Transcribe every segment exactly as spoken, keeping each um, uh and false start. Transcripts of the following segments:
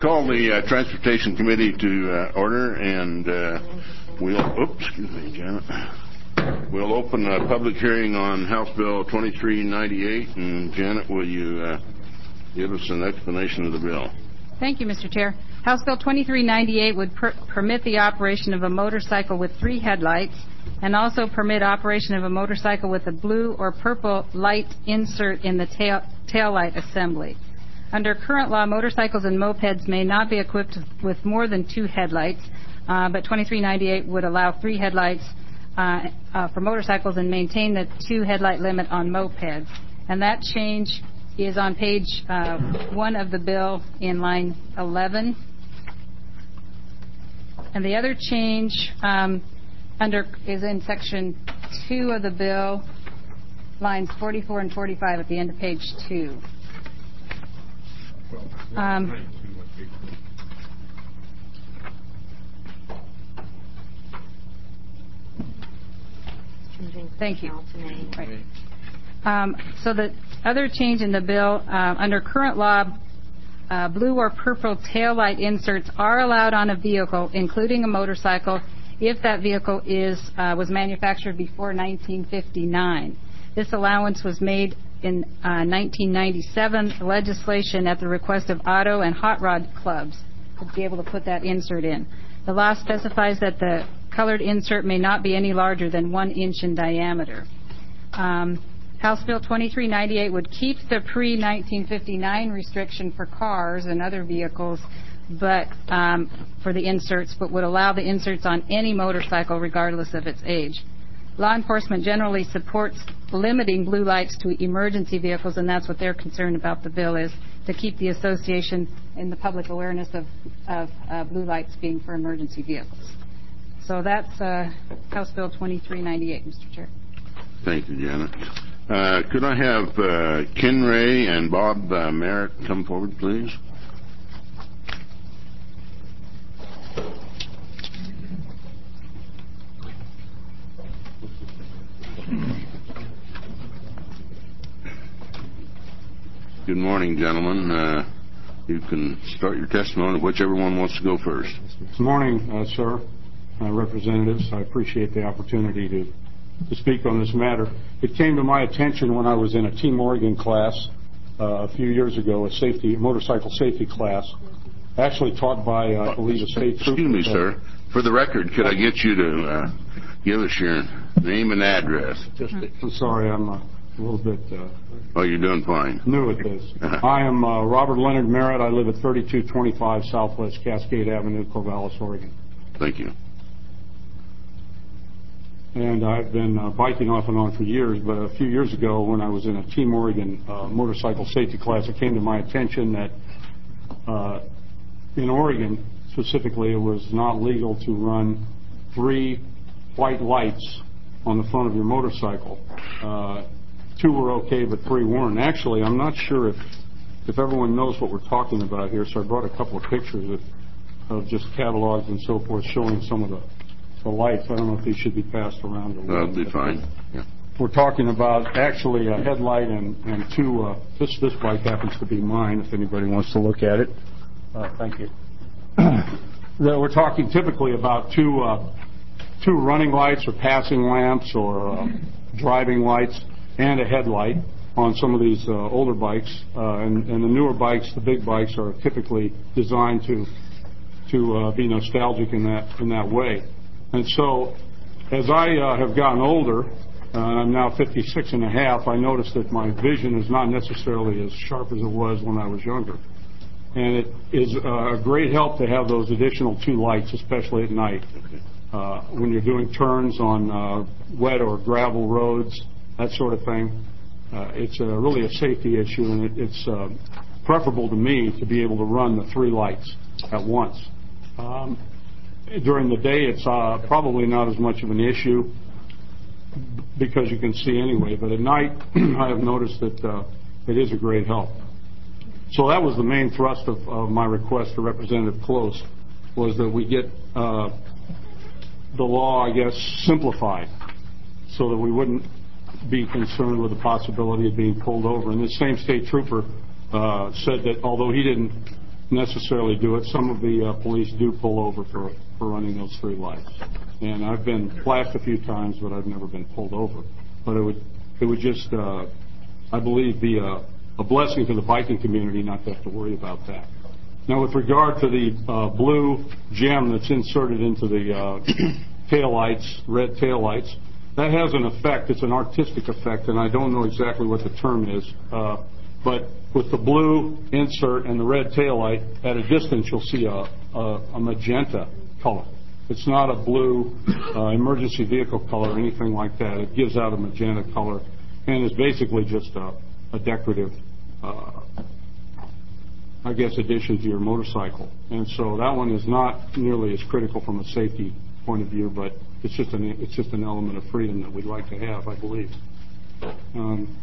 Call the uh, Transportation Committee to uh, order, and uh, we'll, oops, excuse me, Janet. We'll open a public hearing on House Bill twenty-three ninety-eight, and Janet, will you uh, give us an explanation of the bill? Thank you, Mister Chair. House Bill twenty-three ninety-eight would per permit the operation of a motorcycle with three headlights and also permit operation of a motorcycle with a blue or purple light insert in the tail, tail light assembly. Under current law, motorcycles and mopeds may not be equipped with more than two headlights, uh, but twenty-three ninety-eight would allow three headlights uh, uh, for motorcycles and maintain the two headlight limit on mopeds. And that change is on page uh, one of the bill in line eleven. And the other change um, under is in section two of the bill, lines forty-four and forty-five at the end of page two. Um, thank you. Right. Um, so the other change in the bill, uh, under current law, uh, blue or purple taillight inserts are allowed on a vehicle, including a motorcycle, if that vehicle is uh, was manufactured before nineteen fifty-nine. This allowance was made in uh, nineteen ninety-seven legislation at the request of auto and hot rod clubs to be able to put that insert in. The law specifies that the colored insert may not be any larger than one inch in diameter. Um, House Bill twenty-three ninety-eight would keep the pre nineteen fifty-nine restriction for cars and other vehicles, but um, for the inserts, but would allow the inserts on any motorcycle regardless of its age. Law enforcement generally supports limiting blue lights to emergency vehicles, and that's what they're concerned about the bill is, to keep the association and the public awareness of, of uh, blue lights being for emergency vehicles. So that's uh, House Bill twenty-three ninety-eight, Mister Chair. Thank you, Janet. Uh, could I have uh, Ken Ray and Bob uh, Merritt come forward, please? Good morning, gentlemen. Uh, you can start your testimony, whichever one wants to go first. Good morning, uh, sir, uh, representatives. I appreciate the opportunity to, to speak on this matter. It came to my attention when I was in a Team Oregon class uh, a few years ago, a safety, motorcycle safety class, actually taught by, uh, I believe, a state trooper. Excuse me, sir. For the record, could I get you to uh, give us your name and address? Just, I'm sorry, I'm uh, a little bit... Uh, oh, you're doing fine. New at this. I am uh, Robert Leonard Merritt. I live at thirty-two twenty-five Southwest Cascade Avenue, Corvallis, Oregon. Thank you. And I've been uh, biking off and on for years, but a few years ago when I was in a Team Oregon uh, motorcycle safety class, it came to my attention that uh, in Oregon, specifically, it was not legal to run three white lights on the front of your motorcycle. Uh, two were okay, but three weren't. Actually, I'm not sure if if everyone knows what we're talking about here, so I brought a couple of pictures of, of just catalogs and so forth showing some of the, the lights. I don't know if these should be passed around or That'll be fine. Yeah. We're talking about actually a headlight and, and two, uh, this, this bike happens to be mine if anybody wants to look at it. Uh, thank you. We're talking typically about two, uh, two running lights or passing lamps or uh, driving lights and a headlight on some of these uh, older bikes. Uh, and, and the newer bikes, the big bikes, are typically designed to to uh, be nostalgic in that in that way. And so, as I uh, have gotten older, uh, and I'm now fifty-six and a half, I noticed that my vision is not necessarily as sharp as it was when I was younger. And it is uh, a great help to have those additional two lights, especially at night. Uh, when you're doing turns on uh, wet or gravel roads, that sort of thing. Uh, it's a, really a safety issue, and it, it's uh, preferable to me to be able to run the three lights at once. Um, during the day, it's uh, probably not as much of an issue because you can see anyway, but at night, I have noticed that uh, it is a great help. So that was the main thrust of, of my request to Representative Close, was that we get uh, the law, I guess, simplified so that we wouldn't be concerned with the possibility of being pulled over. And this same state trooper uh, said that although he didn't necessarily do it. Some of the uh, police do pull over for, for running those three lights. And I've been flashed a few times, but I've never been pulled over. But it would, it would just, uh, I believe, be a, a blessing to the biking community not to have to worry about that. Now, with regard to the uh, blue gem that's inserted into the uh, taillights, red taillights, that has an effect. It's an artistic effect, and I don't know exactly what the term is. Uh, but with the blue insert and the red taillight, at a distance you'll see a, a, a magenta color. It's not a blue uh, emergency vehicle color or anything like that. It gives out a magenta color and is basically just a, a decorative, uh, I guess, addition to your motorcycle. And so that one is not nearly as critical from a safety point of view, but it's just an it's just an element of freedom that we'd like to have, I believe. Um,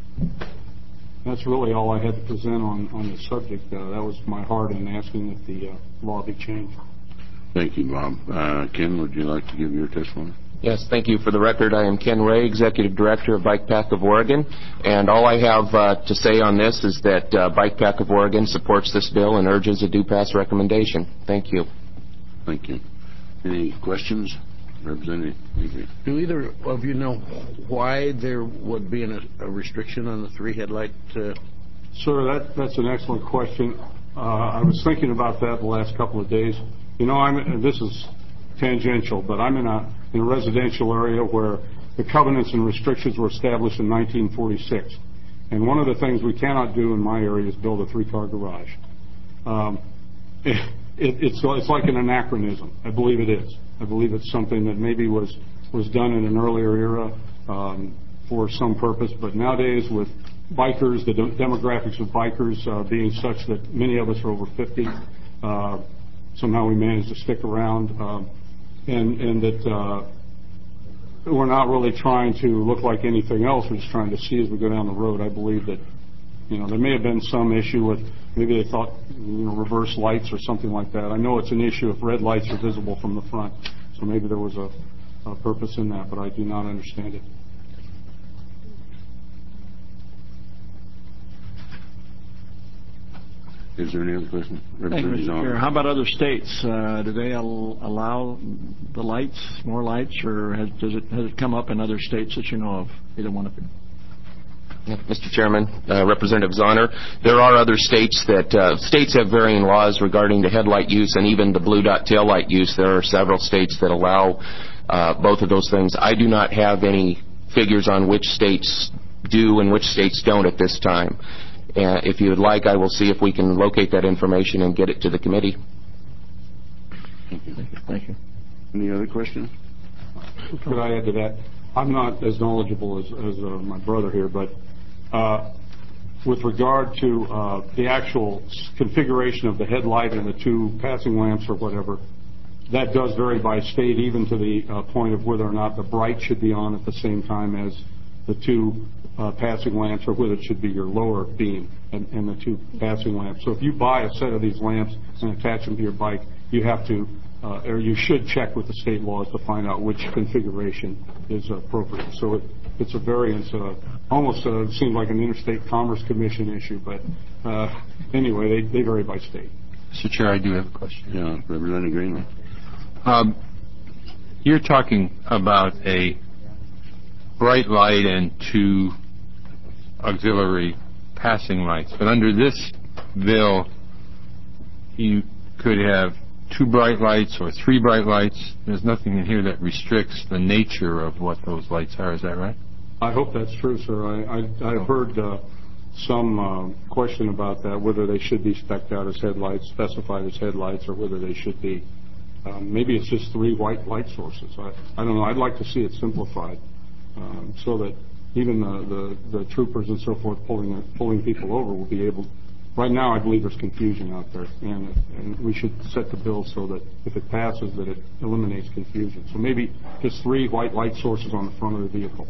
that's really all I had to present on on the subject. Uh, that was my heart in asking that the uh, law be changed. Thank you, Bob. Uh, Ken, would you like to give your testimony? Yes, thank you. For the record, I am Ken Ray, Executive Director of Bike Pack of Oregon, and all I have uh, to say on this is that uh, Bike Pack of Oregon supports this bill and urges a do pass recommendation. Thank you. Thank you. Any questions? Representative Avery. Do either of you know why there would be an, a restriction on the three headlight? Uh... Sir, that, that's an excellent question. Uh, I was thinking about that the last couple of days. You know, I'm, and this is tangential, but I'm in a, in a residential area where the covenants and restrictions were established in nineteen forty-six. And one of the things we cannot do in my area is build a three-car garage. Um, it, it, it's, it's like an anachronism. I believe it is. I believe it's something that maybe was, was done in an earlier era um, for some purpose, but nowadays with bikers, the de- demographics of bikers uh, being such that many of us are over fifty, uh, somehow we managed to stick around, um, and, and that uh, we're not really trying to look like anything else. We're just trying to see as we go down the road. I believe that, you know, there may have been some issue with, maybe they thought, you know, reverse lights or something like that. I know it's an issue if red lights are visible from the front, so maybe there was a, a purpose in that, but I do not understand it. Is there any other question? Thank you, Mister Chair. How about other states? Uh, do they al- allow the lights, more lights, or has, does it, has it come up in other states that you know of? Either one of you. Yeah, Mister Chairman, uh, Representative Zahner, there are other states that uh, states have varying laws regarding the headlight use and even the blue dot tail light use. There are several states that allow uh, both of those things. I do not have any figures on which states do and which states don't at this time. Uh, if you would like, I will see if we can locate that information and get it to the committee. Thank you. Thank you. Any other questions? Could I add to that? I'm not as knowledgeable as, as uh, my brother here, but uh, with regard to uh, the actual configuration of the headlight and the two passing lamps or whatever, that does vary by state, even to the uh, point of whether or not the bright should be on at the same time as the two uh, passing lamps, or whether it should be your lower beam and, and the two passing lamps. So if you buy a set of these lamps and attach them to your bike, you have to, uh, or you should check with the state laws to find out which configuration is appropriate. So it, it's a variance, uh, almost uh, seems like an Interstate Commerce Commission issue, but uh, anyway, they, they vary by state. Mister Chair, I do have a question. Yeah, Representative Greenlee. Um, you're talking about a bright light and two auxiliary passing lights, but under this bill, you could have two bright lights or three bright lights. There's nothing in here that restricts the nature of what those lights are. Is that right? I hope that's true, sir. I, I, I've heard uh, some uh, question about that, whether they should be spec'd out as headlights, specified as headlights, or whether they should be. Um, maybe it's just three white light sources. I, I don't know. I'd like to see it simplified um, so that even the, the, the troopers and so forth pulling pulling people over will be able. Right now, I believe there's confusion out there, and, and we should set the bill so that if it passes, that it eliminates confusion. So maybe just three white light sources on the front of the vehicle.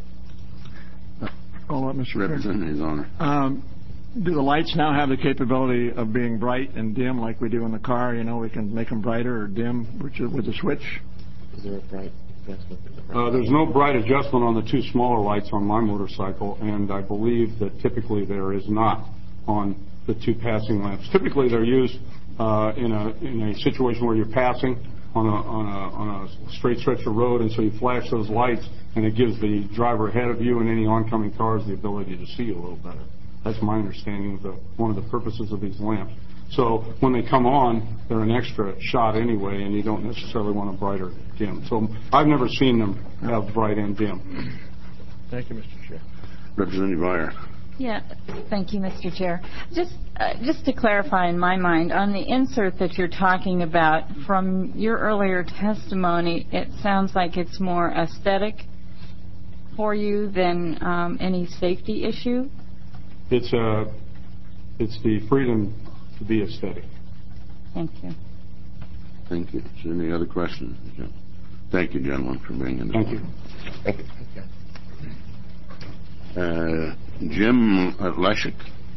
Follow up, Mister Representative Honor. Um, do the lights now have the capability of being bright and dim like we do in the car? You know, we can make them brighter or dim with the switch. Is there a bright adjustment? Uh, there's no bright adjustment on the two smaller lights on my motorcycle, and I believe that typically there is not on the two passing lamps. Typically, they're used uh, in a in a situation where you're passing on a on a on a straight stretch of road, and so you flash those lights, and it gives the driver ahead of you and any oncoming cars the ability to see a little better. That's my understanding of the one of the purposes of these lamps. So when they come on, they're an extra shot anyway, and you don't necessarily want a brighter dim. So I've never seen them have bright and dim. Thank you, Mister Chair. Representative Meyer. Yeah, thank you, Mister Chair. Just uh, just to clarify in my mind, on the insert that you're talking about, from your earlier testimony, it sounds like it's more aesthetic for you than um, any safety issue? It's, uh, it's the freedom to be aesthetic. Thank you. Thank you. Is there any other questions? Thank you, gentlemen, for being in. Thank you. Thank you. Uh, Jim Leshek.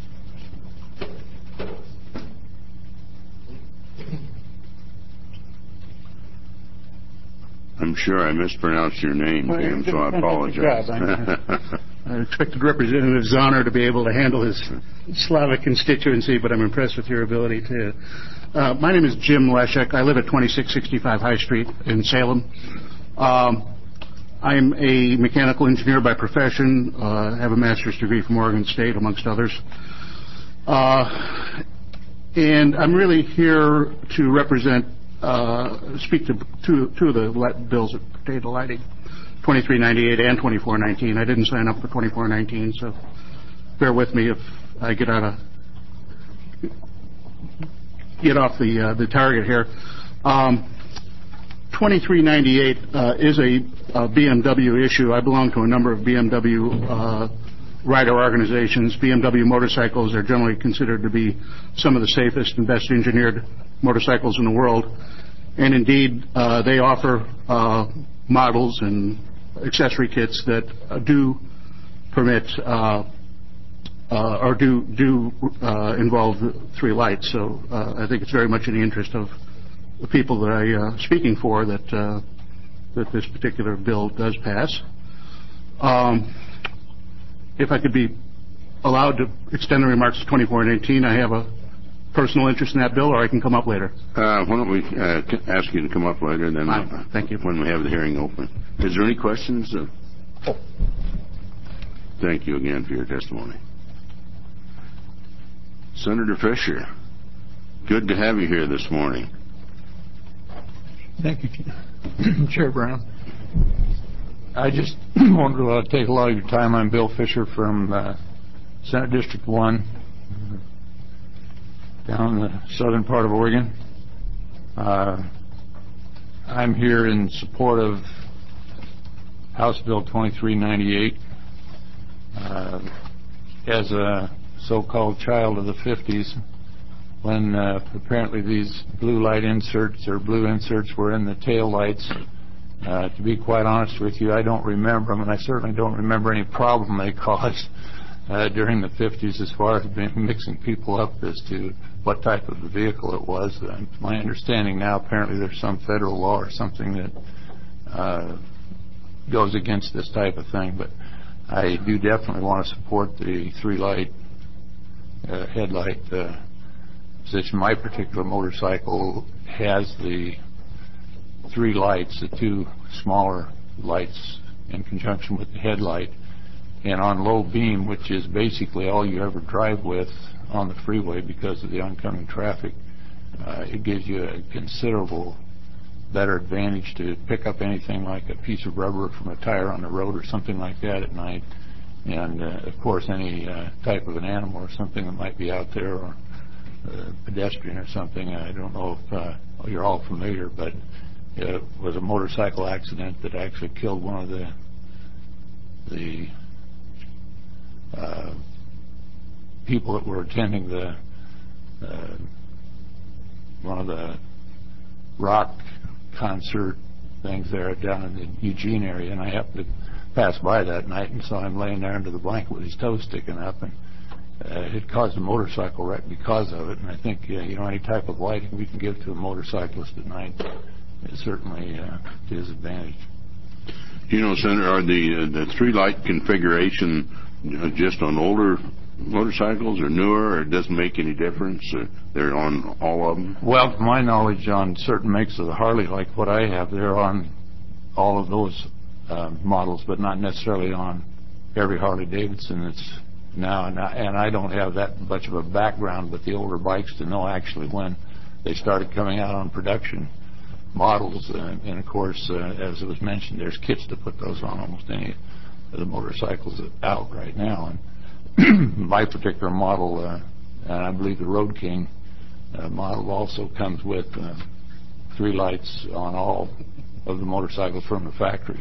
I'm sure I mispronounced your name, Jim, so I apologize. I expected Representative Zahner to be able to handle his Slavic constituency, but I'm impressed with your ability to. Uh, my name is Jim Leshek. I live at twenty-six sixty-five High Street in Salem. Um, I'm a mechanical engineer by profession. Uh, have a master's degree from Oregon State, amongst others. Uh, and I'm really here to represent, uh, speak to two, two of the light bills that pertain to lighting, twenty-three ninety-eight and twenty-four nineteen. I didn't sign up for twenty-four nineteen, so bear with me if I get out of get off the uh, the target here. Um, twenty-three ninety-eight uh, is a, a B M W issue. I belong to a number of B M W uh, rider organizations. B M W motorcycles are generally considered to be some of the safest and best engineered motorcycles in the world. And indeed, uh, they offer uh, models and accessory kits that uh, do permit uh, uh, or do, do uh, involve three lights. So uh, I think it's very much in the interest of the people that I'm uh, speaking for that uh, that this particular bill does pass. Um, if I could be allowed to extend the remarks to twenty-four nineteen, I have a personal interest in that bill, or I can come up later. Uh, why don't we uh, ask you to come up later, then uh, thank you. When we have the hearing open. Is there any questions? Uh, oh. Thank you again for your testimony. Senator Fisher, good to have you here this morning. Thank you, Chair Brown. I just wanted to uh, take a lot of your time. I'm Bill Fisher from uh, Senate District one, down in the southern part of Oregon. Uh, I'm here in support of House Bill twenty-three ninety-eight. Uh, as a so-called child of the fifties, when uh, apparently these blue light inserts or blue inserts were in the tail lights. Uh, to be quite honest with you, I don't remember them, and I certainly don't remember any problem they caused uh, during the fifties as far as being, mixing people up as to what type of a vehicle it was. Uh, my understanding now, apparently there's some federal law or something that uh, goes against this type of thing, but I do definitely want to support the three-light uh, headlight uh, position. My particular motorcycle has the three lights, the two smaller lights in conjunction with the headlight, and on low beam, which is basically all you ever drive with on the freeway because of the oncoming traffic, uh, it gives you a considerable better advantage to pick up anything like a piece of rubber from a tire on the road or something like that at night, and uh, of course any uh, type of an animal or something that might be out there, or a pedestrian or something. I don't know if uh, you're all familiar, but it was a motorcycle accident that actually killed one of the the uh, people that were attending the uh, one of the rock concert things there down in the Eugene area, and I happened to pass by that night and saw him laying there under the blanket with his toes sticking up, and uh, it caused a motorcycle wreck because of it. And I think uh, you know, any type of lighting we can give to a motorcyclist at night is certainly uh, to his advantage. You know, Senator, are the uh, the three light configuration uh, just on older motorcycles are newer, or it doesn't make any difference? Or they're on all of them? Well, to my knowledge, on certain makes of the Harley, like what I have, they're on all of those uh, models, but not necessarily on every Harley Davidson that's now. And I, and I don't have that much of a background with the older bikes to know actually when they started coming out on production models. Uh, and, of course, uh, as it was mentioned, there's kits to put those on almost any of the motorcycles out right now. And my particular model, uh, and I believe the Road King uh, model, also comes with uh, three lights on all of the motorcycles from the factory.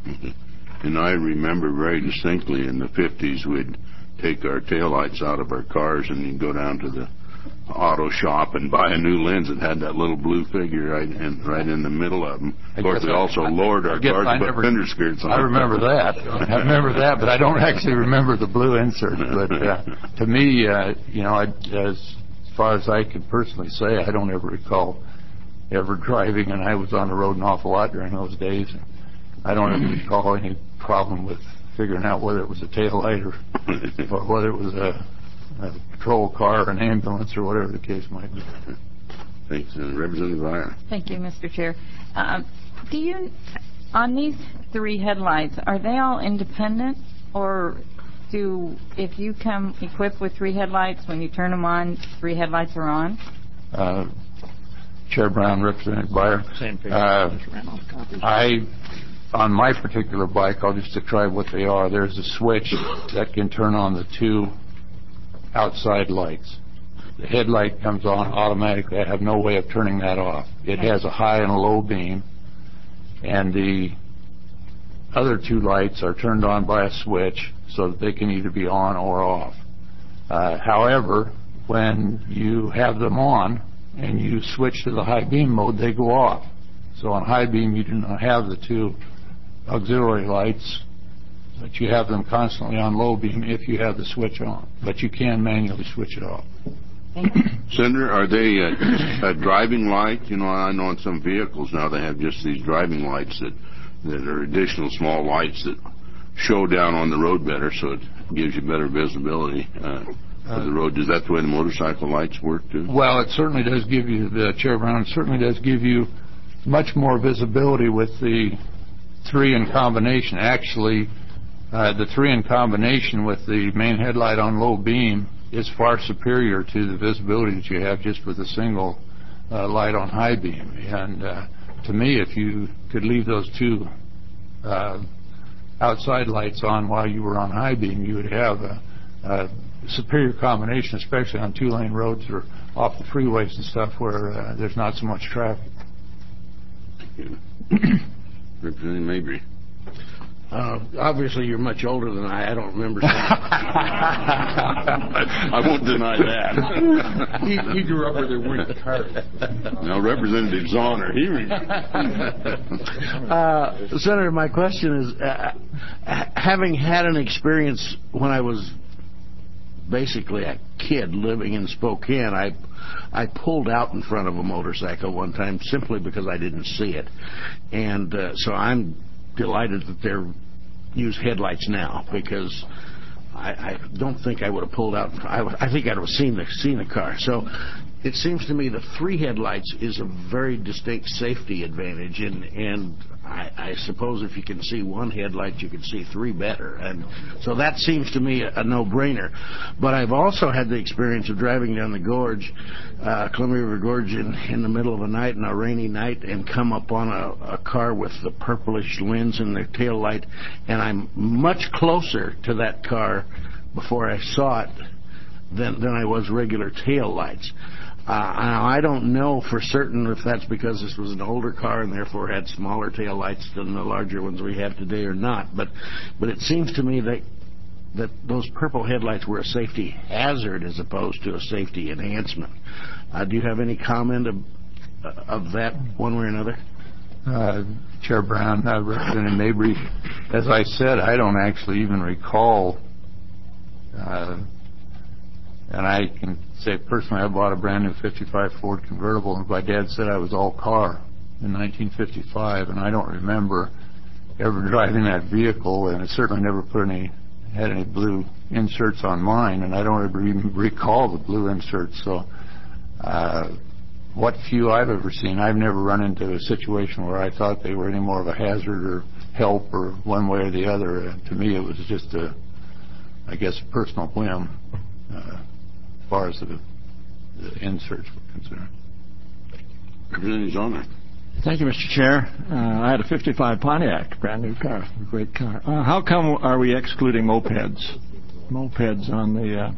And I remember very distinctly in the fifties we'd take our taillights out of our cars and you'd go down to the auto shop and buy a new lens that had that little blue figure right in, right in the middle of them. Of course, we I, also I, lowered our cars and put fender skirts on. I remember that. I remember that, but I don't actually remember the blue insert. But uh, to me, uh, you know, I, as far as I could personally say, I don't ever recall ever driving, and I was on the road an awful lot during those days. And I don't ever recall any problem with figuring out whether it was a tail light or, or whether it was a, a patrol car or an ambulance or whatever the case might be. Thanks. Uh, Representative Iyer. Thank you, Mister Chair. Um, do you, on these three headlights, are they all independent, or do, if you come equipped with three headlights, when you turn them on, three headlights are on? Uh, Chair Brown, Representative Beyer. Same thing. Uh, I, on my particular bike, I'll just describe what they are. There's a switch that can turn on the two outside lights. The headlight comes on automatically. I have no way of turning that off. It has a high and a low beam, and the other two lights are turned on by a switch so that they can either be on or off. Uh, however, when you have them on and you switch to the high beam mode, they go off. So on high beam, you do not have the two auxiliary lights, but you have them constantly on low beam if you have the switch on. But you can manually switch it off. Senator, are they a, a driving light? You know, I know in some vehicles now they have just these driving lights that, that are additional small lights that show down on the road better, so it gives you better visibility uh, for the road. Is that the way the motorcycle lights work, too? Well, it certainly does give you, the Chair Brown, it certainly does give you much more visibility with the three in combination. Actually, uh, the three in combination with the main headlight on low beam is far superior to the visibility that you have just with a single uh, light on high beam. And uh, to me, if you could leave those two uh, outside lights on while you were on high beam, you would have a, a superior combination, especially on two-lane roads or off the freeways and stuff where uh, there's not so much traffic. Thank you. Representative Mabry. Uh, obviously, you're much older than I. I don't remember. I won't deny that. he, he grew up where there weren't cars. Now, Representative Zahner, he uh, Senator, my question is, uh, having had an experience when I was basically a kid living in Spokane, I I pulled out in front of a motorcycle one time simply because I didn't see it, and uh, so I'm delighted that they're use headlights now, because I, I don't think I would have pulled out. I, I think I'd have seen the seen the car. So it seems to me the three headlights is a very distinct safety advantage, and and I, I suppose if you can see one headlight, you can see three better, and so that seems to me a, a no-brainer. But I've also had the experience of driving down the gorge, uh, Columbia River Gorge, in, in the middle of a night, on a rainy night, and come up on a, a car with the purplish lens in the tail light, and I'm much closer to that car before I saw it than, than I was regular tail lights. Uh, I don't know for certain if that's because this was an older car and therefore had smaller tail lights than the larger ones we have today or not, but but it seems to me that that those purple headlights were a safety hazard as opposed to a safety enhancement. Uh, do you have any comment of, of that one way or another? Uh, Chair Brown, uh, Representative Mabry, as I said, I don't actually even recall, uh, and I can say personally, I bought a brand new fifty-five Ford convertible, and my dad said I was all car in nineteen fifty-five, and I don't remember ever driving that vehicle, and it certainly never put any had any blue inserts on mine, and I don't ever even recall the blue inserts. So uh, what few I've ever seen, I've never run into a situation where I thought they were any more of a hazard or help or one way or the other. Uh, to me, it was just a, I guess, a personal whim uh, as far as the, the inserts were concerned. Representative Zoner. Thank you, Mister Chair. Uh, I had a fifty-five Pontiac, brand new car, a great car. Uh, how come are we excluding mopeds? Mopeds on the. Uh,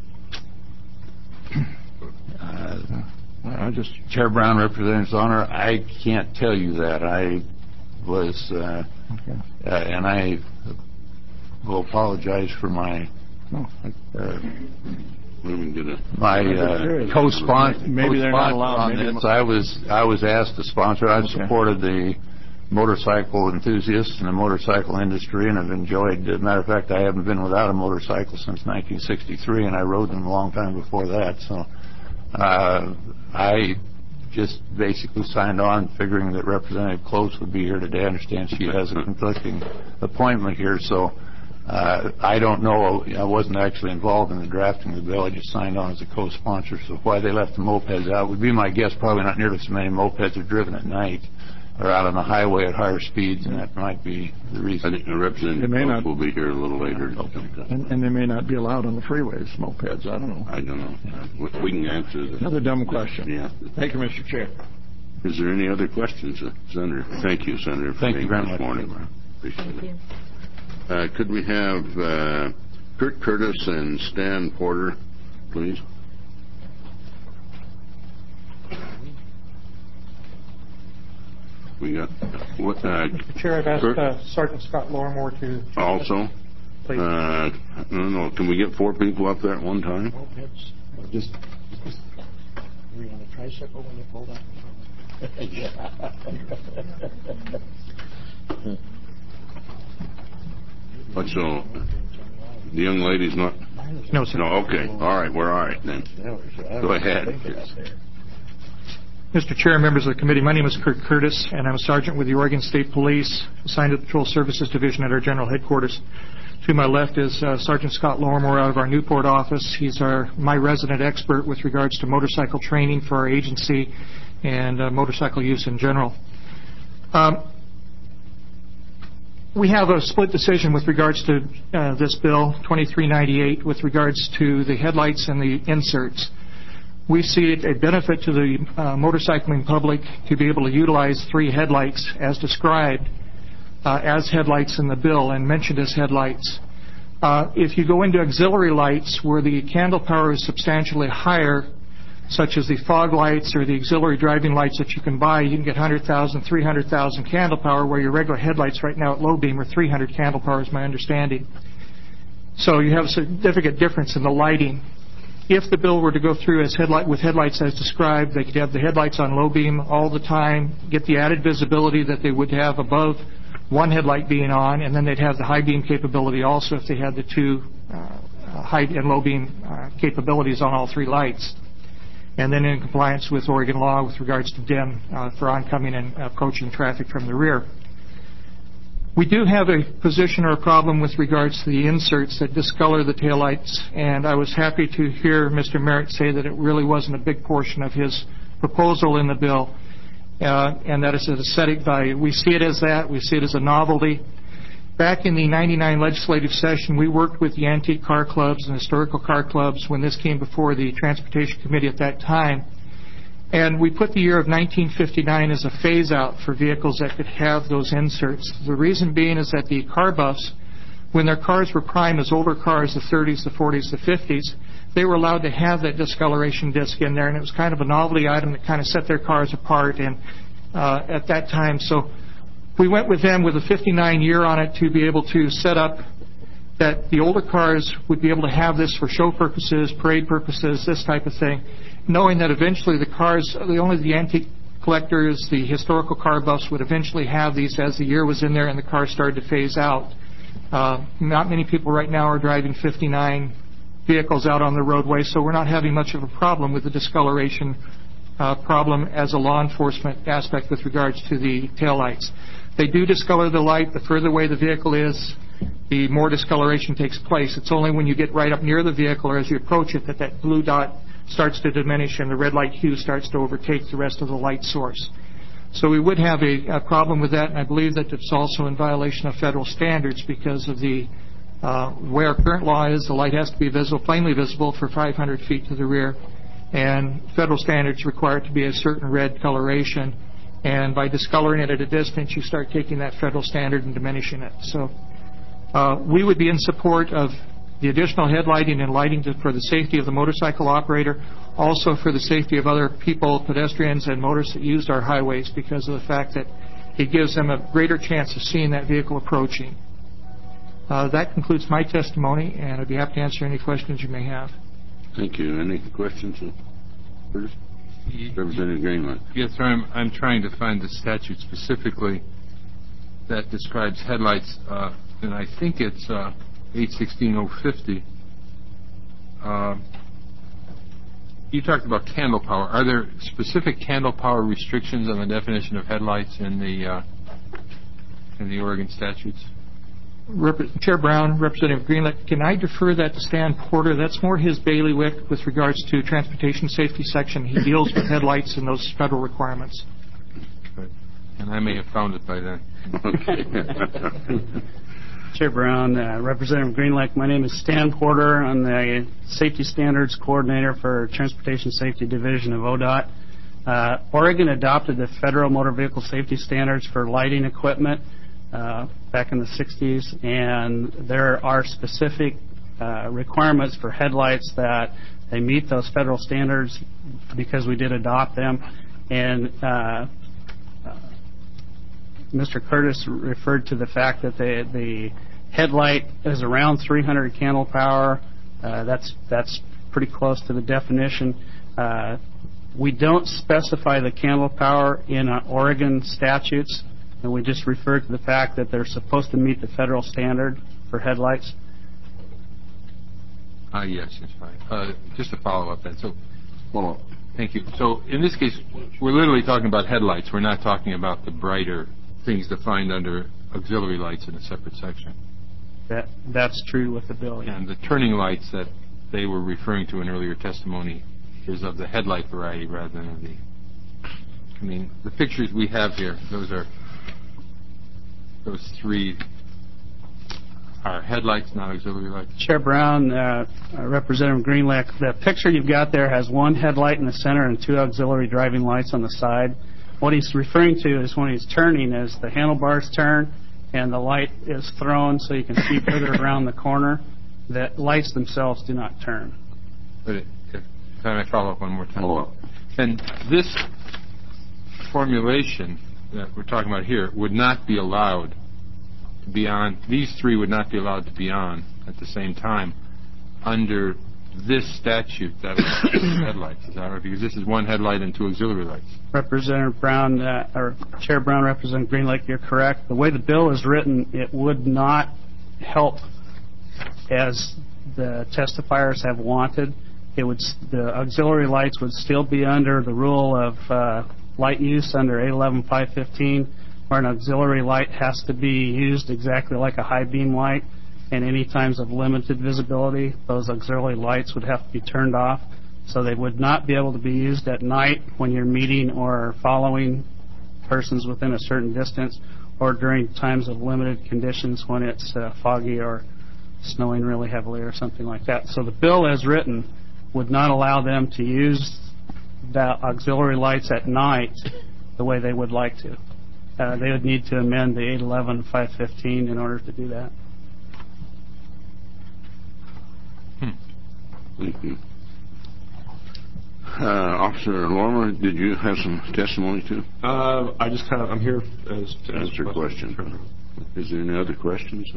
uh, I just Chair Brown, Representative Zoner. I can't tell you that. I was, uh, okay. uh, and I will apologize for my. No. Uh, Get a, my uh, co-sponsor. Maybe they're not allowed. On maybe this. I was I was asked to sponsor. I've okay. supported the motorcycle enthusiasts and the motorcycle industry, and have enjoyed. As a matter of fact, I haven't been without a motorcycle since nineteen sixty-three, and I rode them a long time before that. So uh, I just basically signed on, figuring that Representative Close would be here today. I understand she has a conflicting appointment here, so. Uh, I don't know. I wasn't actually involved in the drafting of the bill. I just signed on as a co-sponsor. So why they left the mopeds out would be my guess. Probably not nearly so many mopeds are driven at night or out on the highway at higher speeds, and that might be the reason. I think the Representative Close will be here a little later. Okay. And, and they may not be allowed on the freeways, mopeds. I don't know. I don't know. Yeah. We can answer that. Another dumb question. Yeah. Thank you, Mister Chair. Is there any other questions, uh, Senator? Thank you, Senator, for Thank being you very here this much. morning. Appreciate it. Uh, could we have uh, Kurt Curtis and Stan Porter, please? We got what? Uh, Mister Chair, I've asked uh, Sergeant Scott Lorimore to also. Please. Uh, I don't know. Can we get four people up there at one time? Mopeds. Just, just were you on a tricycle when you pulled up? What, so the young lady's not? No, sir. No, okay. All right, we're all right then. Go ahead. Mister Chair, members of the committee, my name is Kurt Curtis, and I'm a sergeant with the Oregon State Police, assigned to the Patrol Services Division at our general headquarters. To my left is uh, Sergeant Scott Lorimore out of our Newport office. He's our my resident expert with regards to motorcycle training for our agency and uh, motorcycle use in general. Um, We have a split decision with regards to uh, this bill, twenty-three ninety-eight, with regards to the headlights and the inserts. We see it a benefit to the uh, motorcycling public to be able to utilize three headlights as described uh, as headlights in the bill and mentioned as headlights. Uh, if you go into auxiliary lights where the candle power is substantially higher, such as the fog lights or the auxiliary driving lights that you can buy, you can get one hundred thousand, three hundred thousand candle power, where your regular headlights right now at low beam are three hundred candle power, is my understanding. So you have a significant difference in the lighting. If the bill were to go through as headlight with headlights as described, they could have the headlights on low beam all the time, get the added visibility that they would have above one headlight being on, and then they'd have the high beam capability also if they had the two uh, high and low beam uh, capabilities on all three lights. And then in compliance with Oregon law with regards to dim uh, for oncoming and approaching traffic from the rear. We do have a position or a problem with regards to the inserts that discolor the taillights, and I was happy to hear Mister Merritt say that it really wasn't a big portion of his proposal in the bill, uh, and that is an aesthetic value. We see it as that. We see it as a novelty. Back in the ninety-nine legislative session, we worked with the antique car clubs and historical car clubs when this came before the Transportation Committee at that time. And we put the year of nineteen fifty-nine as a phase-out for vehicles that could have those inserts. The reason being is that the car buffs, when their cars were prime as older cars, the thirties, the forties, the fifties, they were allowed to have that discoloration disc in there, and it was kind of a novelty item that kind of set their cars apart and uh, at that time. So we went with them with a fifty-nine year on it to be able to set up that the older cars would be able to have this for show purposes, parade purposes, this type of thing, knowing that eventually the cars, only the antique collectors, the historical car buffs would eventually have these as the year was in there and the cars started to phase out. Uh, not many people right now are driving fifty-nine vehicles out on the roadway, so we're not having much of a problem with the discoloration uh, problem as a law enforcement aspect with regards to the taillights. They do discolor the light the further away the vehicle is. the more discoloration takes place. It's only when you get right up near the vehicle or as you approach it that that blue dot starts to diminish and the red light hue starts to overtake the rest of the light source. So we would have a, a problem with that, and I believe that it's also in violation of federal standards because of the uh, way our current law is. The light has to be visible, plainly visible for five hundred feet to the rear, and federal standards require it to be a certain red coloration. And by discoloring it at a distance, you start taking that federal standard and diminishing it. So uh, we would be in support of the additional headlighting and lighting to, for the safety of the motorcycle operator, also for the safety of other people, pedestrians, and motorists that use our highways because of the fact that it gives them a greater chance of seeing that vehicle approaching. Uh, that concludes my testimony, and I'd be happy to answer any questions you may have. Thank you. Any questions? Curtis? Representative Greenlight. Yes, sir. I'm, I'm trying to find the statute specifically that describes headlights, uh, and I think it's uh, eight sixteen oh fifty. Uh, you talked about candle power. Are there specific candle power restrictions on the definition of headlights in the uh, in the Oregon statutes? Rep- Chair Brown, Representative Greenlight, can I defer that to Stan Porter? That's more his bailiwick with regards to transportation safety section. He deals with headlights and those federal requirements. Good. And I may have found it by then. Okay. Chair Brown, uh, Representative Greenlight, my name is Stan Porter. I'm the Safety Standards Coordinator for Transportation Safety Division of O D O T. Uh, Oregon adopted the Federal Motor Vehicle Safety Standards for lighting equipment uh, back in the sixties, and there are specific uh, requirements for headlights that they meet those federal standards because we did adopt them. And uh, Mister Curtis referred to the fact that the, the headlight is around three hundred candle power. Uh, that's that's pretty close to the definition. Uh, we don't specify the candle power in uh, Oregon statutes, and we just refer to the fact that they're supposed to meet the federal standard for headlights. Ah, uh, yes, that's fine. Uh, just to follow up then. So, follow up. Thank you. So, in this case, we're literally talking about headlights. We're not talking about the brighter things defined under auxiliary lights in a separate section. That that's true with the bill. Yeah. And the turning lights that they were referring to in earlier testimony is of the headlight variety rather than the. I mean, the pictures we have here, those are those three are headlights, not auxiliary lights. Chair Brown, uh, uh, Representative Greenlight, the picture you've got there has one headlight in the center and two auxiliary driving lights on the side. What he's referring to is when he's turning, as the handlebars turn and the light is thrown so you can see further around the corner, the lights themselves do not turn. But it, if, can I follow up one more time? Follow up. And this formulation that we're talking about here would not be allowed to be on, these three would not be allowed to be on at the same time under this statute that was headlights, is that right? Because this is one headlight and two auxiliary lights. Representative Brown, uh, or Chair Brown, Representative Greenlight, you're correct. The way the bill is written, it would not help as the testifiers have wanted. It would, the auxiliary lights would still be under the rule of uh, light use under eight eleven five fifteen, where an auxiliary light has to be used exactly like a high beam light. And any times of limited visibility, those auxiliary lights would have to be turned off. So they would not be able to be used at night when you're meeting or following persons within a certain distance, or during times of limited conditions when it's uh, foggy or snowing really heavily or something like that. So the bill as written would not allow them to use the auxiliary lights at night the way they would like to. Uh, they would need to amend the eight eleven five fifteen in order to do that. Thank you. Uh, Officer Lorimer, did you have some testimony too? Uh, I just kind of, I'm here as to answer a question. question. Is there any other questions?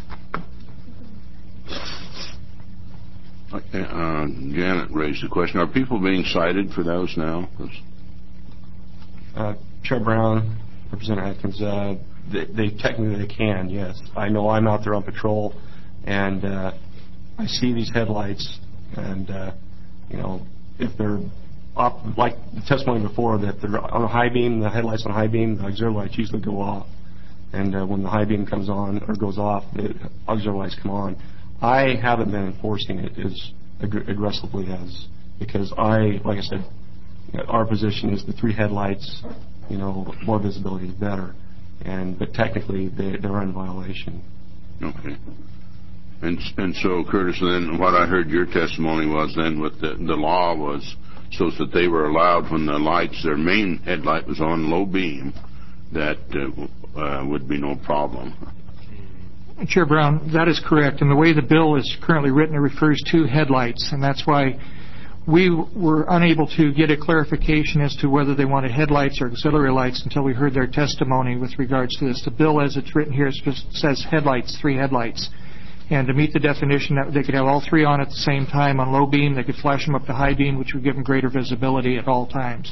Okay, uh, Janet raised the question. Are people being cited for those now? Uh, Chair Brown, Representative Atkins, uh, they, they technically they can, yes. I know I'm out there on patrol, and uh, I see these headlights, and uh, you know, if they're up, like the testimony before, that they're on a high beam, the headlights on a high beam, the auxiliary lights usually go off. and uh, when the high beam comes on or goes off, the auxiliary lights come on. I haven't been enforcing it as ag- aggressively as, because I, like I said, you know, our position is the three headlights, you know, more visibility is better, and but technically they, they're in violation. Okay. And and so, Curtis, then what I heard your testimony was then with the, the law was so that they were allowed when the lights, their main headlight was on low beam, that uh, uh, would be no problem. Chair Brown, that is correct. And the way the bill is currently written, it refers to headlights, and that's why we were unable to get a clarification as to whether they wanted headlights or auxiliary lights until we heard their testimony with regards to this. The bill, as it's written here, says headlights, three headlights. And to meet the definition, that they could have all three on at the same time on low beam, they could flash them up to high beam, which would give them greater visibility at all times.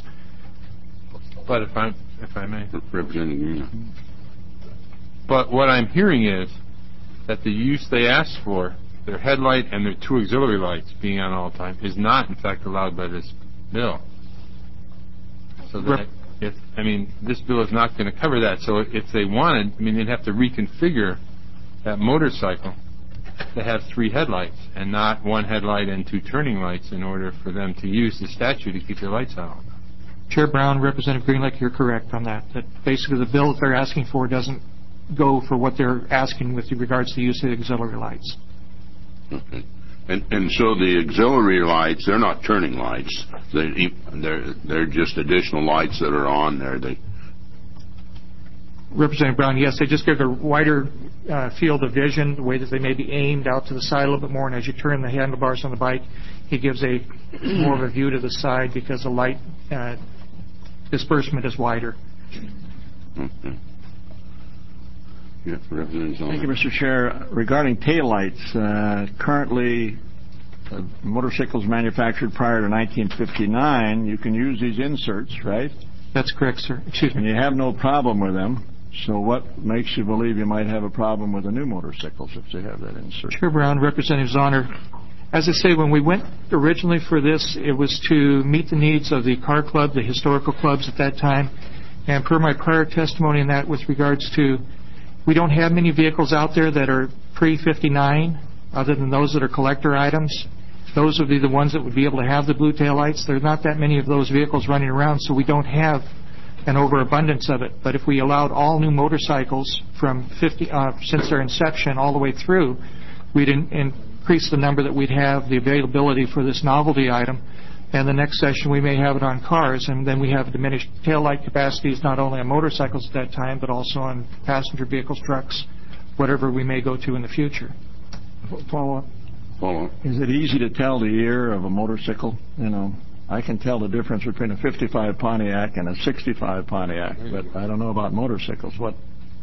But if I if I may, Representative Green. But what I'm hearing is that the use they asked for, their headlight and their two auxiliary lights being on all the time, is not in fact allowed by this bill. So that if I mean this bill is not going to cover that. So if they wanted, I mean they'd have to reconfigure that motorcycle to have three headlights and not one headlight and two turning lights in order for them to use the statute to keep their lights on. Chair Brown, Representative Greenlick, you're correct on that. That basically the bill that they're asking for doesn't go for what they're asking with regards to the use of the auxiliary lights. Okay. And and so the auxiliary lights, they're not turning lights. They they're they're just additional lights that are on there. They Representative Brown, yes, they just give a wider uh, field of vision, the way that they may be aimed out to the side a little bit more, and as you turn the handlebars on the bike, it gives a more of a view to the side because the light uh, disbursement is wider. Okay. Yeah, Representative Zollner. Thank you, Mister Chair. Regarding taillights, uh, currently uh, motorcycles manufactured prior to nineteen fifty-nine, you can use these inserts, right? That's correct, sir. Excuse me. And you have no problem with them. So what makes you believe you might have a problem with the new motorcycles if they have that insert? Chair Brown, Representative Zollner. As I say, when we went originally for this, it was to meet the needs of the car club, the historical clubs at that time. And per my prior testimony in that with regards to, we don't have many vehicles out there that are pre fifty-nine, other than those that are collector items. Those would be the ones that would be able to have the blue tail lights. There are not that many of those vehicles running around, so we don't have an overabundance of it. But if we allowed all new motorcycles from fifty, uh, since their inception all the way through, we'd in, increase the number that we'd have, the availability for this novelty item. And the next session we may have it on cars, and then we have diminished tail light capacities not only on motorcycles at that time, but also on passenger vehicles, trucks, whatever we may go to in the future. Follow up. Follow up. Is it easy to tell the year of a motorcycle? You know, I can tell the difference between a fifty-five Pontiac and a sixty-five Pontiac, but I don't know about motorcycles. What,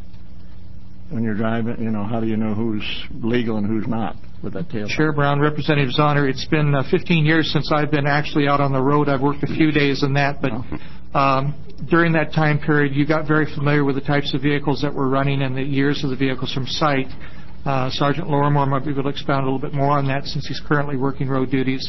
when you're driving, you know, how do you know who's legal and who's not with that tail? Chair Brown, Representative Zollner, it's been uh, fifteen years since I've been actually out on the road. I've worked a few days in that, but um, during that time period, you got very familiar with the types of vehicles that were running and the years of the vehicles from sight. Uh, Sergeant Lorimore might be able to expound a little bit more on that since he's currently working road duties.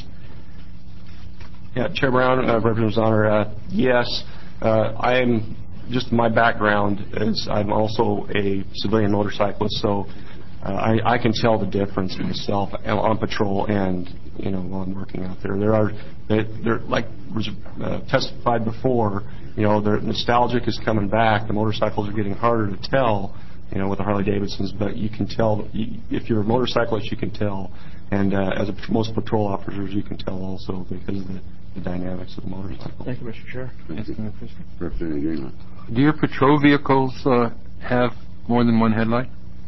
Yeah, Chair Brown, uh, Representative Zollner, uh, yes, uh, I'm just my background is I'm also a civilian motorcyclist, so uh, I, I can tell the difference myself on patrol and you know while I'm working out there. There are they're, they're like was uh, testified before. You know, the nostalgic is coming back. The motorcycles are getting harder to tell. You know, with the Harley Davidsons, but you can tell if you're a motorcyclist, you can tell, and uh, as a, most patrol officers, you can tell also because of the, the dynamics of the motorcycle. Thank you, Mister Chair. Thank you. Representative Greenland. Do your patrol vehicles uh, have more than one headlight?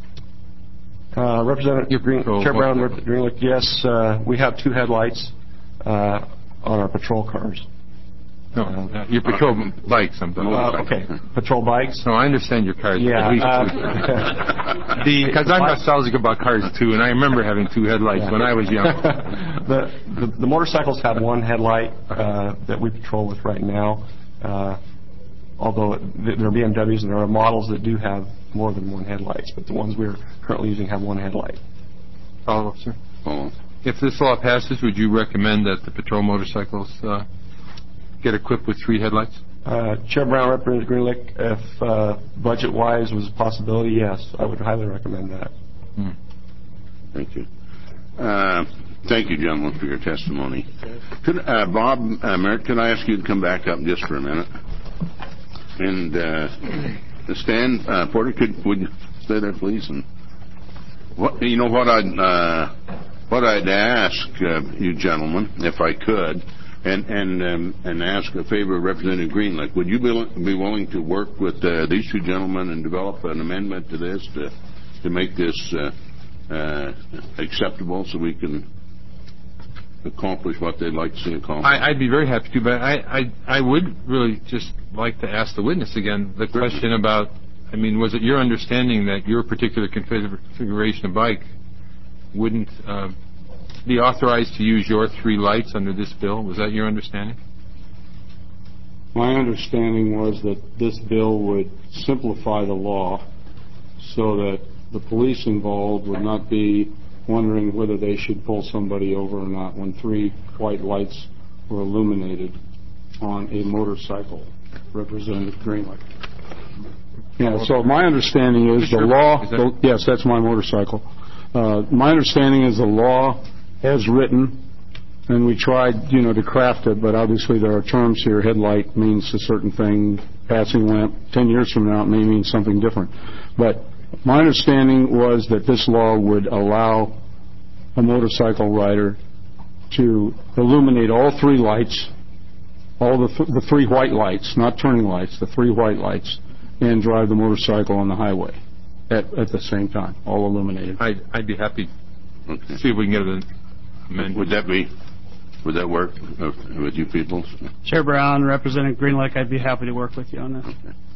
Uh, Representative Green, patrol, Chair Brown, Representative Greenlick, yes, uh, we have two headlights uh, on our patrol cars. No, uh, your patrol uh, bikes, I'm talking uh, Okay, patrol bikes. No, I understand your cars. Yeah. Uh, because I'm nostalgic about cars, too, and I remember having two headlights yeah. when I was young. the, the the motorcycles have one headlight uh, that we patrol with right now, uh, although there are B M Ws and there are models that do have more than one headlights, but the ones we're currently using have one headlight. Follow up, sir. Follow up. If this law passes, would you recommend that the patrol motorcycles uh, get equipped with three headlights? Uh, Chair Brown, Representative Greenlick, if uh, budget-wise was a possibility, yes, I would highly recommend that. Hmm. Thank you. Uh, thank you, gentlemen, for your testimony. Could, uh, Bob uh, Merritt, could I ask you to come back up just for a minute? And uh, Stan uh, Porter, could would you stay there, please? And what you know what I'd uh, what I'd ask uh, you gentlemen, if I could. And and um, and ask a favor of Representative Greenlick. Would you be, be willing to work with uh, these two gentlemen and develop an amendment to this to to make this uh, uh, acceptable so we can accomplish what they'd like to see accomplished? I, I'd be very happy to, but I, I I would really just like to ask the witness again the question about. I mean, was it your understanding that your particular configuration of bike wouldn't Uh, be authorized to use your three lights under this bill? Was that your understanding? My understanding was that this bill would simplify the law so that the police involved would not be wondering whether they should pull somebody over or not when three white lights were illuminated on a motorcycle. Representative Greenlick. Yeah, so my understanding is the law, the, yes, that's my motorcycle. Uh, my understanding is the law as written, and we tried, you know, to craft it, but obviously there are terms here. Headlight means a certain thing. Passing lamp, ten years from now, it may mean something different. But my understanding was that this law would allow a motorcycle rider to illuminate all three lights, all the, th- the three white lights, not turning lights, the three white lights, and drive the motorcycle on the highway at, at the same time, all illuminated. I'd, I'd be happy okay. to see if we can get an amendment. Would that be, would that work uh, with you people? Chair Brown, Representative Greenlick, I'd be happy to work with you on this.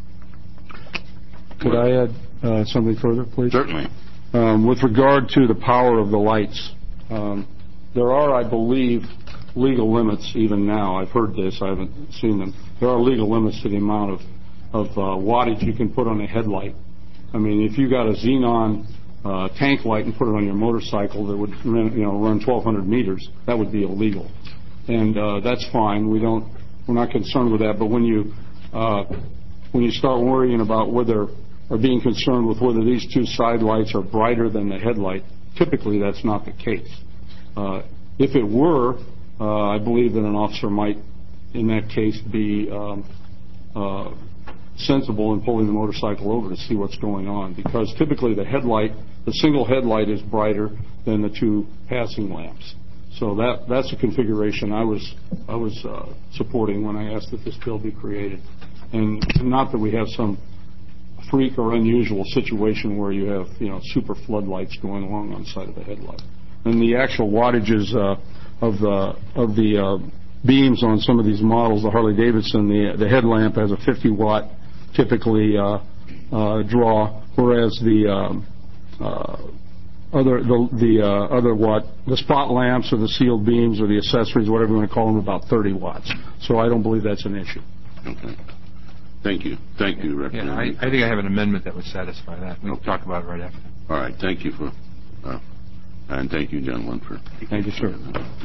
Okay. Could I add uh, something further, please? Certainly. Um, with regard to the power of the lights, um, there are, I believe, legal limits even now. I've heard this. I haven't seen them. There are legal limits to the amount of, of uh, wattage you can put on a headlight. I mean, if you got a xenon uh, tank light and put it on your motorcycle that would, you know, run twelve hundred meters, that would be illegal. And uh, that's fine. We don't, we're not concerned with that. But when you, uh, when you start worrying about whether, or being concerned with whether these two side lights are brighter than the headlight, typically that's not the case. Uh, if it were, uh, I believe that an officer might, in that case, be um, uh, sensible in pulling the motorcycle over to see what's going on, because typically the headlight, the single headlight is brighter than the two passing lamps. So that that's a configuration I was I was uh, supporting when I asked that this bill be created, and not that we have some freak or unusual situation where you have, you know, super floodlights going along on the side of the headlight. And the actual wattages uh, of the of the uh, beams on some of these models, the Harley Davidson, the the headlamp has a fifty watt typically uh, uh, draw, whereas the um, uh, other the the uh, other what the spot lamps or the sealed beams or the accessories, whatever you want to call them, about thirty watts. So I don't believe that's an issue. Okay. Thank you. Thank you, Representative. Yeah, I, I think I have an amendment that would satisfy that. We'll okay. talk about it right after. All right. Thank you for, uh, and thank you, gentlemen, for. Thank you, sir.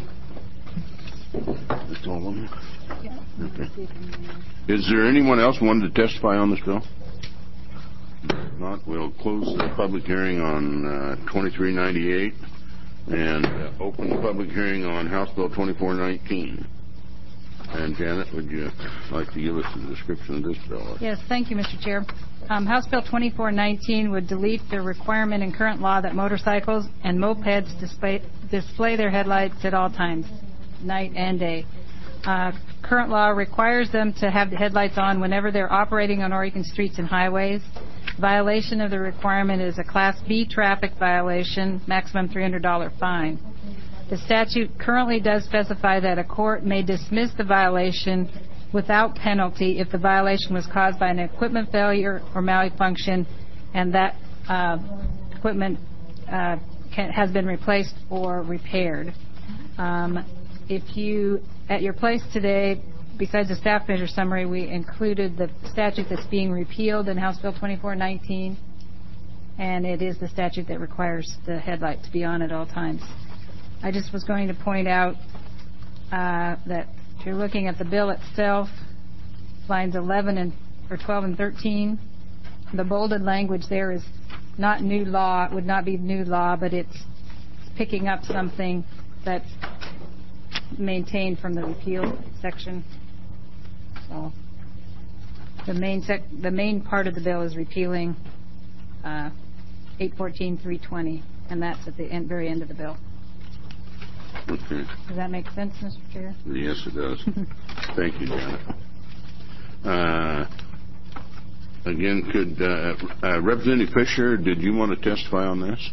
That's all of them? Okay. Is there anyone else who wanted to testify on this bill? If not, we'll close the public hearing on uh, twenty-three ninety-eight and uh, open the public hearing on House Bill twenty-four nineteen. And Janet, would you like to give us a description of this bill? Yes, thank you, Mister Chair. Um, House Bill twenty-four nineteen would delete the requirement in current law that motorcycles and mopeds display, display their headlights at all times, night and day. Uh, current law requires them to have the headlights on whenever they're operating on Oregon streets and highways. Violation of the requirement is a Class B traffic violation, maximum three hundred dollars fine. The statute currently does specify that a court may dismiss the violation without penalty if the violation was caused by an equipment failure or malfunction and that uh, equipment uh, can, has been replaced or repaired. Um, if you, at your place today, besides the staff measure summary, we included the statute that's being repealed in House Bill twenty-four nineteen, and it is the statute that requires the headlight to be on at all times. I just was going to point out uh, that if you're looking at the bill itself, lines eleven and or twelve and thirteen. The bolded language there is not new law. It would not be new law, but it's picking up something that's maintained from the repeal section. So the main sec the main part of the bill is repealing uh, eight fourteen three twenty, and that's at the end, very end of the bill. Okay. Does that make sense, Mister Chair? Yes, it does. Thank you, Janet. Uh, again, could uh, uh, Representative Fisher, did you want to testify on this?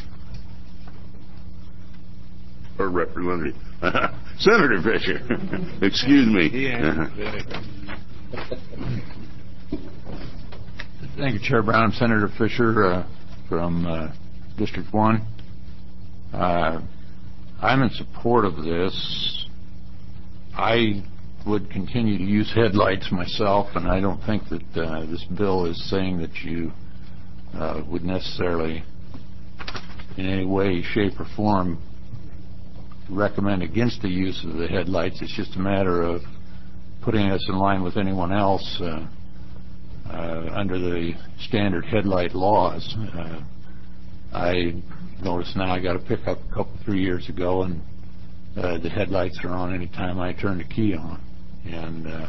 Or Representative Senator Fisher? Excuse me. Thank you, Chair Brown. I'm Senator Fisher uh, from uh, District one. Uh, I'm in support of this. I would continue to use headlights myself, and I don't think that uh, this bill is saying that you uh, would necessarily in any way, shape, or form recommend against the use of the headlights. It's just a matter of putting us in line with anyone else uh, uh, under the standard headlight laws. Uh, I noticed now I got a pickup a couple, three years ago, and uh, the headlights are on any time I turn the key on. And uh,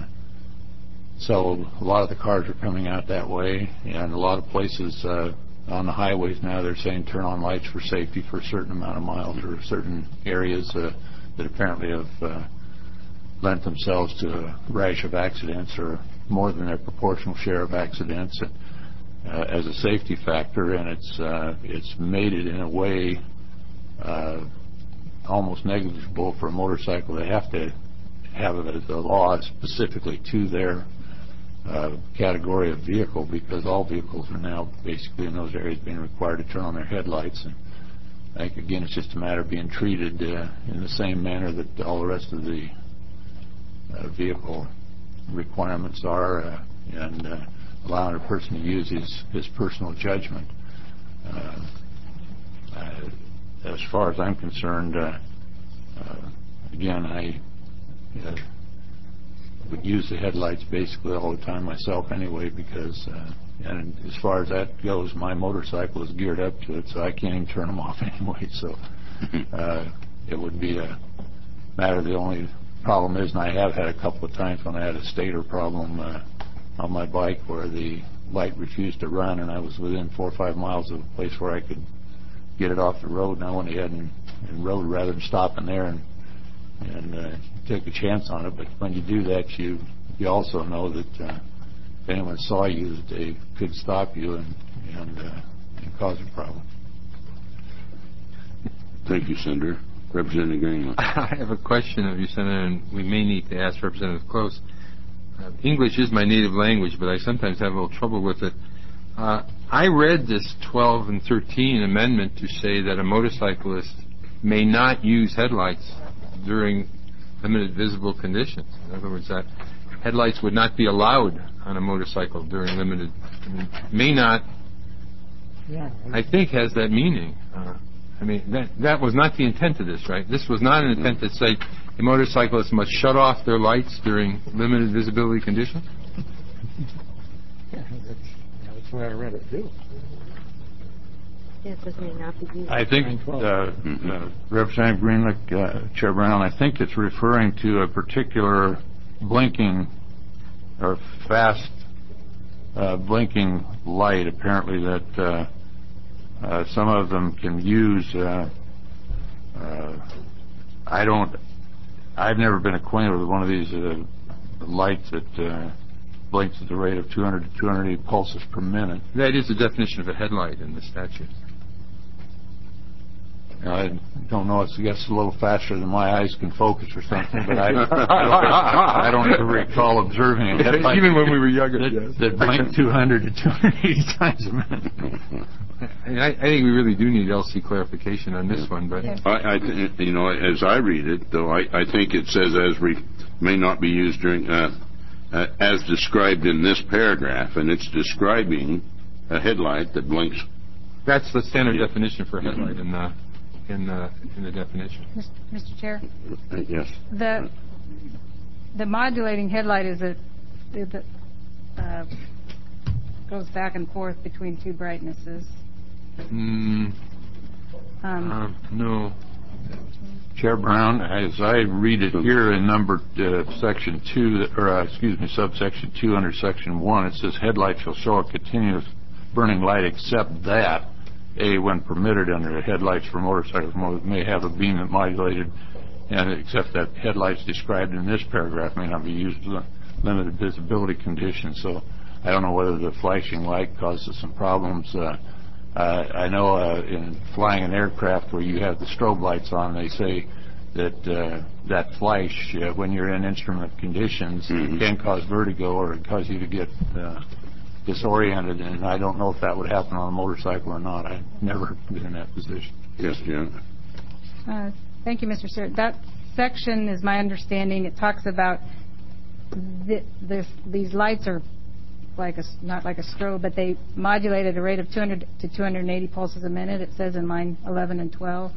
so a lot of the cars are coming out that way, and a lot of places uh, on the highways now they're saying turn on lights for safety for a certain amount of miles or certain areas uh, that apparently have uh, lent themselves to a rash of accidents or more than their proportional share of accidents uh, as a safety factor, and it's uh, it's made it in a way uh, almost negligible for a motorcycle. They have to have a, a law specifically to their uh, category of vehicle, because all vehicles are now basically in those areas being required to turn on their headlights. And I think, again, it's just a matter of being treated uh, in the same manner that all the rest of the uh, vehicle requirements are, uh, and uh, allowing a person to use his, his personal judgment. Uh, uh, as far as I'm concerned, uh, uh, again, I uh, would use the headlights basically all the time myself anyway, because uh, and as far as that goes, my motorcycle is geared up to it, so I can't even turn them off anyway. So uh, it would be a matter. The only problem is, and I have had a couple of times when I had a stator problem uh, on my bike where the light refused to run, and I was within four or five miles of a place where I could get it off the road, and I went ahead and, and rode rather than stopping there and and uh, take a chance on it. But when you do that, you you also know that uh, if anyone saw you, that they could stop you and and, uh, and cause a problem. Thank you, Senator. Representative Greenland. I have a question of you, Senator, and we may need to ask Representative Close. Uh, English is my native language, but I sometimes have a little trouble with it. Uh, I read this twelve and thirteen amendment to say that a motorcyclist may not use headlights during limited visible conditions. In other words, that headlights would not be allowed on a motorcycle during limited, I mean, may not, yeah, I think has that meaning. Uh, I mean, that that was not the intent of this, right? This was not an intent to say a motorcyclist must shut off their lights during limited visibility conditions? Yeah, that's, that's the way I read it, too. Yes, this may not be used. I think, uh, uh, Representative Greenlick, uh, Chair Brown, I think it's referring to a particular blinking or fast uh, blinking light, apparently, that uh, uh, some of them can use. Uh, uh, I don't, I've never been acquainted with one of these uh, lights that uh, blinks at the rate of two hundred to two hundred eighty pulses per minute. That is the definition of a headlight in the statute. I don't know. It's, I guess, a little faster than my eyes can focus or something, but I, I, don't, I don't ever recall observing a headlight even when we were younger, that, yes. that blinked two hundred to two hundred eighty times a minute. I, I think we really do need L C clarification on this one, but I, I th- you know, as I read it, though, I, I think it says as re- may not be used during uh, uh, as described in this paragraph, and it's describing a headlight that blinks. That's the standard yeah. definition for a headlight in the in the in the definition. Mister Chair. Uh, yes. The the modulating headlight is a it uh, goes back and forth between two brightnesses. Mm, Um, uh, no. Chair Brown, as I read it here in number uh, section two, or uh, excuse me, subsection two under section one, it says headlight shall show a continuous burning light except that A, when permitted under the headlights for motorcycles, may have a beam that modulated, and except that headlights described in this paragraph may not be used in limited visibility conditions. So I don't know whether the flashing light causes some problems. Uh, uh, I know uh, in flying an aircraft where you have the strobe lights on, they say that uh, that flash, uh, when you're in instrument conditions, mm-hmm. can cause vertigo or cause you to get uh, disoriented, and I don't know if that would happen on a motorcycle or not. I've never been in that position. Yes, Jan. Uh, thank you, Mister Chair. That section is my understanding. It talks about th- this, these lights are like a, not like a strobe, but they modulate at a rate of two hundred to two hundred eighty pulses a minute. It says in line eleven and twelve.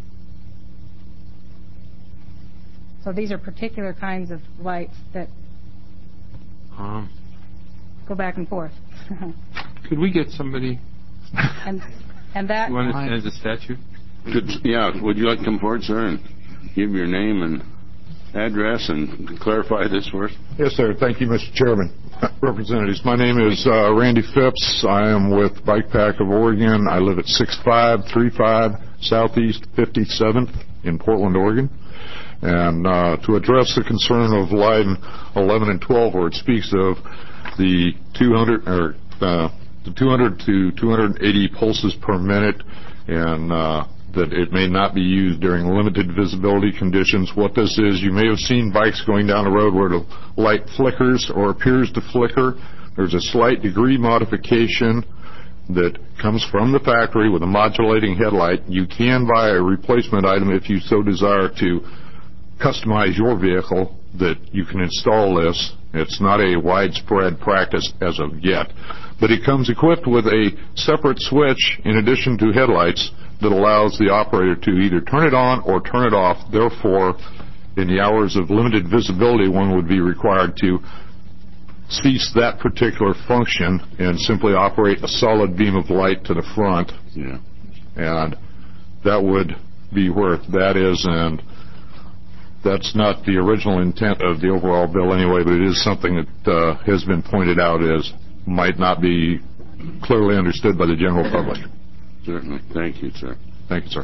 So these are particular kinds of lights that Um, go back and forth. could we get somebody and and that who understands the statute? Could, yeah, would you like to come forward, sir, and give your name and address and clarify this for us? Yes, sir. Thank you, Mister Chairman. Representatives, my name is uh, Randy Phipps. I am with Bike Pack of Oregon. I live at six five three five Southeast fifty-seventh in Portland, Oregon. And uh, to address the concern of line eleven and twelve, where it speaks of the two hundred or uh, the two hundred to two hundred eighty pulses per minute, and uh, that it may not be used during limited visibility conditions. What this is, you may have seen bikes going down the road where the light flickers or appears to flicker. There's a slight degree modification that comes from the factory with a modulating headlight. You can buy a replacement item if you so desire to customize your vehicle that you can install this. It's not a widespread practice as of yet, but it comes equipped with a separate switch in addition to headlights that allows the operator to either turn it on or turn it off. Therefore, in the hours of limited visibility, one would be required to cease that particular function and simply operate a solid beam of light to the front. Yeah. And that would be where that is, and that's not the original intent of the overall bill anyway, but it is something that uh, has been pointed out as might not be clearly understood by the general public. Certainly. Thank you, sir. Thank you, sir.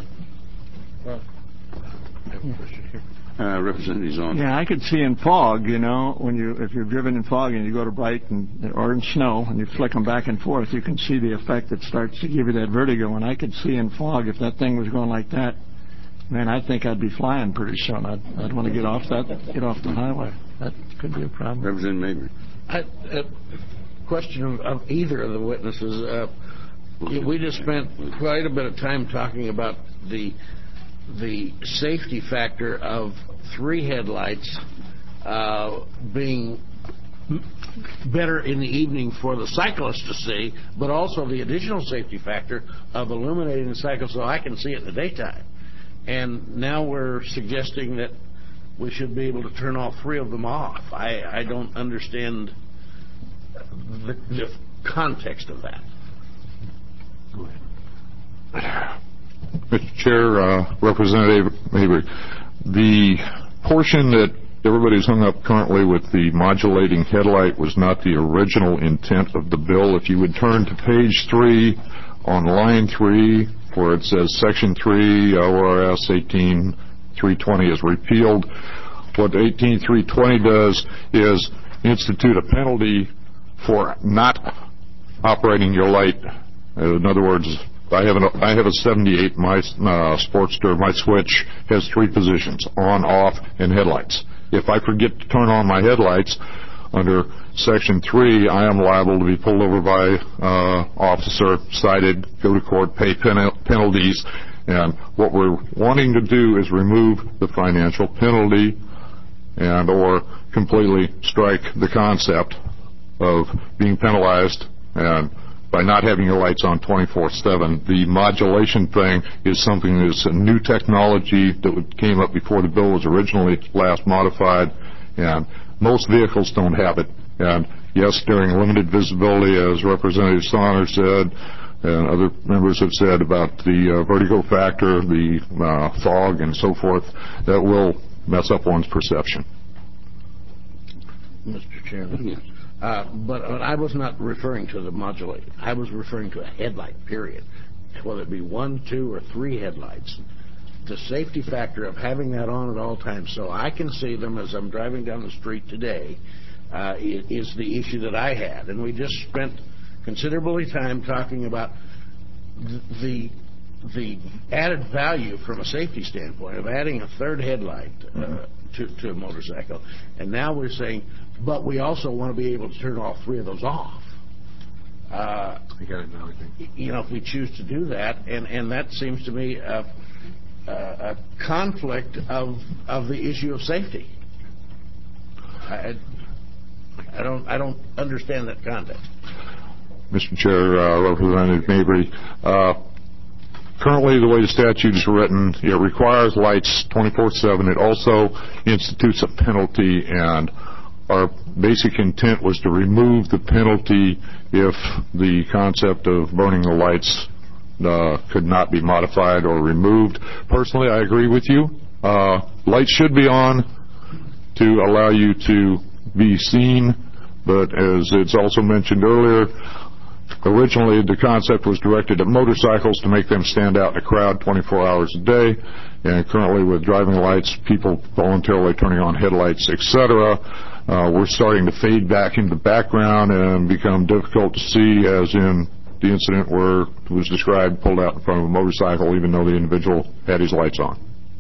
Uh, Representative Zahner. Yeah, I could see in fog, you know, when you if you're driven in fog and you go to bright and or in snow and you flick them back and forth, you can see the effect that starts to give you that vertigo. And I could see in fog if that thing was going like that, man, I think I'd be flying pretty soon. I'd, I'd want to get off that, get off the highway. That could be a problem. Representative Mabry. I, a question of, of either of the witnesses. Uh, we just spent quite a bit of time talking about the the safety factor of three headlights uh, being better in the evening for the cyclist to see, but also the additional safety factor of illuminating the cycle so I can see it in the daytime. And now we're suggesting that we should be able to turn all three of them off. I, I don't understand the, the context of that. Go ahead. Mister Chair, uh, Representative Mabry, the portion that everybody's hung up currently with the modulating headlight was not the original intent of the bill. If you would turn to page three on line three, where it says Section three, O R S eighteen three twenty is repealed. What eighteen three twenty does is institute a penalty for not operating your light. In other words, I have, an, I have a seventy-eight, my uh, Sportster, my switch has three positions, on, off, and headlights. If I forget to turn on my headlights, under Section three, I am liable to be pulled over by uh, officer, cited, go to court, pay pen- penalties. And what we're wanting to do is remove the financial penalty and or completely strike the concept of being penalized and by not having your lights on twenty-four seven. The modulation thing is something that's a new technology that came up before the bill was originally last modified, and most vehicles don't have it. And Yes, during limited visibility, as Representative Sonner said, and other members have said about the uh, vertigo factor, the uh, fog, and so forth, that will mess up one's perception. Mister Chairman. Yes. Uh, but uh, I was not referring to the modulate. I was referring to a headlight, period. Whether it be one, two, or three headlights. The safety factor of having that on at all times so I can see them as I'm driving down the street today uh, is the issue that I had. And we just spent considerably time talking about the the added value from a safety standpoint of adding a third headlight uh, to, to a motorcycle. And now we're saying, but we also want to be able to turn all three of those off. Uh, I got it now, I think. You know, if we choose to do that, and, and that seems to me a, a, a conflict of of the issue of safety. I, I don't I don't understand that context. Mister Chair, uh, Representative Mabry, uh, currently the way the statute is written, it requires lights twenty-four seven. It also institutes a penalty, and our basic intent was to remove the penalty if the concept of burning the lights uh, could not be modified or removed. Personally, I agree with you. Uh, lights should be on to allow you to be seen, but as it's also mentioned earlier, originally the concept was directed at motorcycles to make them stand out in a crowd twenty-four hours a day, and currently with driving lights, people voluntarily turning on headlights, et cetera, Uh, we're starting to fade back into the background and become difficult to see, as in the incident where it was described, pulled out in front of a motorcycle even though the individual had his lights on.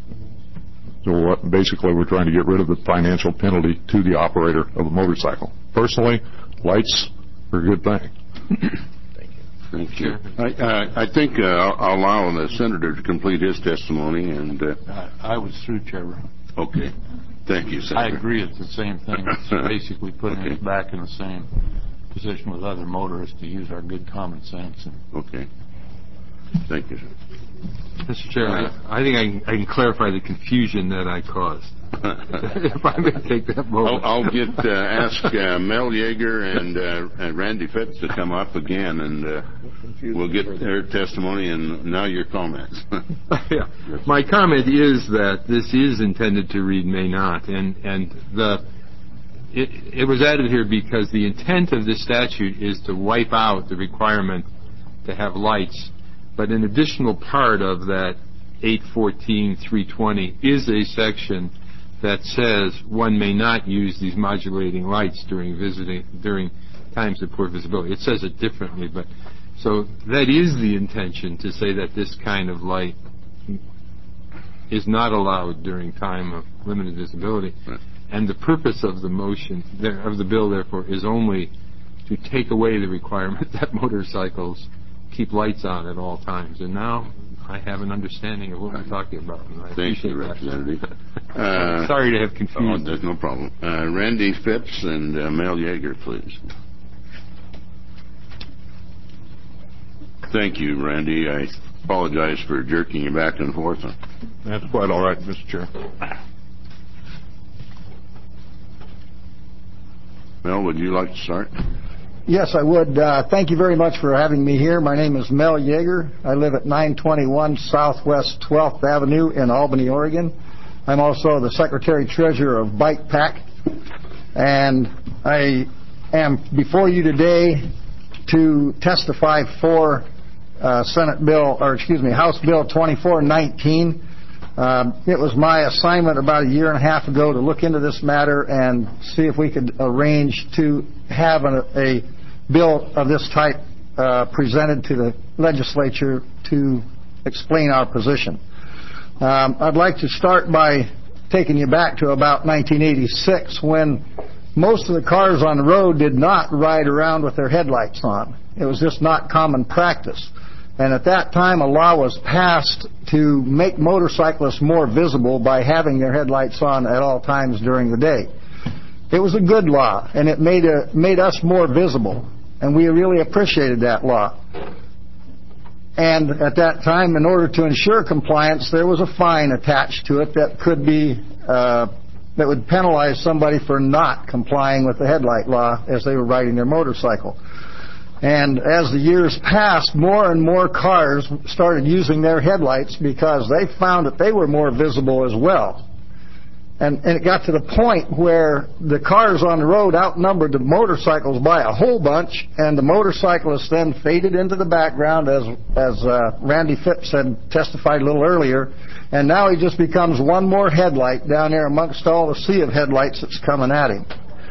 So what, basically we're trying to get rid of the financial penalty to the operator of a motorcycle. Personally, lights are a good thing. Thank you. I, uh, I think uh, I'll, I'll allow the senator to complete his testimony. And uh, I, I was through, Chairman. Okay. Thank you, Senator. I agree it's the same thing. It's basically putting okay. us back in the same position with other motorists to use our good common sense. And okay. Thank you, sir. Mister Chair, uh, I, I think I can, I can clarify the confusion that I caused. If I may take that moment. I'll, I'll get uh, ask uh, Mel Yeager and, uh, and Randy Phipps to come up again, and uh, we'll get their testimony and now your comments. Yeah. My comment is that this is intended to read may not, and and the it, it was added here because the intent of this statute is to wipe out the requirement to have lights, but an additional part of that eight fourteen three twenty is a section that says one may not use these modulating lights during visiting during times of poor visibility. It says it differently, but so that is the intention, to say that this kind of light is not allowed during time of limited visibility. Right. And the purpose of the motion there, of the bill, therefore, is only to take away the requirement that motorcycles keep lights on at all times. And now I have an understanding of what we're talking about. And I Thank you, Representative. uh, Sorry to have confused. Oh, there's no problem. Uh, Randy Phipps and uh, Mel Yeager, please. Thank you, Randy. I apologize for jerking you back and forth. That's quite all right, Mister Chair. Mel, would you like to start? Yes, I would. Uh, thank you very much for having me here. My name is Mel Yeager. I live at nine twenty-one Southwest twelfth Avenue in Albany, Oregon. I'm also the Secretary-Treasurer of Bike Pack. And I am before you today to testify for uh, Senate Bill, or excuse me, House Bill twenty-four nineteen. Um, it was my assignment about a year and a half ago to look into this matter and see if we could arrange to have a, a bill of this type uh, presented to the legislature to explain our position. Um, I'd like to start by taking you back to about nineteen eighty-six, when most of the cars on the road did not ride around with their headlights on. It was just not common practice. And at that time, a law was passed to make motorcyclists more visible by having their headlights on at all times during the day. It was a good law, and it made a, made us more visible, and we really appreciated that law. And at that time, in order to ensure compliance, there was a fine attached to it that could be uh, that would penalize somebody for not complying with the headlight law as they were riding their motorcycle. And as the years passed, more and more cars started using their headlights because they found that they were more visible as well. And, and it got to the point where the cars on the road outnumbered the motorcycles by a whole bunch, and the motorcyclists then faded into the background, as as uh, Randy Phipps had testified a little earlier. And now he just becomes one more headlight down there amongst all the sea of headlights that's coming at him.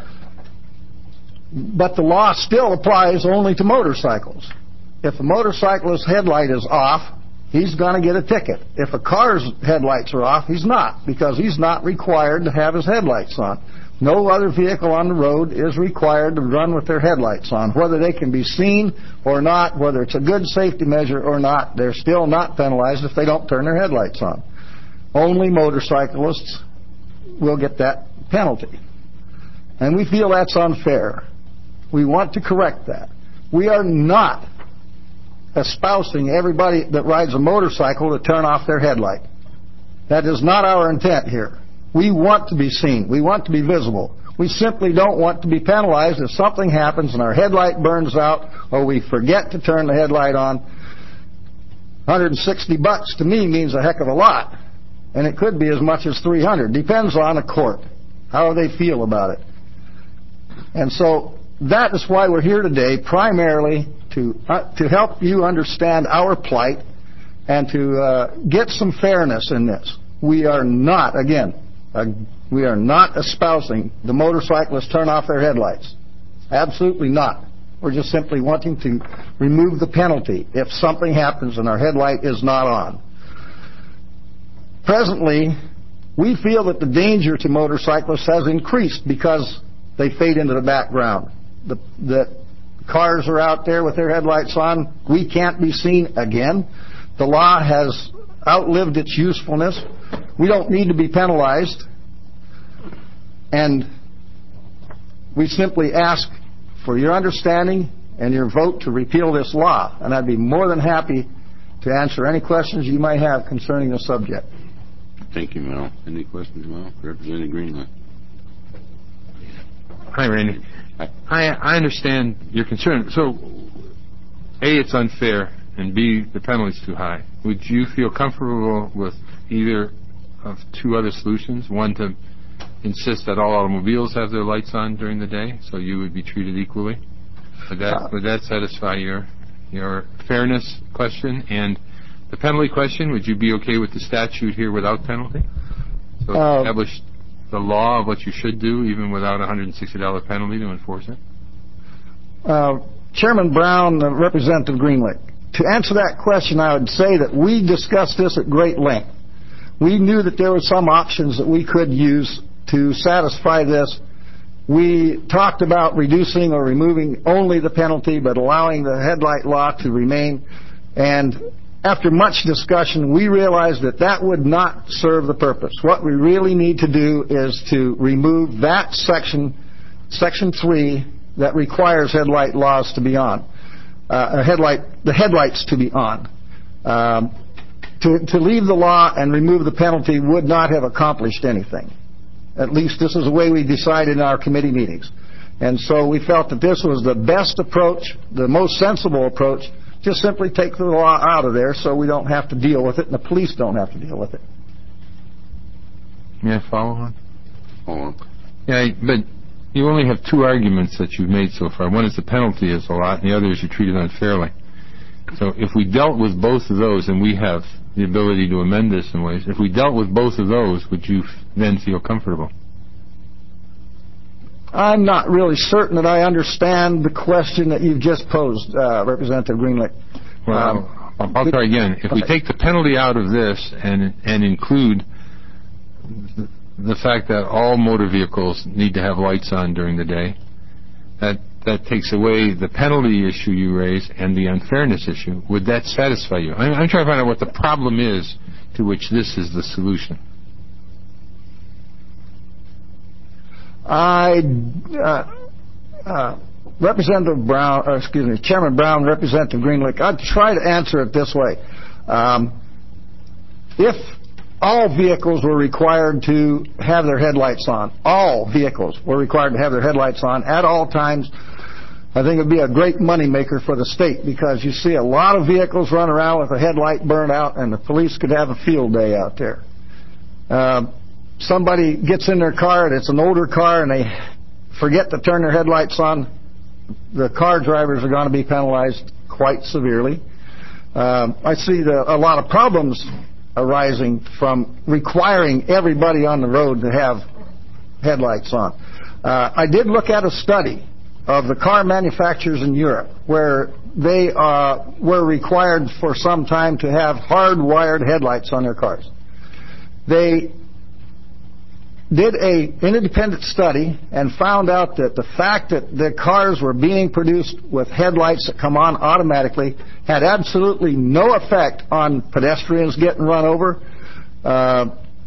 But the law still applies only to motorcycles. If a motorcyclist's headlight is off, he's going to get a ticket. If a car's headlights are off, he's not, because he's not required to have his headlights on. No other vehicle on the road is required to run with their headlights on. Whether they can be seen or not, whether it's a good safety measure or not, they're still not penalized if they don't turn their headlights on. Only motorcyclists will get that penalty. And we feel that's unfair. We want to correct that. We are not espousing everybody that rides a motorcycle to turn off their headlight. That is not our intent here. We want to be seen. We want to be visible. We simply don't want to be penalized if something happens and our headlight burns out or we forget to turn the headlight on. one hundred sixty bucks to me means a heck of a lot, and it could be as much as three hundred. Depends on the court, how they feel about it. And so that is why we're here today, primarily to uh, to help you understand our plight and to uh, get some fairness in this. We are not, again, uh, we are not espousing the motorcyclists turn off their headlights. Absolutely not. We're just simply wanting to remove the penalty if something happens and our headlight is not on. Presently, we feel that the danger to motorcyclists has increased because they fade into the background. The, the cars are out there with their headlights on. We can't be seen again. The law has outlived its usefulness. We don't need to be penalized. And we simply ask for your understanding and your vote to repeal this law. And I'd be more than happy to answer any questions you might have concerning the subject. Thank you, Mel. Any questions, Mel? Representative Greenlee. Hi, Randy. I, I understand your concern. So, A, it's unfair, and B, the penalty's too high. Would you feel comfortable with either of two other solutions? One, to insist that all automobiles have their lights on during the day, so you would be treated equally? Would that, would that satisfy your your fairness question? And the penalty question, would you be okay with the statute here without penalty? So uh, establish the law of what you should do, even without a one hundred sixty dollars penalty to enforce it? Uh, Chairman Brown, uh, Representative Greenlee, to answer that question, I would say that we discussed this at great length. We knew that there were some options that we could use to satisfy this. We talked about reducing or removing only the penalty, but allowing the headlight law to remain. And after much discussion, we realized that that would not serve the purpose. What we really need to do is to remove that section, Section three, that requires headlight laws to be on, uh, headlight, the headlights to be on. Um, to, to leave the law and remove the penalty would not have accomplished anything. At least this is the way we decided in our committee meetings. And so we felt that this was the best approach, the most sensible approach. Just simply take the law out of there so we don't have to deal with it and the police don't have to deal with it. May I follow on? Follow on. Yeah, but you only have two arguments that you've made so far. One is the penalty is a lot, and the other is you're treated unfairly. So if we dealt with both of those, and we have the ability to amend this in ways, if we dealt with both of those, would you then feel comfortable? I'm not really certain that I understand the question that you've just posed, uh, Representative Greenlee. Well, um, I'll try again. If we take the penalty out of this and and include the, the fact that all motor vehicles need to have lights on during the day, that that takes away the penalty issue you raise and the unfairness issue. Would that satisfy you? I'm, I'm trying to find out what the problem is to which this is the solution. I, uh, uh, Representative Brown, or excuse me, Chairman Brown, Representative Greenlee, I'd try to answer it this way. Um, if all vehicles were required to have their headlights on. All vehicles were required to have their headlights on at all times. I think it would be a great moneymaker for the state, because you see a lot of vehicles run around with a headlight burned out, and the police could have a field day out there. Uh, somebody gets in their car, and it's an older car, and they forget to turn their headlights on. The car drivers are going to be penalized quite severely. Um, I see the, a lot of problems arising from requiring everybody on the road to have headlights on. Uh, I did look at a study of the car manufacturers in Europe where they uh, were required for some time to have hardwired headlights on their cars. They did an independent study and found out that the fact that the cars were being produced with headlights that come on automatically had absolutely no effect on pedestrians getting run over, uh,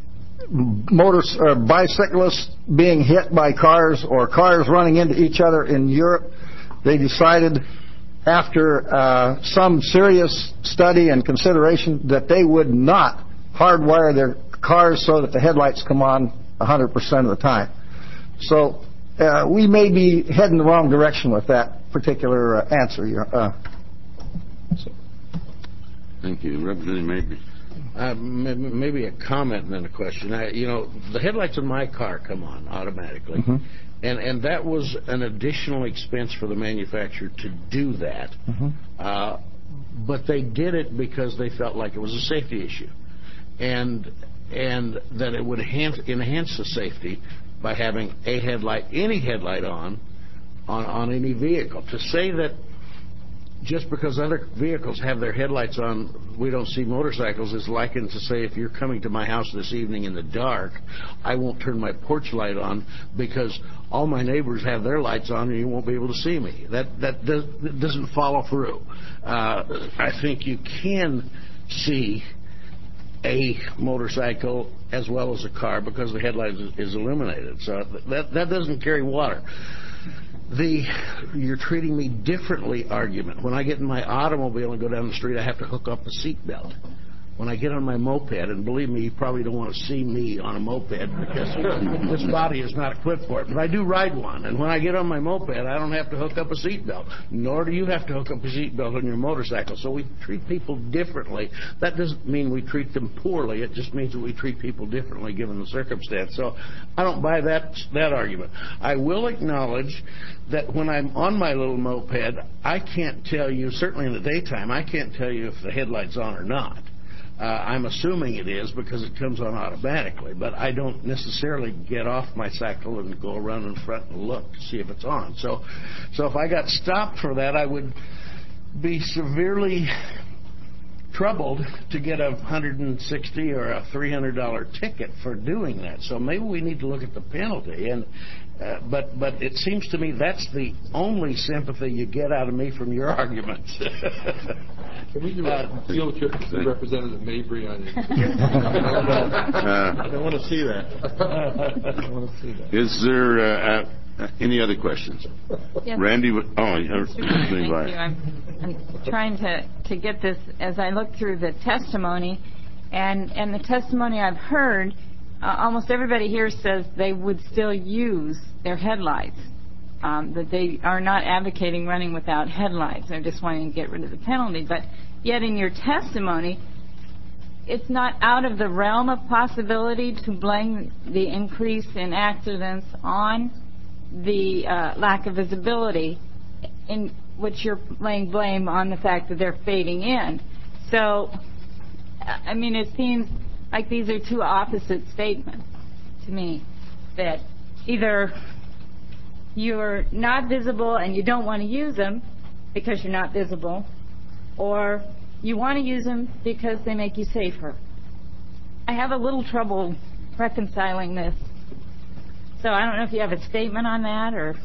motors or bicyclists being hit by cars, or cars running into each other in Europe. They decided, after uh, some serious study and consideration, that they would not hardwire their cars so that the headlights come on one hundred percent of the time. So uh, we may be heading the wrong direction with that particular uh, answer. Uh, so. Thank you. Representative Mabry. Uh, maybe a comment and then a question. I, you know, the headlights in my car come on automatically, mm-hmm. and and that was an additional expense for the manufacturer to do that. Mm-hmm. Uh, but they did it because they felt like it was a safety issue, and and that it would enhance, enhance the safety by having a headlight, any headlight on, on on any vehicle. To say that just because other vehicles have their headlights on, we don't see motorcycles, is likened to say, if you're coming to my house this evening in the dark, I won't turn my porch light on because all my neighbors have their lights on and you won't be able to see me. That that, does, that doesn't follow through. Uh, I think you can see a motorcycle as well as a car because the headlight is, is illuminated. So that that doesn't carry water. The "you're treating me differently" argument. When I get in my automobile and go down the street, I have to hook up a seatbelt. When I get on my moped, and believe me, you probably don't want to see me on a moped because this body is not equipped for it. But I do ride one, and when I get on my moped, I don't have to hook up a seatbelt, nor do you have to hook up a seatbelt on your motorcycle. So we treat people differently. That doesn't mean we treat them poorly. It just means that we treat people differently given the circumstance. So I don't buy that that argument. I will acknowledge that when I'm on my little moped, I can't tell you, certainly in the daytime, I can't tell you if the headlight's on or not. Uh, I'm assuming it is because it comes on automatically, but I don't necessarily get off my cycle and go around in front and look to see if it's on. So, so if I got stopped for that, I would be severely troubled to get a one hundred sixty dollars or a three hundred dollars ticket for doing that. So maybe we need to look at the penalty. And uh, but but it seems to me that's the only sympathy you get out of me from your arguments. Can we do a field trip to Representative Mabry on it? I don't want to see that. I don't want to see that. Is there uh, uh, any other questions? Yes. Randy, oh, Thank you. I'm, I'm trying to, to get this as I look through the testimony, and, and the testimony I've heard, uh, almost everybody here says they would still use their headlights. Um, that they are not advocating running without headlights. They're just wanting to get rid of the penalty. But yet in your testimony, it's not out of the realm of possibility to blame the increase in accidents on the uh, lack of visibility, in which you're laying blame on the fact that they're fading in. So, I mean, it seems like these are two opposite statements to me, that either you're not visible and you don't want to use them because you're not visible, or you want to use them because they make you safer. I have a little trouble reconciling this. So I don't know if you have a statement on that, or...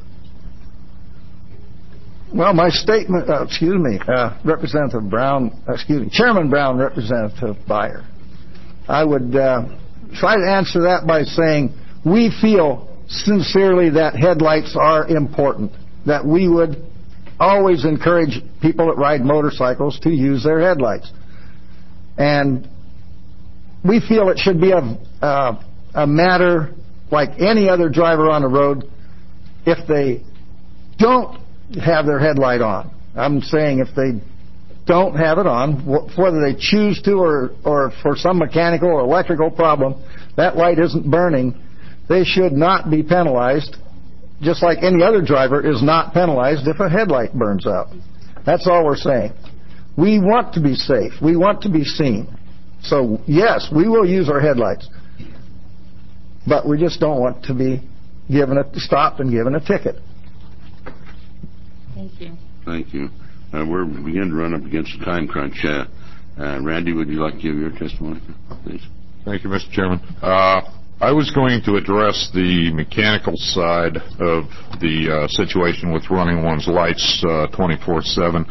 Well, my statement, uh, excuse me, uh, Representative Brown, excuse me, Chairman Brown, Representative Beyer, I would uh, try to answer that by saying we feel sincerely that headlights are important, that we would always encourage people that ride motorcycles to use their headlights. And we feel it should be a, uh, a matter like any other driver on the road if they don't have their headlight on. I'm saying if they don't have it on, whether they choose to or, or for some mechanical or electrical problem, that light isn't burning, they should not be penalized, just like any other driver is not penalized if a headlight burns out. That's all we're saying. We want to be safe. We want to be seen. So, yes, we will use our headlights, but we just don't want to be given a stopped and given a ticket. Thank you. Thank you. Uh, we're beginning to run up against the time crunch. Uh, uh, Randy, would you like to give your testimony, please? Thank you, Mister Chairman. Uh, I was going to address the mechanical side of the uh, situation with running one's lights uh, twenty-four seven.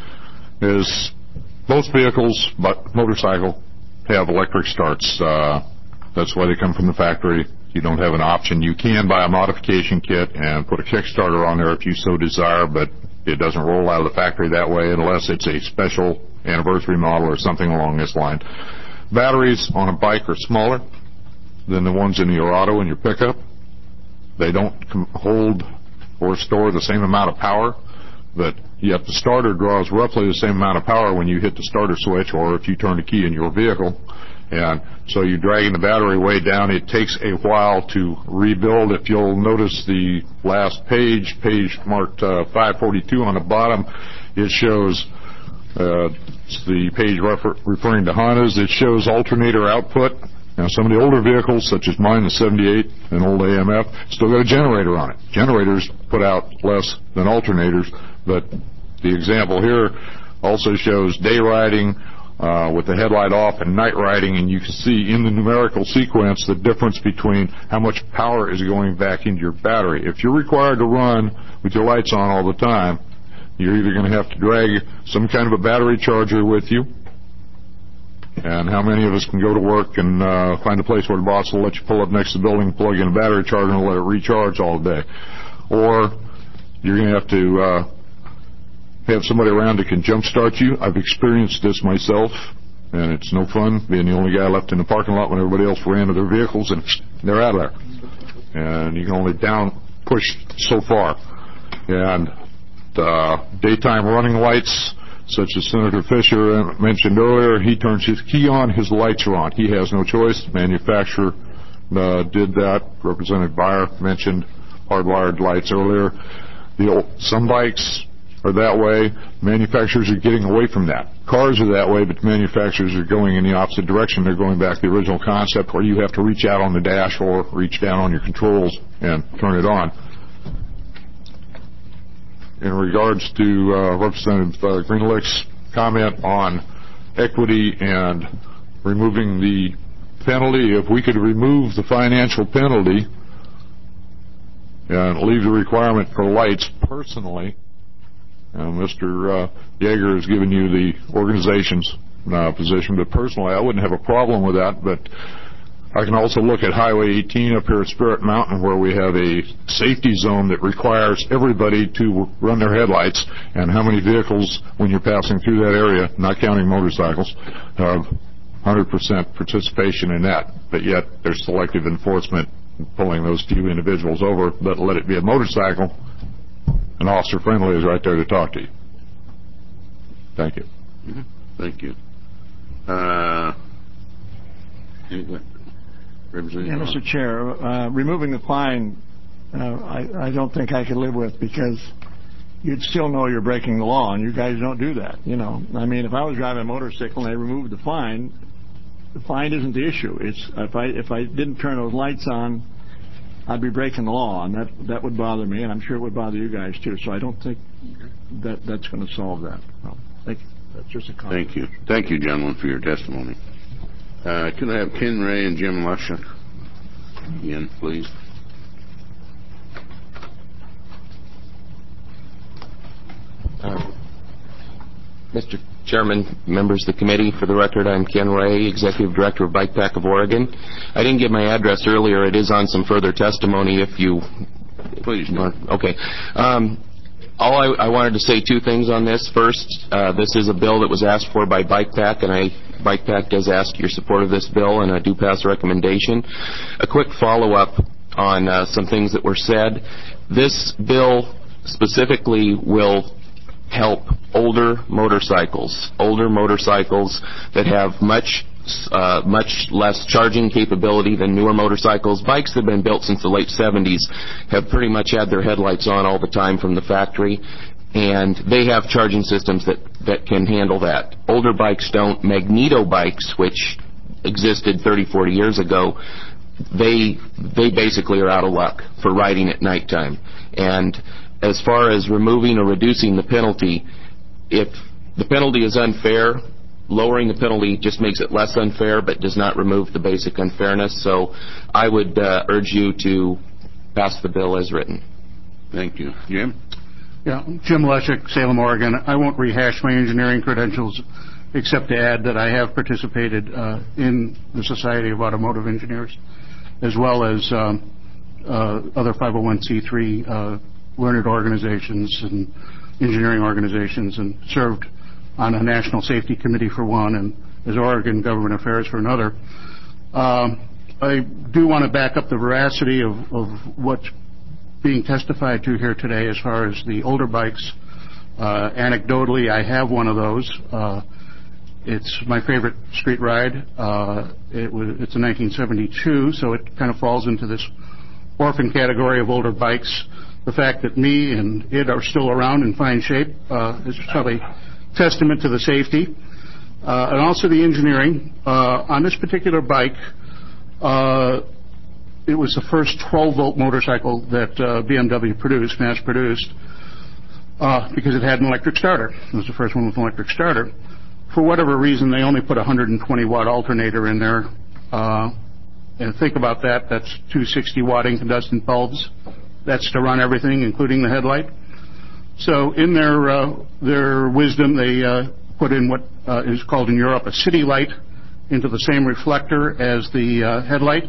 Is most vehicles, but motorcycle, have electric starts. Uh, that's why they come from the factory. You don't have an option. You can buy a modification kit and put a Kickstarter on there if you so desire, but it doesn't roll out of the factory that way unless it's a special anniversary model or something along this line. Batteries on a bike are smaller than the ones in your auto and your pickup. They don't hold or store the same amount of power, but yet the starter draws roughly the same amount of power when you hit the starter switch or if you turn the key in your vehicle. And so you're dragging the battery way down. It takes a while to rebuild. If you'll notice the last page, page marked uh, five forty-two on the bottom, it shows uh, the page refer- referring to Hondas. It shows alternator output. Now, some of the older vehicles, such as mine, the seventy-eight, and old A M F, still got a generator on it. Generators put out less than alternators, but the example here also shows day riding uh, with the headlight off and night riding, and you can see in the numerical sequence the difference between how much power is going back into your battery. If you're required to run with your lights on all the time, you're either going to have to drag some kind of a battery charger with you. And how many of us can go to work and uh, find a place where the boss will let you pull up next to the building, plug in a battery charger, and let it recharge all day? Or you're going to have to uh, have somebody around that can jump-start you. I've experienced this myself, and it's no fun being the only guy left in the parking lot when everybody else ran to their vehicles, and they're out of there. And you can only down push so far. And uh, daytime running lights, such as Senator Fisher mentioned earlier, he turns his key on, his lights are on. He has no choice. Manufacturer uh, did that. Representative Beyer mentioned hardwired lights earlier. The old, some bikes are that way. Manufacturers are getting away from that. Cars are that way, but manufacturers are going in the opposite direction. They're going back to the original concept where you have to reach out on the dash or reach down on your controls and turn it on. In regards to uh, Representative uh, Greenlick's comment on equity and removing the penalty, if we could remove the financial penalty and leave the requirement for lights personally, uh, Mister Uh, Yeager has given you the organization's uh, position, but personally I wouldn't have a problem with that, but I can also look at Highway eighteen up here at Spirit Mountain where we have a safety zone that requires everybody to run their headlights, and how many vehicles, when you're passing through that area, not counting motorcycles, have one hundred percent participation in that. But yet there's selective enforcement pulling those few individuals over, but let it be a motorcycle, an officer friendly is right there to talk to you. Thank you. Mm-hmm. Thank you. Uh, Yeah, Mister Chair, uh, removing the fine, uh, I, I don't think I could live with, because you'd still know you're breaking the law, and you guys don't do that. You know, I mean, if I was driving a motorcycle and they removed the fine, the fine isn't the issue. It's if I if I didn't turn those lights on, I'd be breaking the law, and that that would bother me, and I'm sure it would bother you guys too. So I don't think that that's going to solve that. No, thank you. That's just a comment. Thank you. Thank you, gentlemen, for your testimony. Uh, can I have Ken Ray and Jim Lushak again, please? Uh, Mister Chairman, members of the committee, for the record, I'm Ken Ray, Executive Director of Bike Pack of Oregon. I didn't give my address earlier. It is on some further testimony if you... Please do. Okay. Um, all I, I wanted to say two things on this. First, uh, this is a bill that was asked for by Bike Pack, and I Bike Pack does ask your support of this bill, and I do pass a recommendation. A quick follow-up on uh, some things that were said. This bill specifically will help older motorcycles, older motorcycles that have much uh, much less charging capability than newer motorcycles. Bikes that have been built since the late seventies have pretty much had their headlights on all the time from the factory, and they have charging systems that, that can handle that. Older bikes don't. Magneto bikes, which existed thirty, forty years ago, they they basically are out of luck for riding at nighttime. And as far as removing or reducing the penalty, if the penalty is unfair, lowering the penalty just makes it less unfair but does not remove the basic unfairness. So I would uh, urge you to pass the bill as written. Thank you. Jim? Yeah, Jim Leszek, Salem, Oregon. I won't rehash my engineering credentials except to add that I have participated uh, in the Society of Automotive Engineers as well as um, uh, other five oh one c three uh, learned organizations and engineering organizations, and served on a national safety committee for one and as Oregon Government Affairs for another. Um, I do want to back up the veracity of, of what's being testified to here today as far as the older bikes. Uh, anecdotally, I have one of those. Uh, it's my favorite street ride. Uh, it was, it's a nineteen seventy-two, so it kind of falls into this orphan category of older bikes. The fact that me and it are still around in fine shape uh, is probably testament to the safety. Uh, and also the engineering. Uh, on this particular bike, uh, it was the first twelve volt motorcycle that uh, B M W produced, mass-produced, uh, because it had an electric starter. It was the first one with an electric starter. For whatever reason, they only put a one hundred twenty watt alternator in there. Uh, and think about that. That's two sixty watt incandescent bulbs. That's to run everything, including the headlight. So in their uh, their wisdom, they uh, put in what uh, is called in Europe a city light into the same reflector as the uh, headlight.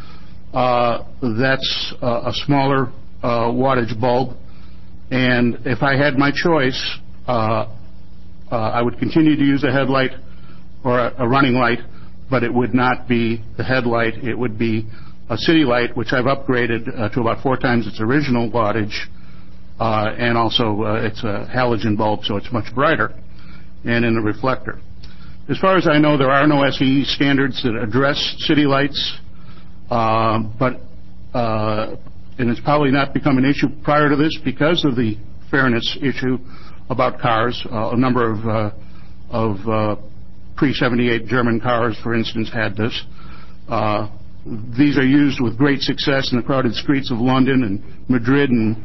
Uh, that's uh, a smaller uh, wattage bulb. And if I had my choice, uh, uh, I would continue to use a headlight or a, a running light, but it would not be the headlight. It would be a city light, which I've upgraded uh, to about four times its original wattage, uh, and also uh, it's a halogen bulb, so it's much brighter, and in a reflector. As far as I know, there are no S E E standards that address city lights, uh, but uh, and it's probably not become an issue prior to this because of the fairness issue about cars. Uh, a number of uh, of uh, pre seventy-eight German cars, for instance, had this. Uh, These are used with great success in the crowded streets of London and Madrid and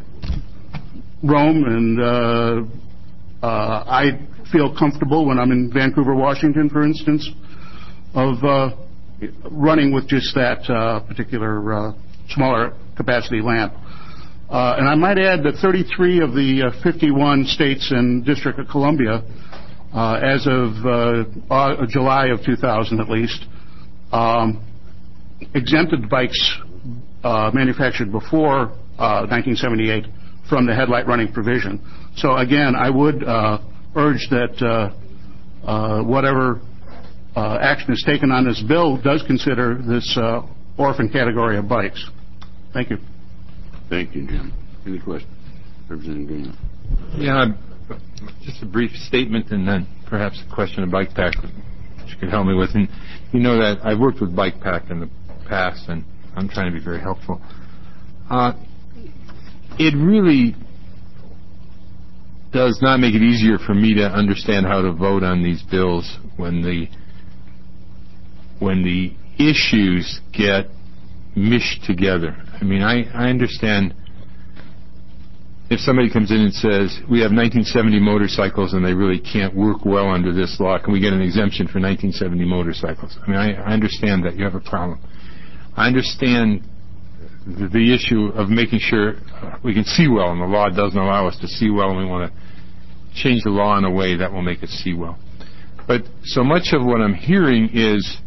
Rome, and uh, uh, I feel comfortable when I'm in Vancouver, Washington, for instance, of uh, running with just that uh, particular uh, smaller capacity lamp. Uh, and I might add that thirty-three of the uh, fifty-one states and District of Columbia, uh, as of uh, uh, July of two thousand at least, um, exempted bikes uh, manufactured before uh, nineteen seventy-eight from the headlight running provision. So again, I would uh, urge that uh, uh, whatever uh, action is taken on this bill does consider this uh, orphan category of bikes. Thank you. Thank you, Jim. Any questions? Representative Green. Yeah, just a brief statement and then perhaps a question of Bike Pack, which you could help me with. And you know that I've worked with Bike Pack in the past, and I'm trying to be very helpful. Uh, it really does not make it easier for me to understand how to vote on these bills when the when the issues get mished together. I mean, I, I understand if somebody comes in and says, we have nineteen seventy motorcycles and they really can't work well under this law, can we get an exemption for nineteen seventy motorcycles? I mean, I, I understand that you have a problem. I understand the, the issue of making sure we can see well, and the law doesn't allow us to see well, and we want to change the law in a way that will make us see well. But so much of what I'm hearing is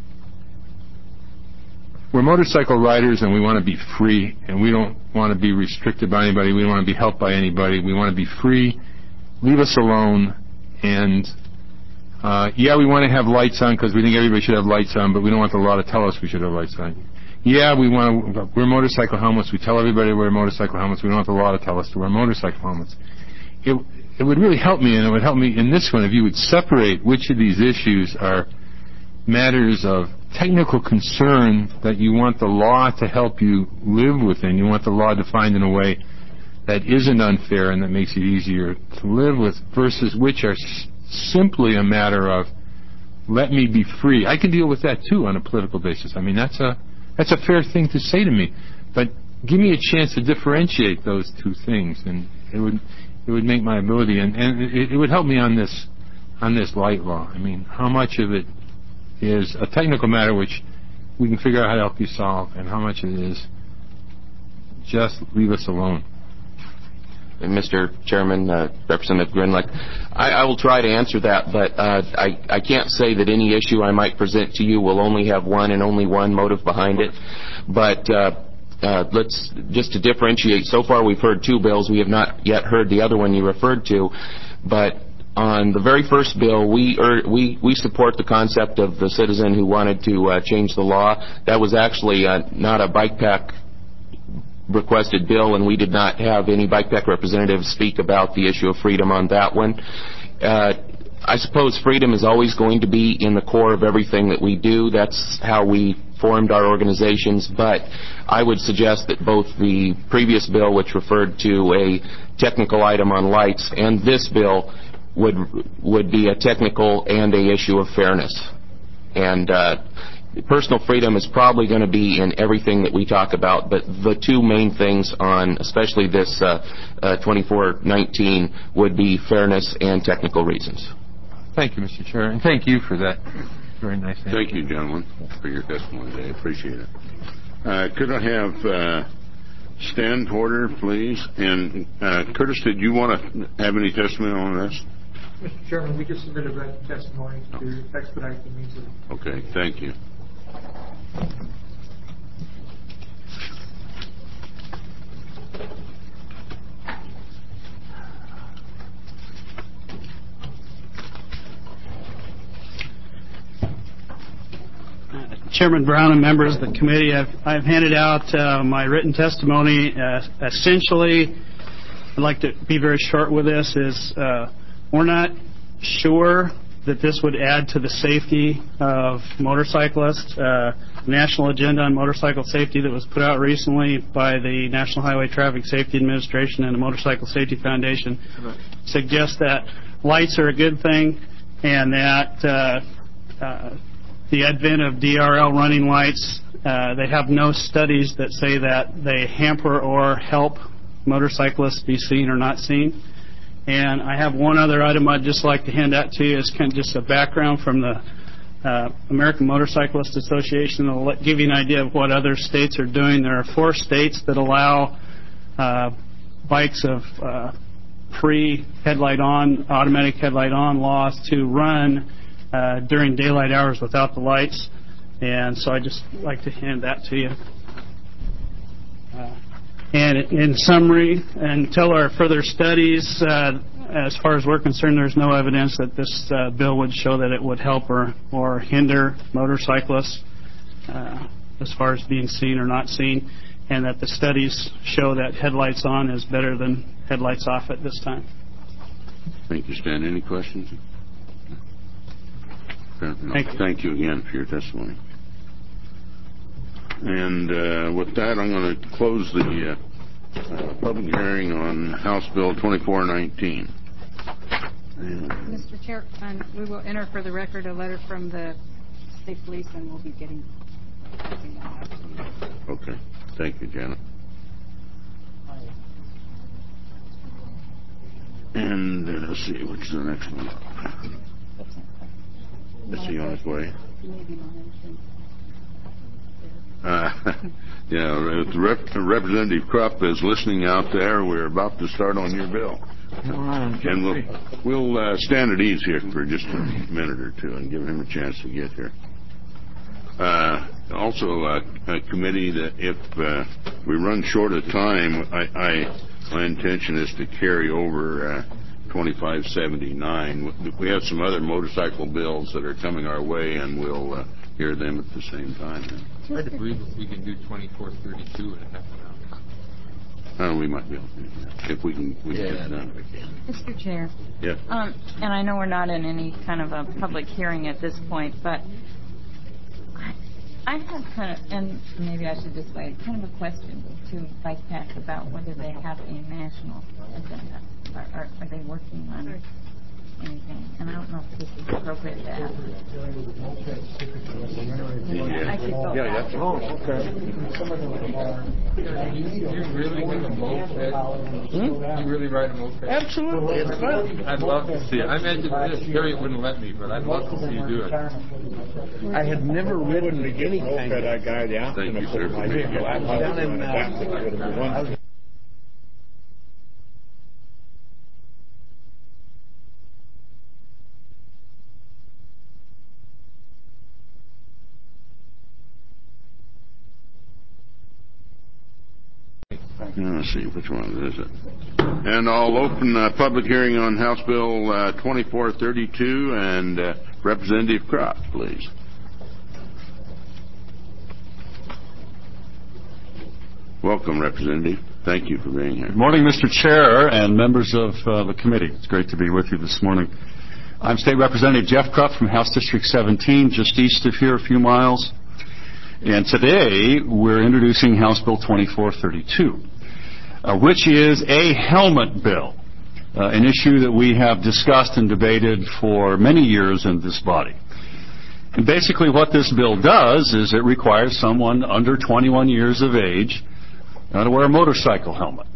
we're motorcycle riders and we want to be free, and we don't want to be restricted by anybody. We don't want to be helped by anybody. We want to be free. Leave us alone. And Uh, yeah, we want to have lights on because we think everybody should have lights on, but we don't want the law to tell us we should have lights on. Yeah, we want to wear motorcycle helmets. We tell everybody to wear motorcycle helmets. We don't want the law to tell us to wear motorcycle helmets. It, it would really help me, and it would help me in this one if you would separate which of these issues are matters of technical concern that you want the law to help you live within. You want the law defined in a way that isn't unfair and that makes it easier to live with, versus which are s- simply a matter of let me be free. I can deal with that too on a political basis. I mean, that's a that's a fair thing to say to me, but give me a chance to differentiate those two things, and it would it would make my ability and, and it, it would help me on this on this light law. I mean, how much of it is a technical matter which we can figure out how to help you solve, and how much of it is just leave us alone. Mister Chairman, uh, Representative Grinlich, I, I will try to answer that, but uh, I, I can't say that any issue I might present to you will only have one and only one motive behind it. But uh, uh, let's just to differentiate. So far, we've heard two bills. We have not yet heard the other one you referred to. But on the very first bill, we er, we we support the concept of the citizen who wanted to uh, change the law. That was actually uh, not a bike pack requested bill, and we did not have any bike pack representatives speak about the issue of freedom on that one. Uh, I suppose freedom is always going to be in the core of everything that we do. That's how we formed our organizations, but I would suggest that both the previous bill, which referred to a technical item on lights, and this bill would would be a technical and a issue of fairness. And uh, personal freedom is probably going to be in everything that we talk about, but the two main things on especially this uh, uh, twenty-four nineteen would be fairness and technical reasons. Thank you, Mister Chair, and thank you for that very nice answer. Thank you, gentlemen, for your testimony today. I appreciate it. Uh, could I have uh, Stan Porter, please? And uh, Curtis, did you want to have any testimony on this? Mister Chairman, we just submitted written testimony to expedite the meeting. Okay, thank you. Chairman Brown and members of the committee, I've, I've handed out uh, my written testimony. Uh, essentially, I'd like to be very short with this, is uh, we're not sure that this would add to the safety of motorcyclists. Uh, the National Agenda on Motorcycle Safety that was put out recently by the National Highway Traffic Safety Administration and the Motorcycle Safety Foundation suggests that lights are a good thing, and that uh, uh, the advent of D R L running lights, uh, they have no studies that say that they hamper or help motorcyclists be seen or not seen. And I have one other item I'd just like to hand out to you as kind of just a background from the uh, American Motorcyclist Association. It'll let, give you an idea of what other states are doing. There are four states that allow uh, bikes of uh, pre-headlight on, automatic headlight on laws to run uh, during daylight hours without the lights. And so I'd just like to hand that to you. Uh, And in summary, until our further studies, uh, as far as we're concerned, there's no evidence that this uh, bill would show that it would help or, or hinder motorcyclists uh, as far as being seen or not seen, and that the studies show that headlights on is better than headlights off at this time. Thank you, Stan. Any questions? No. Thank you. Thank you again for your testimony. And uh, with that, I'm going to close the uh, uh, public hearing on House Bill twenty-four nineteen. And Mister Chair, and we will enter for the record a letter from the state police, and we'll be getting getting that out to you. Okay. Thank you, Janet. And uh, let's see, which is the next one? Is he on his way? Uh, yeah, if Rep- Representative Krupp is listening out there, we're about to start on your bill. And we'll, we'll uh, stand at ease here for just a minute or two and give him a chance to get here. Uh, also, uh, a committee that if uh, we run short of time, I, I, my intention is to carry over uh, twenty-five seventy-nine. We have some other motorcycle bills that are coming our way, and we'll uh, hear them at the same time. I believe if we can do twenty-four thirty-two in a half an hour. Oh, we might be able to do that if we can. We yeah, can no, we can. Mister Chair. Yes. Um, and I know we're not in any kind of a public hearing at this point, but I, I have kind of, and maybe I should just wait, kind of a question to Vice Pat about whether they have a national agenda. Or, or are they working on anything? And I don't know if this is appropriate to ask. Yeah, I could go yeah, back. that's oh, okay. You really ride a moped? Hmm? You really ride a moped? Absolutely, it's fun. I'd love to see it. I mentioned this. Harriet wouldn't let me, but I'd love to see you do it. I have never ridden any kind of I got out. Thank you, sir. I was down in uh, Let's see, which one is it? And I'll open a public hearing on House Bill uh, twenty-four thirty-two, and uh, Representative Croft, please. Welcome, Representative. Thank you for being here. Good morning, Mister Chair and members of uh, the committee. It's great to be with you this morning. I'm State Representative Jeff Croft from House District seventeen, just east of here, a few miles. And today, we're introducing House Bill twenty-four thirty-two, uh, which is a helmet bill, uh, an issue that we have discussed and debated for many years in this body. And basically what this bill does is it requires someone under twenty-one years of age uh, to wear a motorcycle helmet.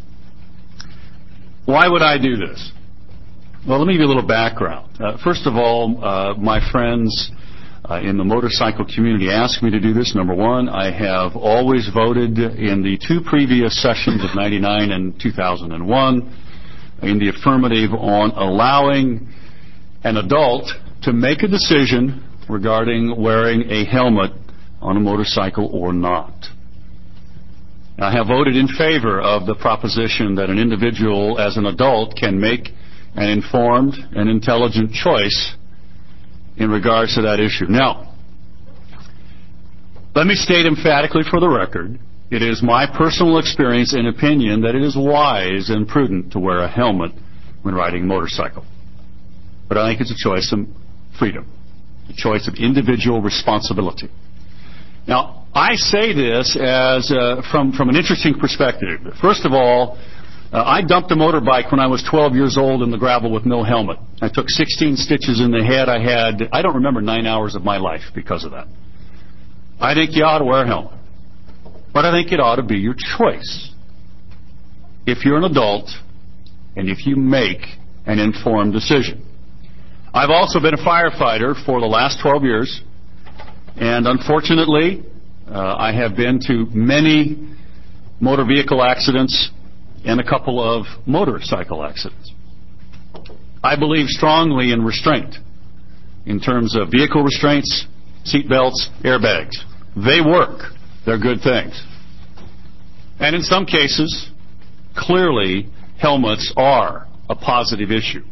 Why would I do this? Well, let me give you a little background. Uh, first of all, uh, my friends Uh, in the motorcycle community asked me to do this. Number one, I have always voted in the two previous sessions of ninety-nine and two thousand one in the affirmative on allowing an adult to make a decision regarding wearing a helmet on a motorcycle or not. I have voted in favor of the proposition that an individual as an adult can make an informed and intelligent choice in regards to that issue. Now, let me state emphatically for the record, it is my personal experience and opinion that it is wise and prudent to wear a helmet when riding a motorcycle. But I think it's a choice of freedom, a choice of individual responsibility. Now, I say this as uh, from, from an interesting perspective. First of all, Uh, I dumped a motorbike when I was twelve years old in the gravel with no helmet. I took sixteen stitches in the head. I had, I don't remember, nine hours of my life because of that. I think you ought to wear a helmet. But I think it ought to be your choice. If you're an adult and if you make an informed decision. I've also been a firefighter for the last twelve years. And unfortunately, uh, I have been to many motor vehicle accidents and a couple of motorcycle accidents. I believe strongly in restraint in terms of vehicle restraints, seat belts, airbags. They work. They're good things. And in some cases, clearly, helmets are a positive issue.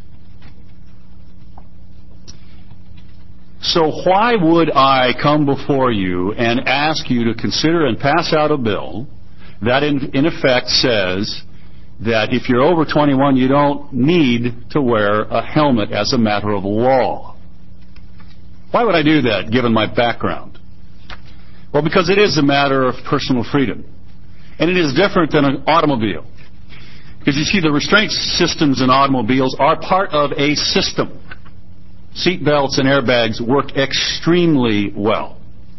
So why would I come before you and ask you to consider and pass out a bill that in, in effect says that if you're over twenty-one, you don't need to wear a helmet as a matter of law? Why would I do that, given my background? Well, because it is a matter of personal freedom. And it is different than an automobile. Because you see, the restraint systems in automobiles are part of a system. Seat belts and airbags work extremely well.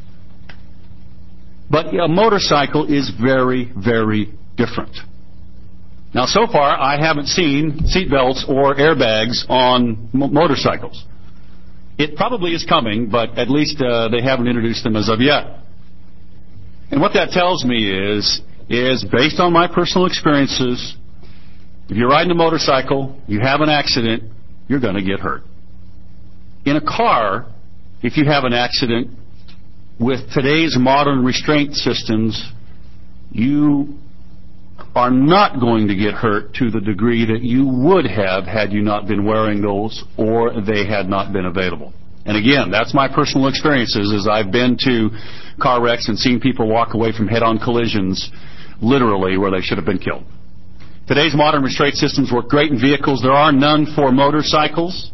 But a motorcycle is very, very different. Now, so far, I haven't seen seat belts or airbags on m- motorcycles. It probably is coming, but at least uh, they haven't introduced them as of yet. And what that tells me is, is based on my personal experiences, if you're riding a motorcycle, you have an accident, you're going to get hurt. In a car, if you have an accident, with today's modern restraint systems, you are not going to get hurt to the degree that you would have had you not been wearing those or they had not been available. And again, that's my personal experiences, is I've been to car wrecks and seen people walk away from head-on collisions literally where they should have been killed. Today's modern restraint systems work great in vehicles. There are none for motorcycles.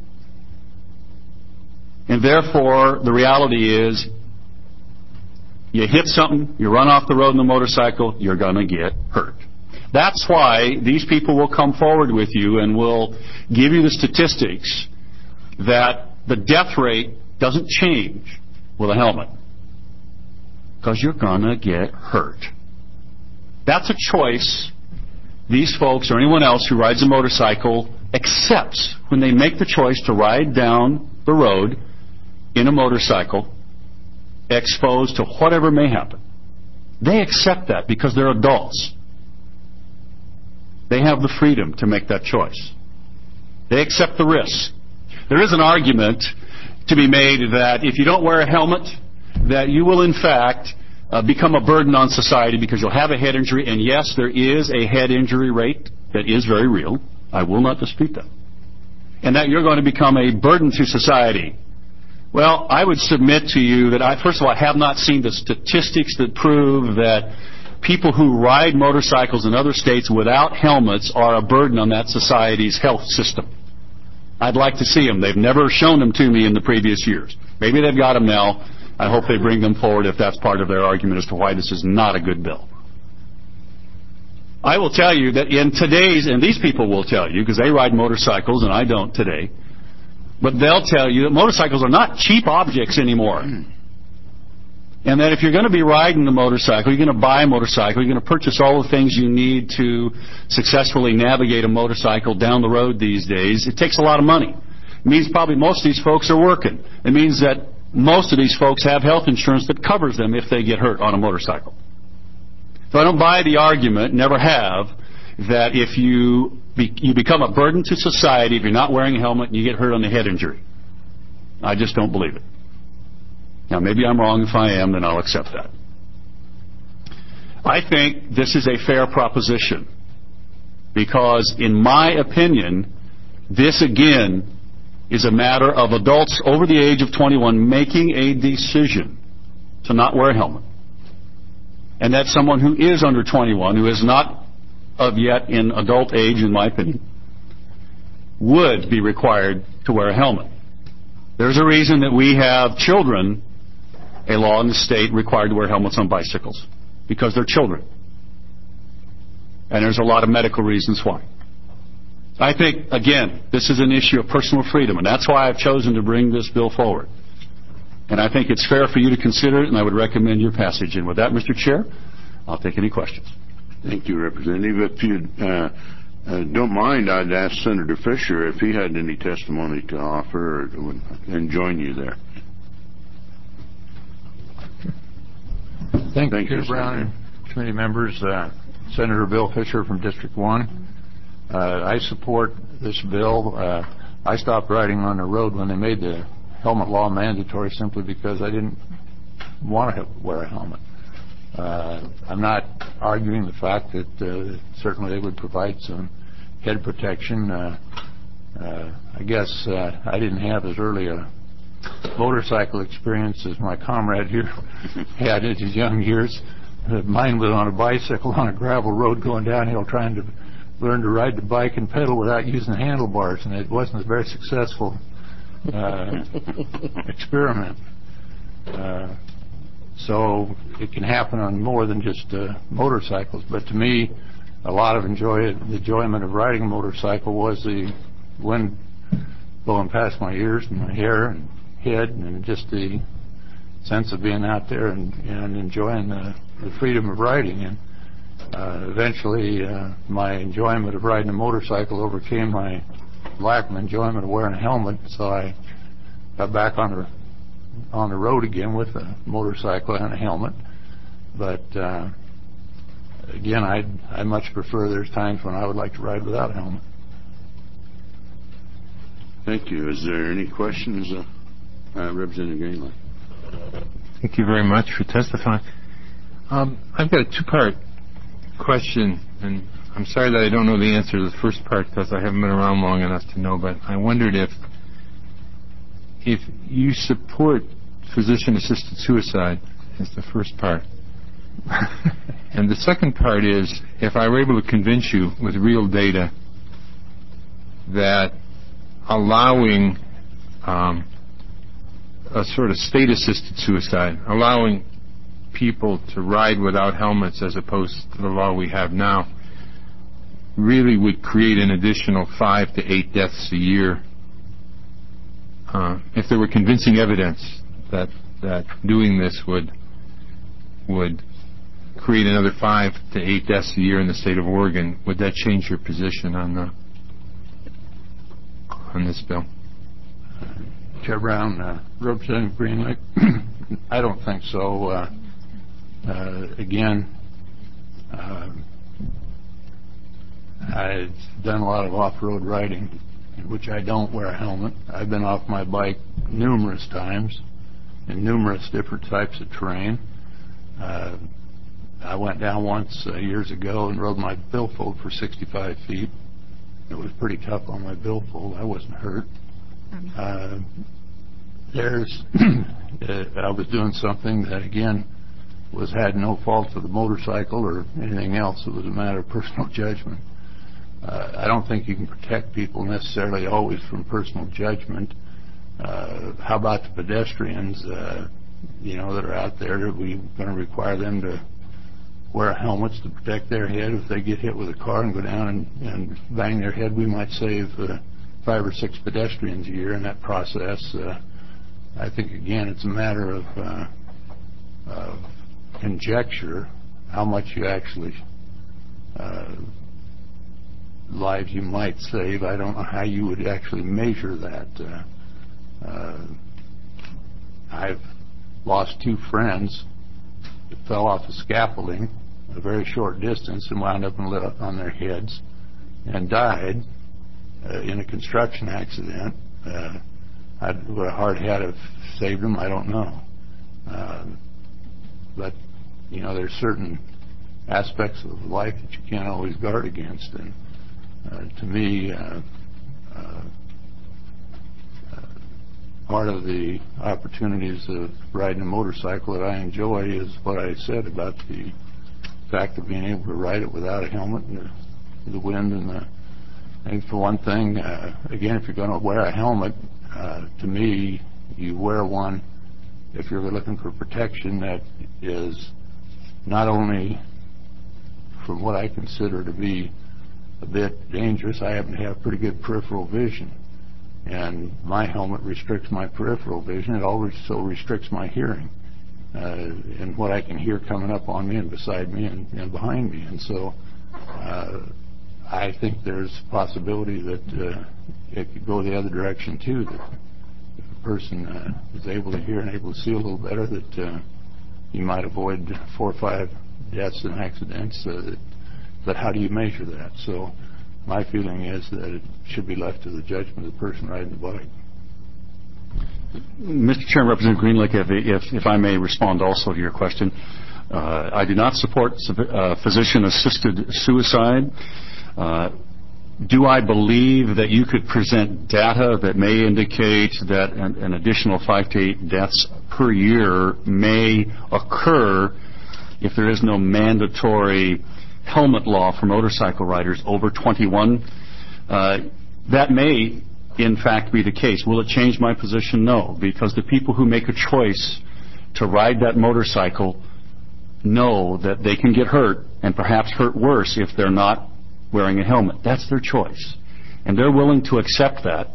And therefore, the reality is, you hit something, you run off the road in the motorcycle, you're going to get hurt. That's why these people will come forward with you and will give you the statistics that the death rate doesn't change with a helmet, because you're going to get hurt. That's a choice these folks or anyone else who rides a motorcycle accepts when they make the choice to ride down the road in a motorcycle exposed to whatever may happen. They accept that because they're adults. They have the freedom to make that choice. They accept the risk. There is an argument to be made that if you don't wear a helmet, that you will in fact uh, become a burden on society because you'll have a head injury. And yes, there is a head injury rate that is very real. I will not dispute that. And that you're going to become a burden to society. Well, I would submit to you that I, first of all, I have not seen the statistics that prove that people who ride motorcycles in other states without helmets are a burden on that society's health system. I'd like to see them. They've never shown them to me in the previous years. Maybe they've got them now. I hope they bring them forward if that's part of their argument as to why this is not a good bill. I will tell you that in today's, and these people will tell you, because they ride motorcycles and I don't today, but they'll tell you that motorcycles are not cheap objects anymore. And that if you're going to be riding a motorcycle, you're going to buy a motorcycle, you're going to purchase all the things you need to successfully navigate a motorcycle down the road these days, it takes a lot of money. It means probably most of these folks are working. It means that most of these folks have health insurance that covers them if they get hurt on a motorcycle. So I don't buy the argument, never have, that if you be, you become a burden to society if you're not wearing a helmet and you get hurt on the head injury. I just don't believe it. Now, maybe I'm wrong. If I am, then I'll accept that. I think this is a fair proposition because, in my opinion, this again is a matter of adults over the age of twenty-one making a decision to not wear a helmet. And that's someone who is under twenty-one, who is not of yet in adult age, in my opinion, would be required to wear a helmet. There's a reason that we have children, a law in the state required to wear helmets on bicycles, because they're children. And there's a lot of medical reasons why. I think, again, this is an issue of personal freedom, and that's why I've chosen to bring this bill forward. And I think it's fair for you to consider it, and I would recommend your passage. And with that, Mister Chair, I'll take any questions. Thank you, Representative. If you uh, uh, don't mind, I'd ask Senator Fisher if he had any testimony to offer or, and join you there. Thank, Thank you, you, Brown and committee members. Uh, Senator Bill Fisher from District one. Uh, I support this bill. Uh, I stopped riding on the road when they made the helmet law mandatory simply because I didn't want to wear a helmet. Uh, I'm not arguing the fact that uh, certainly they would provide some head protection. Uh, uh, I guess uh, I didn't have as early a motorcycle experience as my comrade here had in his young years. Uh, mine was on a bicycle on a gravel road going downhill trying to learn to ride the bike and pedal without using handlebars, and it wasn't a very successful uh, experiment. Uh, So it can happen on more than just uh, motorcycles. But to me, a lot of enjoy the enjoyment of riding a motorcycle was the wind blowing past my ears and my hair and head, and just the sense of being out there and, and enjoying the, the freedom of riding. And uh, eventually, uh, my enjoyment of riding a motorcycle overcame my lack of enjoyment of wearing a helmet. So I got back on the on the road again with a motorcycle and a helmet. But uh, again, I I much prefer there's times when I would like to ride without a helmet. Thank you. Is there any questions, uh, uh, Representative Greenlee? Thank you very much for testifying. Um, I've got a two-part question, and I'm sorry that I don't know the answer to the first part because I haven't been around long enough to know, but I wondered if if you support physician-assisted suicide is the first part. And the second part is, if I were able to convince you with real data that allowing um, a sort of state-assisted suicide, allowing people to ride without helmets as opposed to the law we have now, really would create an additional five to eight deaths a year. Uh, if there were convincing evidence that that doing this would would create another five to eight deaths a year in the state of Oregon, would that change your position on the on this bill? Chair Brown, uh, Representative Green Lake, I don't think so. Uh, uh, again, uh, I've done a lot of off-road riding, in which I don't wear a helmet. I've been off my bike numerous times in numerous different types of terrain. Uh, I went down once uh, years ago and rode my billfold for sixty-five feet. It was pretty tough on my billfold. I wasn't hurt. Uh, there's, uh, I was doing something that, again, was had no fault of the motorcycle or anything else. It was a matter of personal judgment. Uh, I don't think you can protect people necessarily always from personal judgment. Uh, how about the pedestrians, uh, you know, that are out there? Are we going to require them to wear helmets to protect their head? If they get hit with a car and go down and, and bang their head, we might save uh, five or six pedestrians a year in that process. Uh, I think, again, it's a matter of, uh, of conjecture, how much you actually uh, lives you might save. I don't know how you would actually measure that. Uh, uh, I've lost two friends that fell off the scaffolding a very short distance and wound up and lit up on their heads and died uh, in a construction accident. Uh, I'd, would a hard hat have saved them? I don't know. Uh, but, you know, there's certain aspects of life that you can't always guard against. And uh, to me, uh, uh, uh, part of the opportunities of riding a motorcycle that I enjoy is what I said about the fact of being able to ride it without a helmet and the, the wind and the. And for one thing, uh, again, if you're going to wear a helmet, uh, to me, you wear one if you're looking for protection that is not only from what I consider to be a bit dangerous. I happen to have pretty good peripheral vision, and my helmet restricts my peripheral vision. It also restricts my hearing uh, and what I can hear coming up on me and beside me and, and behind me. And so uh, I think there's a possibility that uh, it could go the other direction too, that if a person uh, is able to hear and able to see a little better, that uh, you might avoid four or five deaths and accidents. Uh, but how do you measure that? So my feeling is that it should be left to the judgment of the person riding the bike. Mister Chairman, Representative Greenlake, if, if, if I may respond also to your question, uh, I do not support uh, physician-assisted suicide. Uh, do I believe that you could present data that may indicate that an, an additional five to eight deaths per year may occur if there is no mandatory helmet law for motorcycle riders over twenty-one? Uh, that may, in fact, be the case. Will it change my position? No, because the people who make a choice to ride that motorcycle know that they can get hurt and perhaps hurt worse if they're not wearing a helmet. That's their choice, and they're willing to accept that.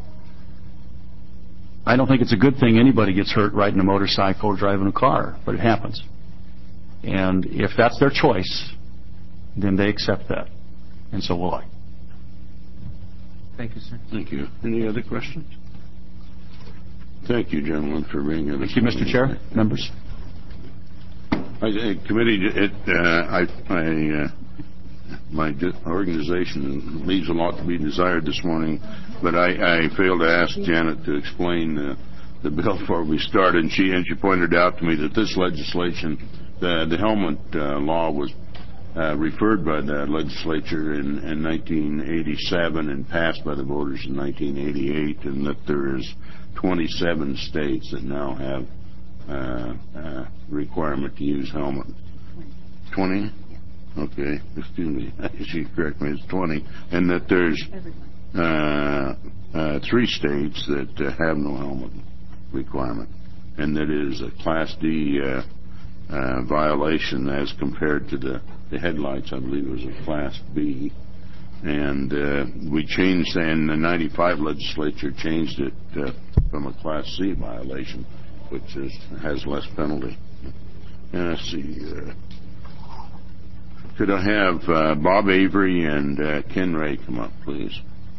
I don't think it's a good thing anybody gets hurt riding a motorcycle or driving a car, but it happens. And if that's their choice, then they accept that, and so will I. Thank you, sir. Thank you. Any other questions? Thank you, gentlemen, for being here. Thank you, Mister Chair, members. I, uh, committee, it, uh, I, I, uh, my organization leaves a lot to be desired this morning, but I, I failed to ask Janet to explain uh, the bill before we started, and she and she pointed out to me that this legislation, the, the helmet uh, law, was uh, referred by the legislature in, in nineteen eighty-seven and passed by the voters in nineteen eighty-eight, and that there is twenty-seven states that now have uh, uh, requirement to use helmet. twenty? Okay, excuse me. She correct me. It's twenty, and that there's uh, uh, three states that uh, have no helmet requirement, and that it is a Class D uh, uh, violation as compared to the, the headlights. I believe it was a Class B, and uh, we changed, and the ninety-five legislature changed it uh, from a Class C violation, which is, has less penalty. And let's see. Uh, Could I have uh, Bob Avery and uh, Ken Ray come up, please?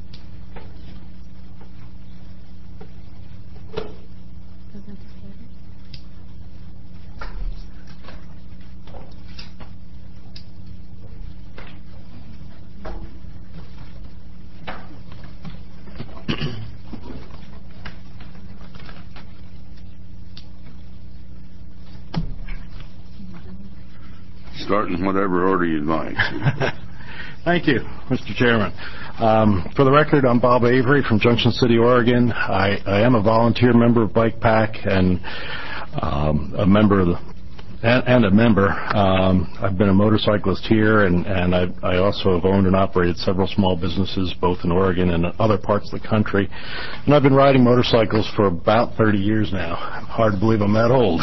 Start in whatever order you'd like. Thank you, Mister Chairman. Um, for the record, I'm Bob Avery from Junction City, Oregon. I, I am a volunteer member of Bike Pack and um, a member of the, and, and a member. Um, I've been a motorcyclist here, and, and I, I also have owned and operated several small businesses, both in Oregon and other parts of the country. And I've been riding motorcycles for about thirty years now. Hard to believe I'm that old.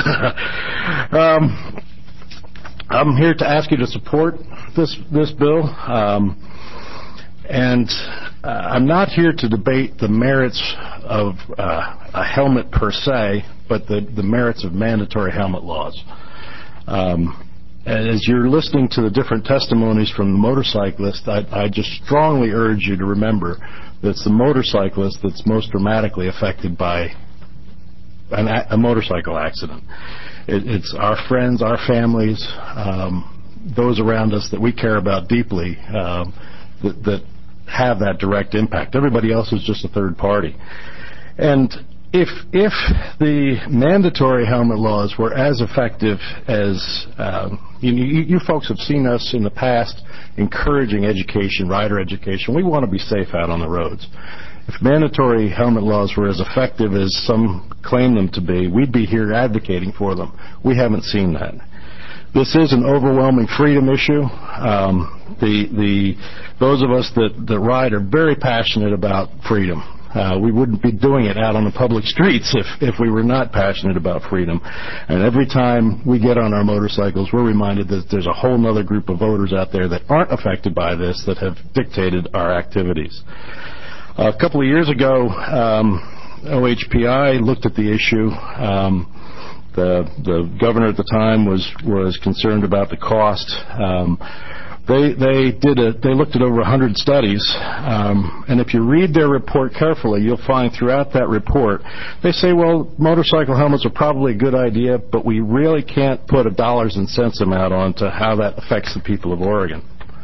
um, I'm here to ask you to support this this bill, um, and uh, I'm not here to debate the merits of uh, a helmet per se, but the, the merits of mandatory helmet laws. Um, as you're listening to the different testimonies from the motorcyclist, I, I just strongly urge you to remember that it's the motorcyclist that's most dramatically affected by an, a motorcycle accident. It's our friends, our families, um, those around us that we care about deeply um, that, that have that direct impact. Everybody else is just a third party. And if if the mandatory helmet laws were as effective as um, you, you, you folks have seen us in the past encouraging education, rider education, we want to be safe out on the roads. If mandatory helmet laws were as effective as some claim them to be, we'd be here advocating for them. We haven't seen that. This is an overwhelming freedom issue. Um, the the those of us that, that ride are very passionate about freedom. Uh, we wouldn't be doing it out on the public streets if, if we were not passionate about freedom. And every time we get on our motorcycles, we're reminded that there's a whole other group of voters out there that aren't affected by this, that have dictated our activities. A couple of years ago, um, O H P I looked at the issue. Um, the the governor at the time was was concerned about the cost. Um, they they did a they looked at over one hundred studies, um, and if you read their report carefully, you'll find throughout that report they say, well, motorcycle helmets are probably a good idea, but we really can't put a dollars and cents amount on to how that affects the people of Oregon.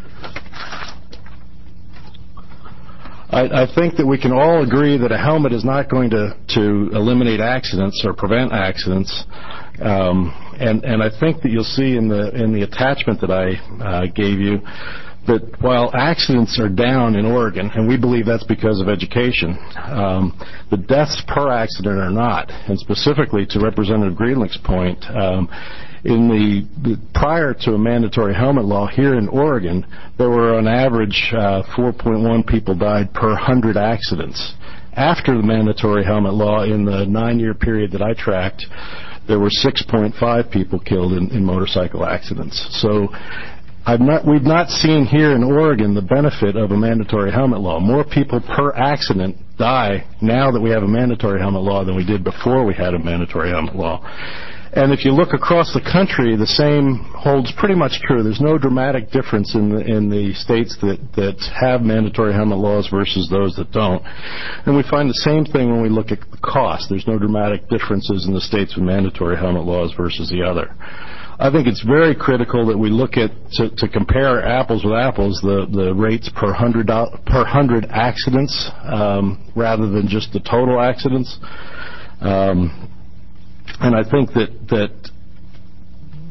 I, I think that we can all agree that a helmet is not going to, to eliminate accidents or prevent accidents. Um, and, and I think that you'll see in the, in the attachment that I uh, gave you that while accidents are down in Oregon, and we believe that's because of education, um, the deaths per accident are not. And specifically to Representative Greenlick's point, um, in the, the prior to a mandatory helmet law here in Oregon, there were on average uh, four point one people died per one hundred accidents. After the mandatory helmet law, in the nine-year period that I tracked, there were six point five people killed in, in motorcycle accidents. So I've not, we've not seen here in Oregon the benefit of a mandatory helmet law. More people per accident die now that we have a mandatory helmet law than we did before we had a mandatory helmet law. And if you look across the country, the same holds pretty much true. There's no dramatic difference in the, in the states that, that have mandatory helmet laws versus those that don't. And we find the same thing when we look at the cost. There's no dramatic differences in the states with mandatory helmet laws versus the other. I think it's very critical that we look at, to, to compare apples with apples, the, the rates per hundred, per hundred accidents um, rather than just the total accidents. Um, And I think that, that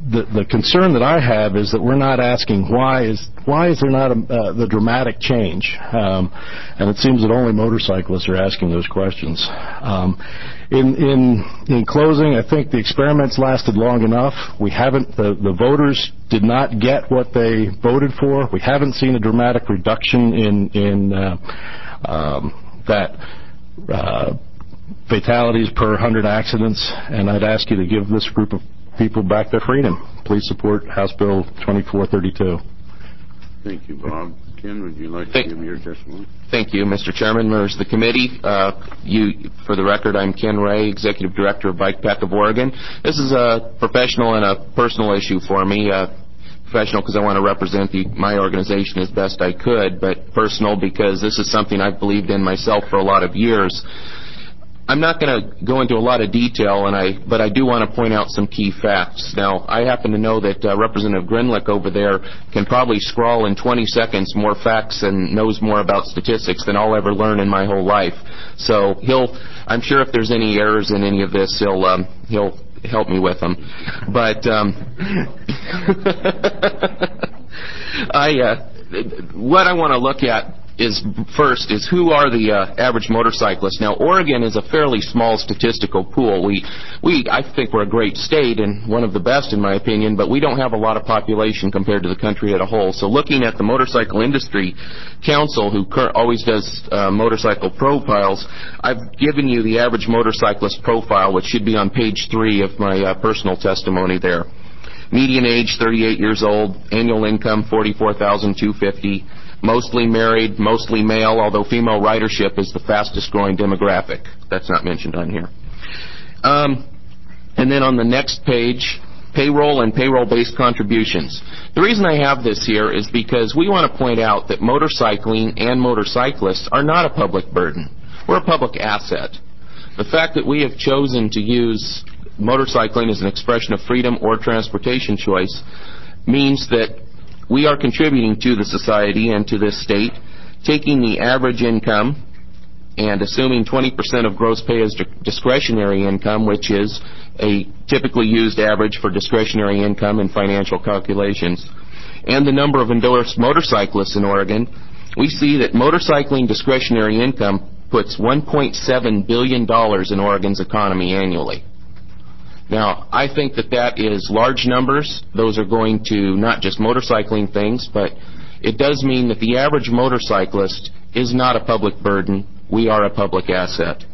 the, the concern that I have is that we're not asking why is why is there not a, uh, the dramatic change, um, and it seems that only motorcyclists are asking those questions. Um, in in in closing, I think the experiments lasted long enough. We haven't the, the voters did not get what they voted for. We haven't seen a dramatic reduction in in uh, um, that. Uh, fatalities per one hundred accidents, and I'd ask you to give this group of people back their freedom. Please support House Bill twenty-four thirty-two. Thank you, Bob. Ken, would you like to Thank, give your testimony? Thank you, Mister Chairman, members of the committee. Uh, you, for the record, I'm Ken Ray, Executive Director of Bike Pack of Oregon. This is a professional and a personal issue for me. Uh, professional because I want to represent the, my organization as best I could, but personal because this is something I've believed in myself for a lot of years. I'm not going to go into a lot of detail, and I, but I do want to point out some key facts. Now, I happen to know that uh, Representative Grinlick over there can probably scrawl in twenty seconds more facts and knows more about statistics than I'll ever learn in my whole life. So he'll, I'm sure if there's any errors in any of this, he'll, um, he'll help me with them. But um, I, uh, what I want to look at is first is who are the uh, average motorcyclists. Now, Oregon is a fairly small statistical pool. We, we, I think we're a great state and one of the best in my opinion, but we don't have a lot of population compared to the country as a whole. So looking at the Motorcycle Industry Council, who cur- always does uh, motorcycle profiles, I've given you the average motorcyclist profile, which should be on page three of my uh, personal testimony there. Median age, thirty-eight years old. Annual income, forty-four thousand two hundred fifty dollars. Mostly married, mostly male, although female ridership is the fastest growing demographic. That's not mentioned on here. Um, and then on the next page, payroll and payroll-based contributions. The reason I have this here is because we want to point out that motorcycling and motorcyclists are not a public burden. We're a public asset. The fact that we have chosen to use motorcycling as an expression of freedom or transportation choice means that we are contributing to the society and to this state, taking the average income and assuming twenty percent of gross pay as discretionary income, which is a typically used average for discretionary income in financial calculations, and the number of endorsed motorcyclists in Oregon, we see that motorcycling discretionary income puts one point seven billion dollars in Oregon's economy annually. Now, I think that that is large numbers. Those are going to not just motorcycling things, but it does mean that the average motorcyclist is not a public burden. We are a public asset.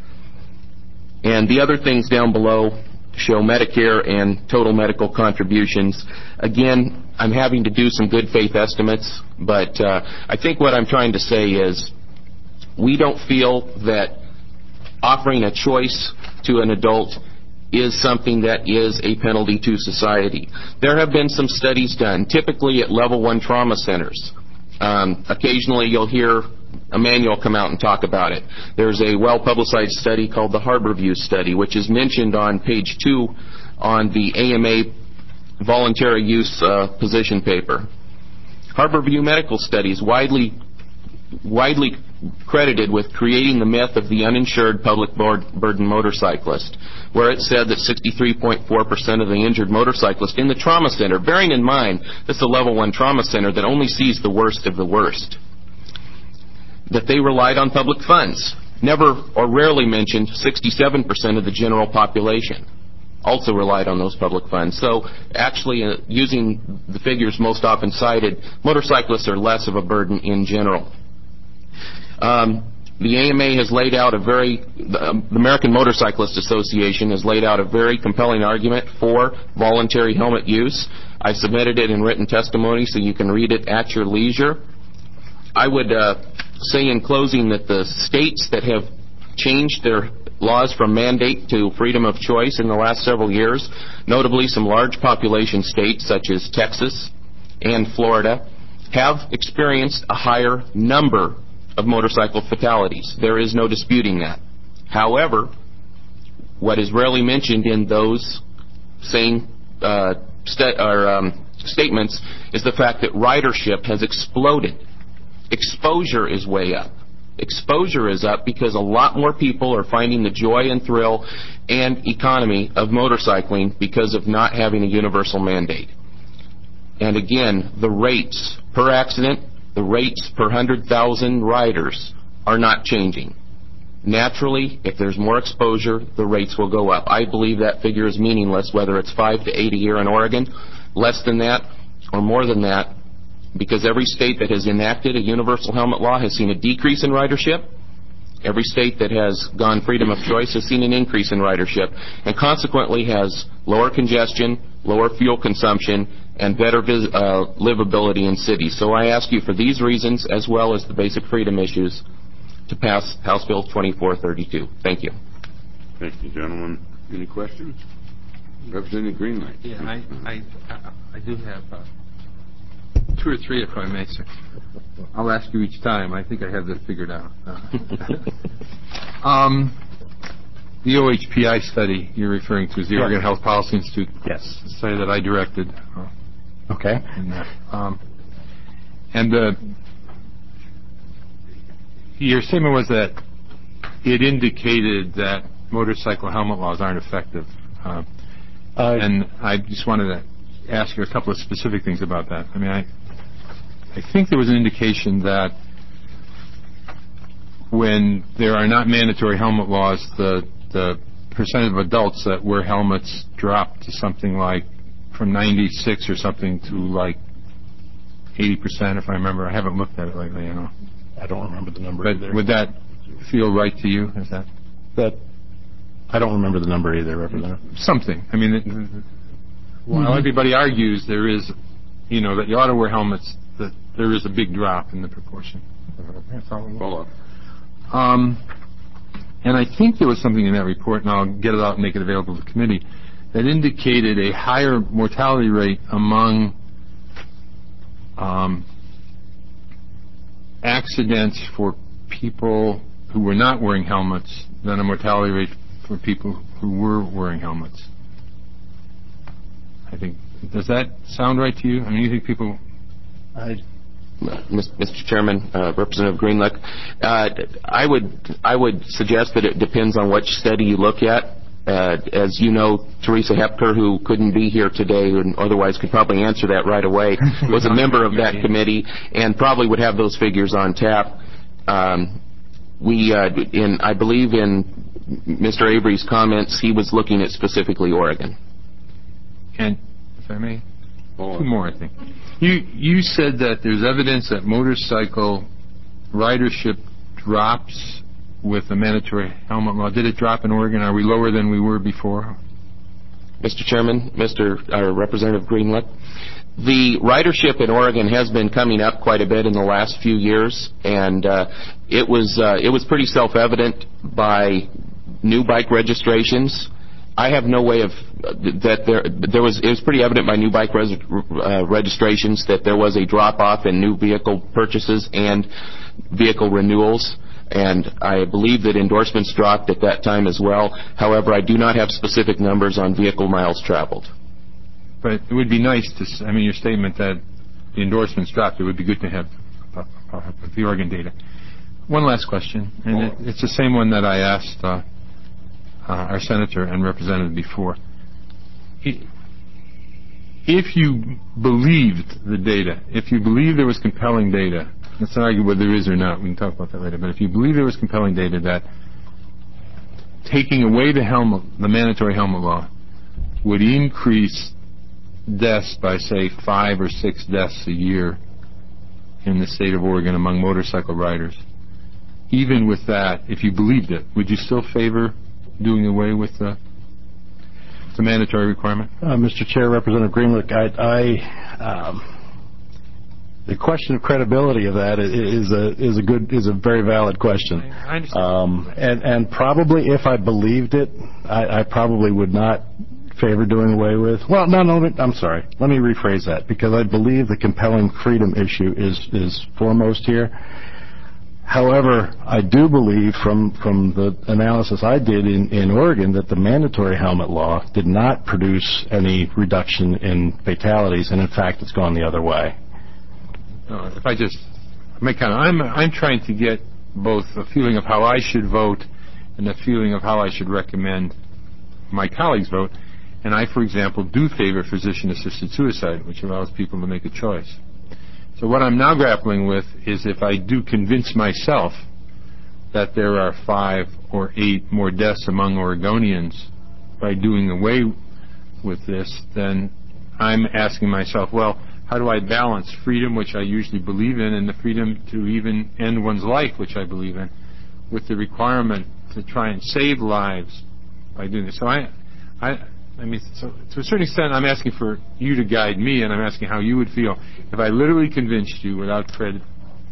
And the other things down below show Medicare and total medical contributions. Again, I'm having to do some good faith estimates, but uh, I think what I'm trying to say is we don't feel that offering a choice to an adult is something that is a penalty to society. There have been some studies done, typically at level one trauma centers. Um, occasionally you'll hear a manual come out and talk about it. There's a well-publicized study called the Harborview Study, which is mentioned on page two on the A M A voluntary use uh, position paper. Harborview Medical Study is widely, widely credited with creating the myth of the uninsured public burden motorcyclist, where it said that sixty-three point four percent of the injured motorcyclists in the trauma center, bearing in mind that's a level one trauma center that only sees the worst of the worst, that they relied on public funds. Never or rarely mentioned sixty-seven percent of the general population also relied on those public funds. So actually, uh, using the figures most often cited, motorcyclists are less of a burden in general. Um, the A M A has laid out a very, the American Motorcyclist Association has laid out a very compelling argument for voluntary helmet use. I submitted it in written testimony so you can read it at your leisure. I would uh, say in closing that the states that have changed their laws from mandate to freedom of choice in the last several years, notably some large population states such as Texas and Florida, have experienced a higher number of motorcycle fatalities. There is no disputing that. However, what is rarely mentioned in those same uh, st- or, um, statements is the fact that ridership has exploded. Exposure is way up. exposure is up because a lot more people are finding the joy and thrill and economy of motorcycling because of not having a universal mandate. And again, the rates per accident, the rates per one hundred thousand riders are not changing. Naturally, if there's more exposure, the rates will go up. I believe that figure is meaningless, whether it's five to eight a year in Oregon, less than that, or more than that, because every state that has enacted a universal helmet law has seen a decrease in ridership. Every state that has gone freedom of choice has seen an increase in ridership, and consequently has lower congestion, lower fuel consumption, and better vis- uh, livability in cities. So I ask you for these reasons, as well as the basic freedom issues, to pass House Bill twenty-four thirty-two. Thank you. Thank you, gentlemen. Any questions? Representative Greenlight. Yeah, I, I, I, I do have uh, two or three, if I may, sir. I'll ask you each time. I think I have this figured out. Uh, um, the O H P I study you're referring to is the Oregon Health Policy Institute. Yes. The study that I directed. Uh, okay. In that. Um, and the your statement was that it indicated that motorcycle helmet laws aren't effective. Uh, uh, and I just wanted to ask you a couple of specific things about that. I mean, I, I think there was an indication that when there are not mandatory helmet laws, the, the percent of adults that wear helmets dropped to something like from ninety-six or something to like eighty percent, if I remember. I haven't looked at it lately, you know. I don't remember the number but either. Would that feel right to you? Is that that? I don't remember the number either, Representative. Something. I mean, it, while mm-hmm. everybody argues there is, you know, that you ought to wear helmets, that there is a big drop in the proportion. Follow up. Um, and I think there was something in that report, and I'll get it out and make it available to the committee, that indicated a higher mortality rate among um, accidents for people who were not wearing helmets than a mortality rate for people who were wearing helmets. I think, does that sound right to you? I mean, you think people... I, Mister Chairman, uh, Representative Greenlick, uh, I would I would suggest that it depends on which study you look at. Uh, as you know, Teresa Hepker, who couldn't be here today and otherwise could probably answer that right away, was a member of that committee and probably would have those figures on tap. Um, we, uh, in I believe in Mister Avery's comments, he was looking at specifically Oregon. And, if I may, two more, I think. You you said that there's evidence that motorcycle ridership drops with the mandatory helmet law. Did it drop in Oregon? Are we lower than we were before? Mister Chairman, Mister Uh, Representative Greenlick, the ridership in Oregon has been coming up quite a bit in the last few years, and uh, it was uh, it was pretty self-evident by new bike registrations. I have no way of uh, that there there was it was pretty evident by new bike res, uh, registrations that there was a drop off in new vehicle purchases and vehicle renewals, and I believe that endorsements dropped at that time as well. However, I do not have specific numbers on vehicle miles traveled. But it would be nice to, I mean, your statement that the endorsements dropped, it would be good to have uh, uh, the Oregon data. One last question, and it, it's the same one that I asked uh, uh, our senator and representative before. If you believed the data, if you believe there was compelling data, let's not argue whether there is or not, we can talk about that later, but if you believe there was compelling data that taking away the helmet, the mandatory helmet law, would increase deaths by, say, five or six deaths a year in the state of Oregon among motorcycle riders, even with that, if you believed it, would you still favor doing away with the, the mandatory requirement? Uh, Mister Chair, Representative Greenlick, I, I um, the question of credibility of that is a is a good is a very valid question. I understand. Um, and and probably if I believed it, I, I probably would not favor doing away with. Well, no, no, I'm sorry. Let me rephrase that, because I believe the compelling freedom issue is is foremost here. However, I do believe from from the analysis I did in, in Oregon that the mandatory helmet law did not produce any reduction in fatalities, and in fact, it's gone the other way. Uh, if I just make kind of, I'm I'm trying to get both a feeling of how I should vote and a feeling of how I should recommend my colleagues vote. And I, for example, do favor physician-assisted suicide, which allows people to make a choice. So what I'm now grappling with is if I do convince myself that there are five or eight more deaths among Oregonians by doing away with this, then I'm asking myself, well, how do I balance freedom, which I usually believe in, and the freedom to even end one's life, which I believe in, with the requirement to try and save lives by doing this? So I, I, I mean, so to a certain extent, I'm asking for you to guide me, and I'm asking how you would feel if I literally convinced you without cred-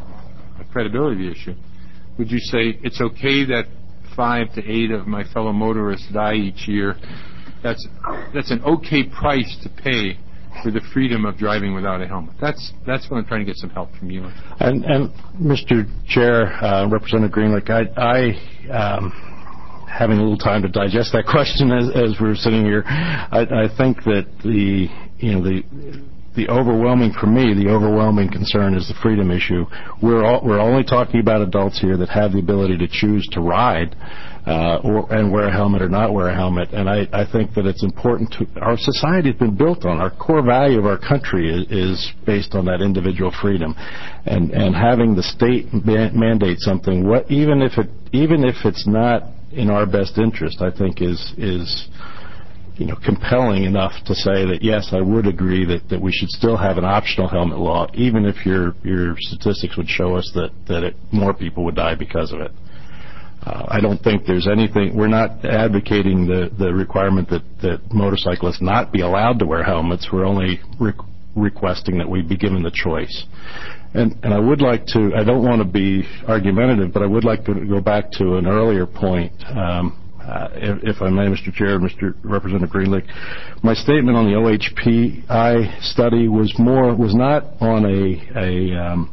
a credibility issue. Would you say it's okay that five to eight of my fellow motorists die each year? That's that's an okay price to pay for the freedom of driving without a helmet. That's that's what I'm trying to get some help from you. And, and Mister Chair, uh, Representative Greenlick, I, I um, having a little time to digest that question as, as we're sitting here, I, I think that the you know the the overwhelming for me, the overwhelming concern is the freedom issue. We're all, we're only talking about adults here that have the ability to choose to ride. Uh, or, and wear a helmet or not wear a helmet. And I, I think that it's important to, our society has been built on, our core value of our country is, is based on that individual freedom. And, and having the state man, mandate something, what, even if it, even if it's not in our best interest, I think is, is, you know, compelling enough to say that, yes, I would agree that, that we should still have an optional helmet law, even if your, your statistics would show us that, that it, more people would die because of it. Uh, I don't think there's anything, we're not advocating the, the requirement that, that motorcyclists not be allowed to wear helmets. We're only re- requesting that we be given the choice. And, and I would like to, I don't want to be argumentative, but I would like to go back to an earlier point, um, uh, if, if I may, Mister Chair, Mister Representative Greenlick. My statement on the O H P I study was more, was not on a, a um,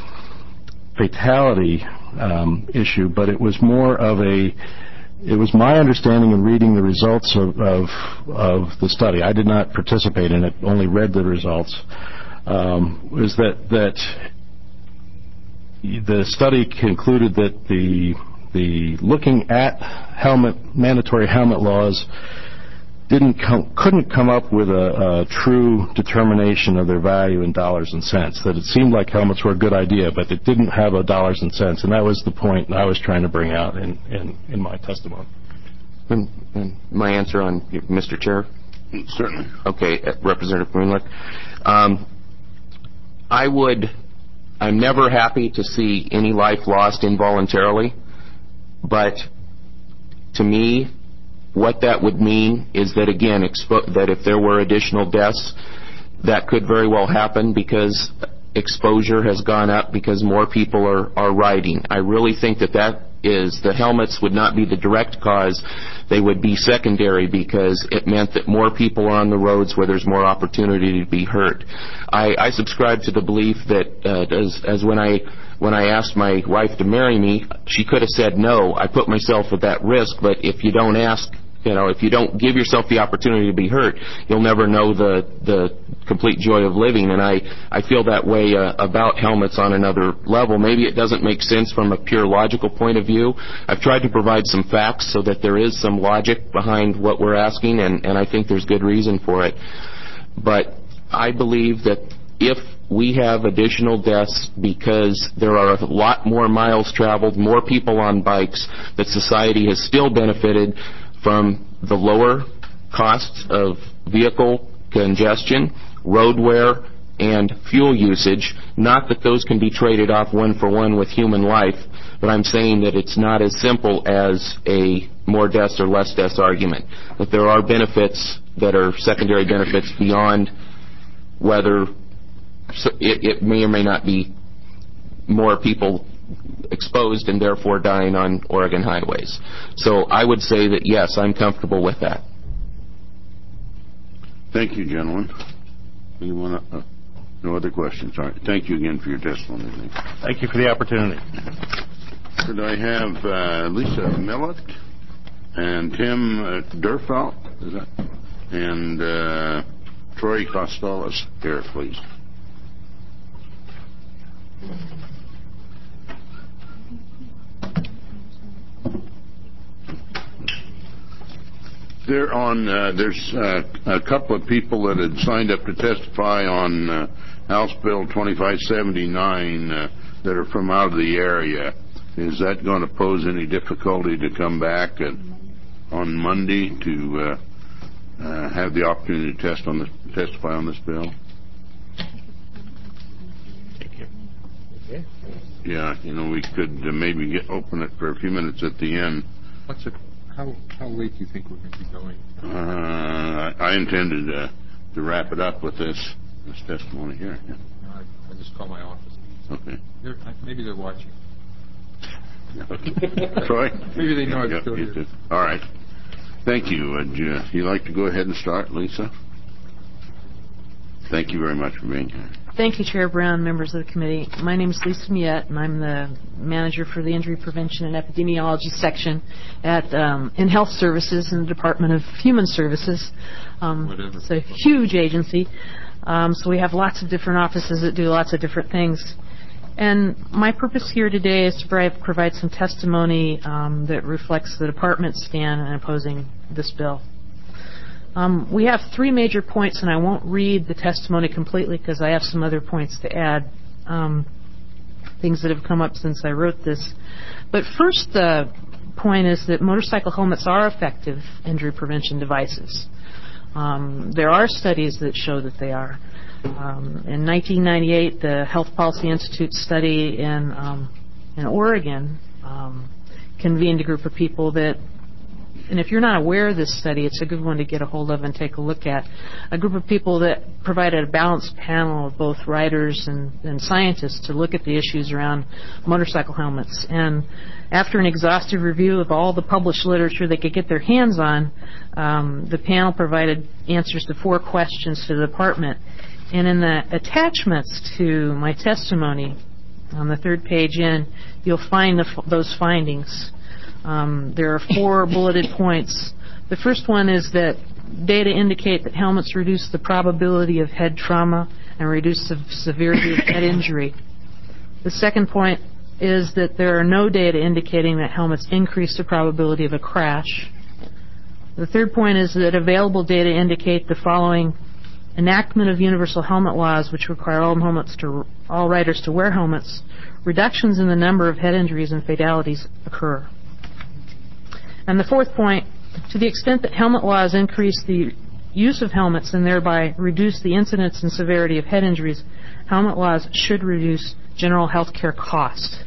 fatality Um, issue, but it was more of a, it was my understanding in reading the results of, of, of the study, I did not participate in it, only read the results, um, was that, that the study concluded that the, the looking at helmet, mandatory helmet laws didn't come, couldn't come up with a, a true determination of their value in dollars and cents. That it seemed like helmets were a good idea, but it didn't have a dollars and cents, and that was the point I was trying to bring out in, in, in my testimony. And, and my answer on Mister Chair? Certainly. Okay, Representative Greenlick. Um, I would, I'm never happy to see any life lost involuntarily, but to me, what that would mean is that, again, expo- that if there were additional deaths, that could very well happen because exposure has gone up because more people are, are riding. I really think that that is, the helmets would not be the direct cause. They would be secondary because it meant that more people are on the roads where there's more opportunity to be hurt. I, I subscribe to the belief that uh, as, as when I When I asked my wife to marry me, she could have said no. I put myself at that risk, but if you don't ask, you know, if you don't give yourself the opportunity to be hurt, you'll never know the the complete joy of living. And I, I feel that way uh, about helmets on another level. Maybe it doesn't make sense from a pure logical point of view. I've tried to provide some facts so that there is some logic behind what we're asking, and, and I think there's good reason for it. But I believe that if we have additional deaths because there are a lot more miles traveled, more people on bikes, that society has still benefited from the lower costs of vehicle congestion, road wear, and fuel usage. Not that those can be traded off one for one with human life, but I'm saying that it's not as simple as a more deaths or less deaths argument. That there are benefits that are secondary benefits beyond whether So it, it may or may not be more people exposed and therefore dying on Oregon highways. So I would say that, yes, I'm comfortable with that. Thank you, gentlemen. You want to, uh, no other questions? All right. Thank you again for your testimony. Thank you for the opportunity. Could I have uh, Lisa Millett and Tim uh, Durfelt is that? and uh, Troy Costellas here, please? There on uh, there's uh, a couple of people that had signed up to testify on uh, House Bill twenty-five seventy-nine uh, that are from out of the area. Is that going to pose any difficulty to come back at, on Monday to uh, uh, have the opportunity to test on this, testify on this bill? Thank you. Okay. Yeah, you know, we could uh, maybe get, open it for a few minutes at the end. What's it? How how late do you think we're going to be going? Uh, I intended uh, to wrap it up with this this testimony here. Yeah. No, I, I just call my office. Okay. They're, maybe they're watching. Troy? Maybe they know I'm Yep, still you here. did. All right. Thank you. Would you, you like to go ahead and start, Lisa? Thank you very much for being here. Thank you, Chair Brown, members of the committee. My name is Lisa Miette, and I'm the manager for the Injury Prevention and Epidemiology section at um, in Health Services in the Department of Human Services. Um, it's a huge agency, um, so we have lots of different offices that do lots of different things. And my purpose here today is to provide, provide some testimony um, that reflects the department's stand in opposing this bill. Um, we have three major points, and I won't read the testimony completely because I have some other points to add, um, things that have come up since I wrote this. But first uh, point is that motorcycle helmets are effective injury prevention devices. Um, there are studies that show that they are. Um, in nineteen ninety-eight, the Health Policy Institute study in, um, in Oregon um, convened a group of people that, and if you're not aware of this study, it's a good one to get a hold of and take a look at. A group of people that provided a balanced panel of both writers and, and scientists to look at the issues around motorcycle helmets. And after an exhaustive review of all the published literature they could get their hands on, um, the panel provided answers to four questions to the department. And in the attachments to my testimony, on the third page in, you'll find the, those findings. Um, there are four bulleted points. The first one is that data indicate that helmets reduce the probability of head trauma and reduce the severity of head injury. The second point is that there are no data indicating that helmets increase the probability of a crash. The third point is that available data indicate the following: enactment of universal helmet laws, which require all helmets to all riders to wear helmets. Reductions in the number of head injuries and fatalities occur. And the fourth point, to the extent that helmet laws increase the use of helmets and thereby reduce the incidence and severity of head injuries, helmet laws should reduce general health care costs.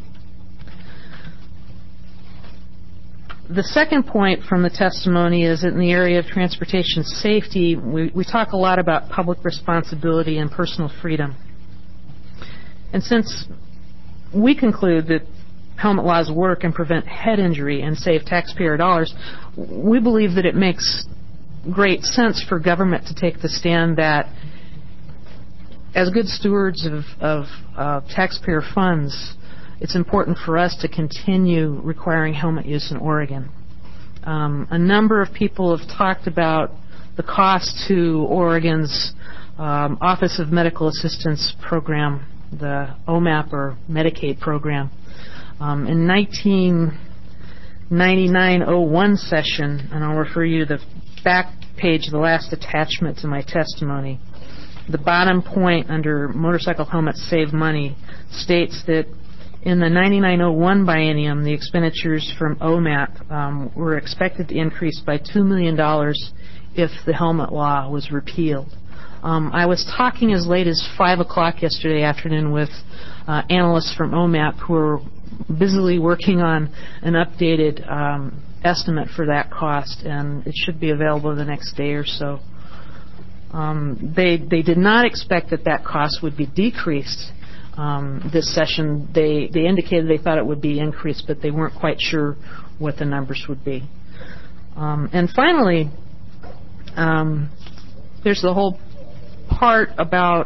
The second point from the testimony is in the area of transportation safety. We, we talk a lot about public responsibility and personal freedom. And since we conclude that helmet laws work and prevent head injury and save taxpayer dollars, we believe that it makes great sense for government to take the stand that as good stewards of, of uh, taxpayer funds, it's important for us to continue requiring helmet use in Oregon. Um, a number of people have talked about the cost to Oregon's um, Office of Medical Assistance program, the O M A P or Medicaid program. Um, in nineteen ninety-nine oh one session, and I'll refer you to the back page, the last attachment to my testimony, the bottom point under motorcycle helmets save money states that in the ninety-nine oh one biennium, the expenditures from O M A P um, were expected to increase by two million dollars if the helmet law was repealed. Um, I was talking as late as five o'clock yesterday afternoon with uh, analysts from O M A P who are busily working on an updated um, estimate for that cost, and it should be available the next day or so. Um, they, they did not expect that that cost would be decreased um, this session. They, they indicated they thought it would be increased, but they weren't quite sure what the numbers would be. Um, and finally, um, there's the whole part about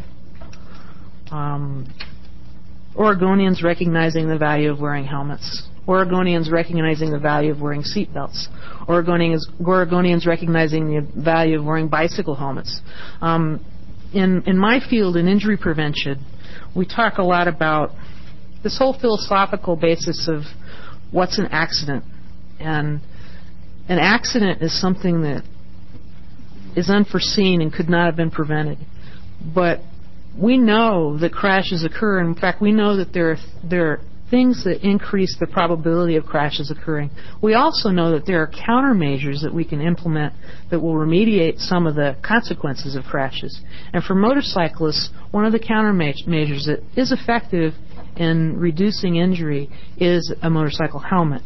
um, Oregonians recognizing the value of wearing helmets, Oregonians recognizing the value of wearing seatbelts, Oregonians, Oregonians recognizing the value of wearing bicycle helmets. Um, in, in my field, in injury prevention, we talk a lot about this whole philosophical basis of what's an accident. And an accident is something that is unforeseen and could not have been prevented. But we know that crashes occur. In fact, we know that there are, there are things that increase the probability of crashes occurring. We also know that there are countermeasures that we can implement that will remediate some of the consequences of crashes. And for motorcyclists, one of the countermeasures that is effective in reducing injury is a motorcycle helmet.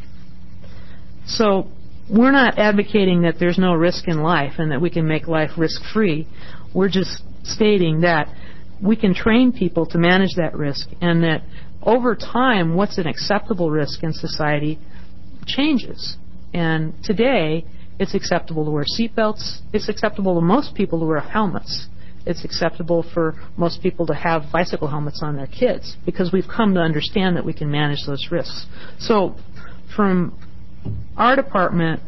So we're not advocating that there's no risk in life and that we can make life risk-free. We're just stating that we can train people to manage that risk, and that over time, what's an acceptable risk in society changes. And today, it's acceptable to wear seatbelts. It's acceptable to most people to wear helmets. It's acceptable for most people to have bicycle helmets on their kids, because we've come to understand that we can manage those risks. So from our department,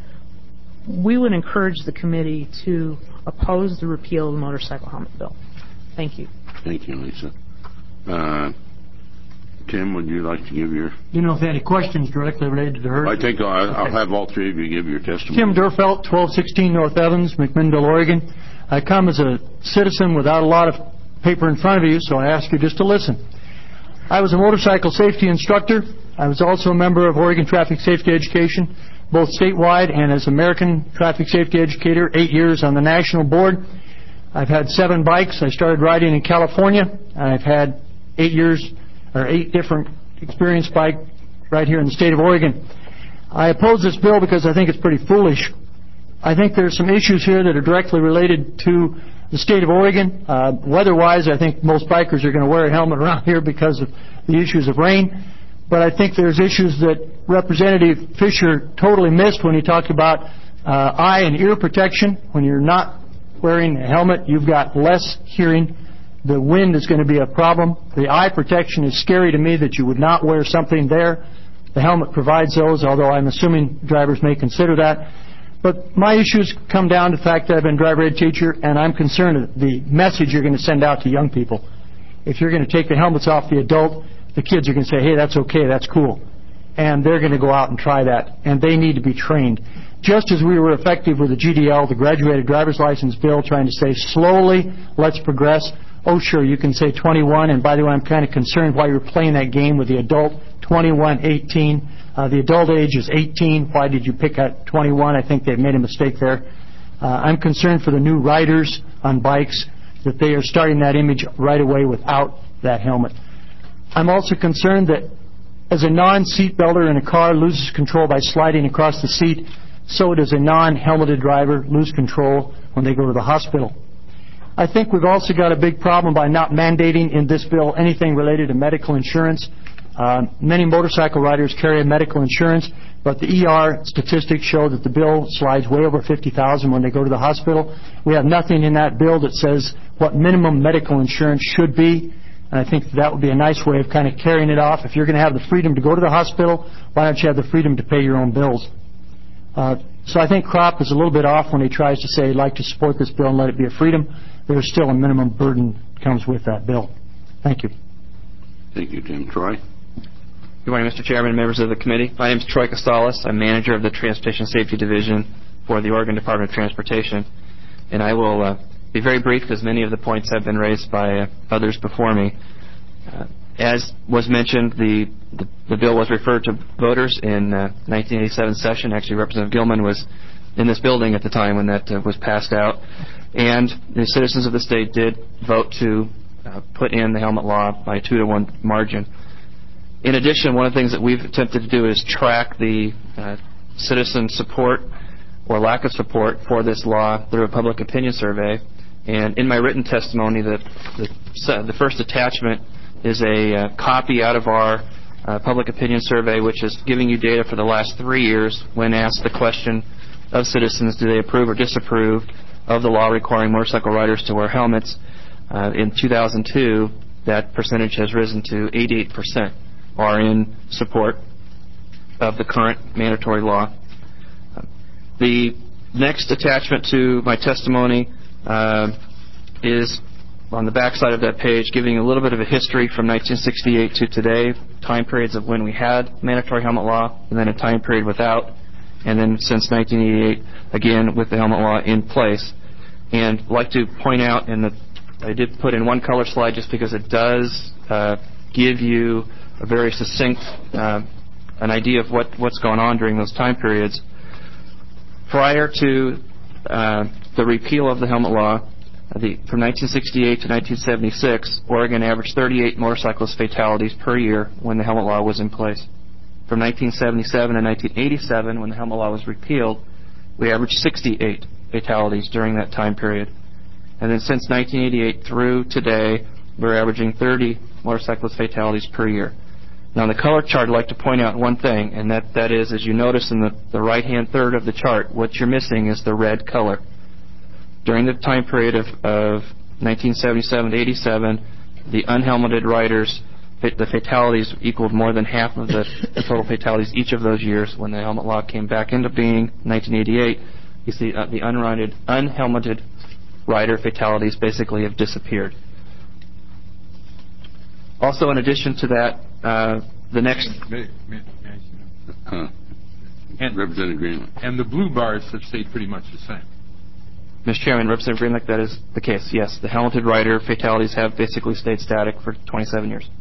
we would encourage the committee to oppose the repeal of the motorcycle helmet bill. Thank you. Thank you, Lisa. Uh, Tim, would you like to give your... You know, if there are any questions directly related to her... I think I'll, I'll okay. have all three of you give your testimony. Tim Durfelt, twelve sixteen North Evans, McMinnville, Oregon. I come as a citizen without a lot of paper in front of you, so I ask you just to listen. I was a motorcycle safety instructor. I was also a member of Oregon Traffic Safety Education, both statewide and as American Traffic Safety Educator, eight years on the national board. I've had seven bikes. I started riding in California. I've had eight years, or eight different experienced bike right here in the state of Oregon. I oppose this bill because I think it's pretty foolish. I think there's some issues here that are directly related to the state of Oregon. Uh, weather-wise, I think most bikers are going to wear a helmet around here because of the issues of rain. But I think there's issues that Representative Fisher totally missed when he talked about uh, eye and ear protection. When you're not wearing a helmet, you've got less hearing. The wind is going to be a problem. The eye protection is scary to me that you would not wear something there. The helmet provides those, although I'm assuming drivers may consider that. But my issues come down to the fact that I've been a driver ed teacher, and I'm concerned that the message you're going to send out to young people. If you're going to take the helmets off the adult, the kids are going to say, hey, that's okay, that's cool. And they're going to go out and try that, and they need to be trained. Just as we were effective with the G D L, the Graduated Driver's License Bill, trying to say slowly, let's progress. Oh, sure, you can say twenty-one, and by the way, I'm kind of concerned why you're playing that game with the adult, twenty-one, eighteen. Uh, the adult age is eighteen. Why did you pick at twenty-one? I think they've made a mistake there. Uh, I'm concerned for the new riders on bikes, that they are starting that image right away without that helmet. I'm also concerned that as a non-seat belter in a car loses control by sliding across the seat, so does a non-helmeted driver lose control when they go to the hospital. I think we've also got a big problem by not mandating in this bill anything related to medical insurance. Uh, many motorcycle riders carry medical insurance, but the E R statistics show that the bill slides way over fifty thousand dollars when they go to the hospital. We have nothing in that bill that says what minimum medical insurance should be, and I think that would be a nice way of kind of carrying it off. If you're going to have the freedom to go to the hospital, why don't you have the freedom to pay your own bills? Uh, so I think Crop is a little bit off when he tries to say he'd like to support this bill and let it be a freedom. There's still a minimum burden that comes with that bill. Thank you. Thank you, Tim. Troy? Good morning, Mister Chairman and members of the committee. My name is Troy Costalis. I'm manager of the Transportation Safety Division for the Oregon Department of Transportation. And I will uh, be very brief because many of the points have been raised by uh, others before me. Uh, as was mentioned, the, the, the bill was referred to voters in uh, nineteen eighty-seven session. Actually, Representative Gilman was in this building at the time when that uh, was passed out. And the citizens of the state did vote to uh, put in the helmet law by a two to one margin. In addition, one of the things that we've attempted to do is track the uh, citizen support or lack of support for this law through a public opinion survey. And in my written testimony, the, the, the first attachment is a uh, copy out of our uh, public opinion survey, which is giving you data for the last three years when asked the question of citizens, do they approve or disapprove of the law requiring motorcycle riders to wear helmets. Uh, in two thousand two, that percentage has risen to eighty-eight percent are in support of the current mandatory law. Uh, the next attachment to my testimony uh, is on the back side of that page, giving a little bit of a history from nineteen sixty-eight to today, time periods of when we had mandatory helmet law, and then a time period without. and then since nineteen eighty-eight, again, with the helmet law in place. And I'd like to point out, in the, I did put in one color slide just because it does uh, give you a very succinct uh, an idea of what, what's going on during those time periods. Prior to uh, the repeal of the helmet law, the, from nineteen sixty-eight to nineteen seventy-six, Oregon averaged thirty-eight motorcyclist fatalities per year when the helmet law was in place. From nineteen seventy-seven to nineteen eighty-seven, when the helmet law was repealed, we averaged sixty-eight fatalities during that time period. And then since nineteen eighty-eight through today, we're averaging thirty motorcyclist fatalities per year. Now, on the color chart, I'd like to point out one thing, and that, that is, as you notice in the, the right-hand third of the chart, what you're missing is the red color. During the time period of, of nineteen seventy-seven to eighty-seven, the unhelmeted riders, the fatalities equaled more than half of the, the total fatalities each of those years. When the helmet law came back into being in nineteen eighty-eight, you see uh, the unrighted, unhelmeted rider fatalities basically have disappeared. Also, in addition to that, uh, the next... May, may, may I say that? Uh, and, Representative Greenland. And the blue bars have stayed pretty much the same. Mister Chairman, Representative Greenlick, that is the case, yes. The helmeted rider fatalities have basically stayed static for twenty-seven years.